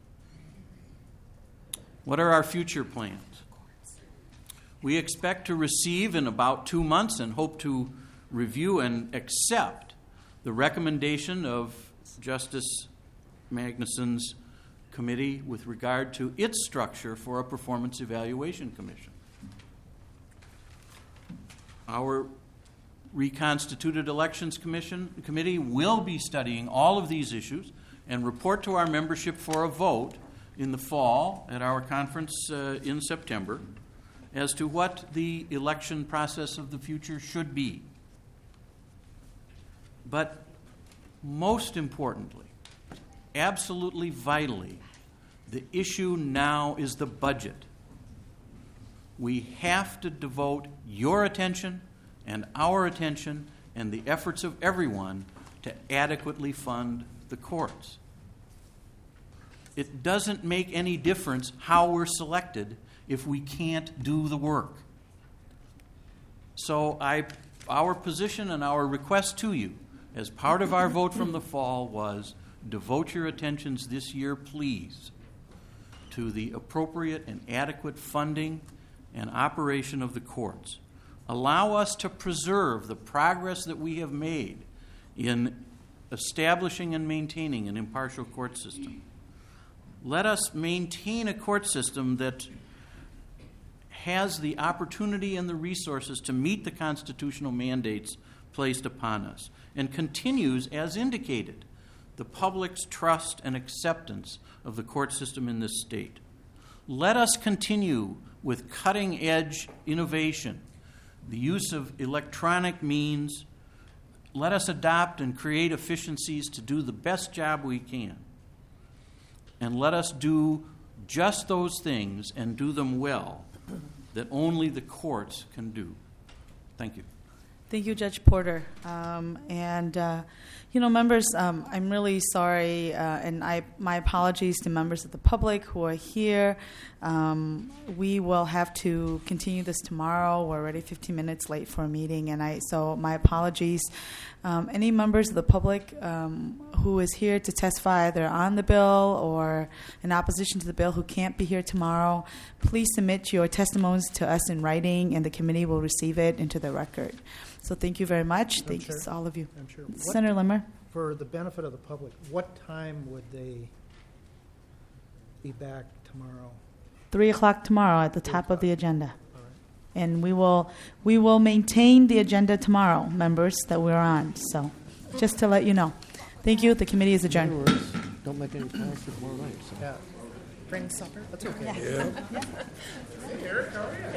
Speaker 15: What are our future plans? We expect to receive in about two months and hope to review and accept the recommendation of Justice Magnuson's committee with regard to its structure for a performance evaluation commission. Our reconstituted elections commission committee will be studying all of these issues and report to our membership for a vote in the fall at our conference uh, in September as to what the election process of the future should be. But most importantly, absolutely vitally, the issue now is the budget. We have to devote your attention and our attention and the efforts of everyone to adequately fund the courts. It doesn't make any difference how we're selected if we can't do the work. So I, our position and our request to you as part of our vote from the fall was devote your attentions this year, please, to the appropriate and adequate funding and operation of the courts. Allow us to preserve the progress that we have made in establishing and maintaining an impartial court system. Let us maintain a court system that has the opportunity and the resources to meet the constitutional mandates placed upon us and continues, as indicated, the public's trust and acceptance of the court system in this state. Let us continue with cutting-edge innovation, the use of electronic means. Let us adopt and create efficiencies to do the best job we can. And let us do just those things and do them well that only the courts can do. Thank you.
Speaker 1: Thank you, Judge Porter. Um, and, uh, you know, members, um, I'm really sorry, uh, and I, my apologies to members of the public who are here. Um, we will have to continue this tomorrow. We're already fifteen minutes late for a meeting, and I so my apologies. Um, any members of the public um, who is here to testify either on the bill or in opposition to the bill who can't be here tomorrow, please submit your testimonies to us in writing, and the committee will receive it into the record. So thank you very much.
Speaker 7: I'm
Speaker 1: Thank
Speaker 7: sure.
Speaker 1: you to all of you.
Speaker 7: I'm sure.
Speaker 1: Senator Limmer?
Speaker 7: For the benefit of the public, what time would they be back tomorrow?
Speaker 1: Three o'clock tomorrow at the top of the agenda.
Speaker 7: All right.
Speaker 1: And we will we will maintain the agenda tomorrow, members, that we're on. So just to let you know. Thank you. The committee is adjourned.
Speaker 3: In other words, don't make any plans for tomorrow night. So.
Speaker 4: Yeah. Bring supper? That's okay.
Speaker 1: Yeah.
Speaker 10: Yeah.
Speaker 9: Eric, how are you?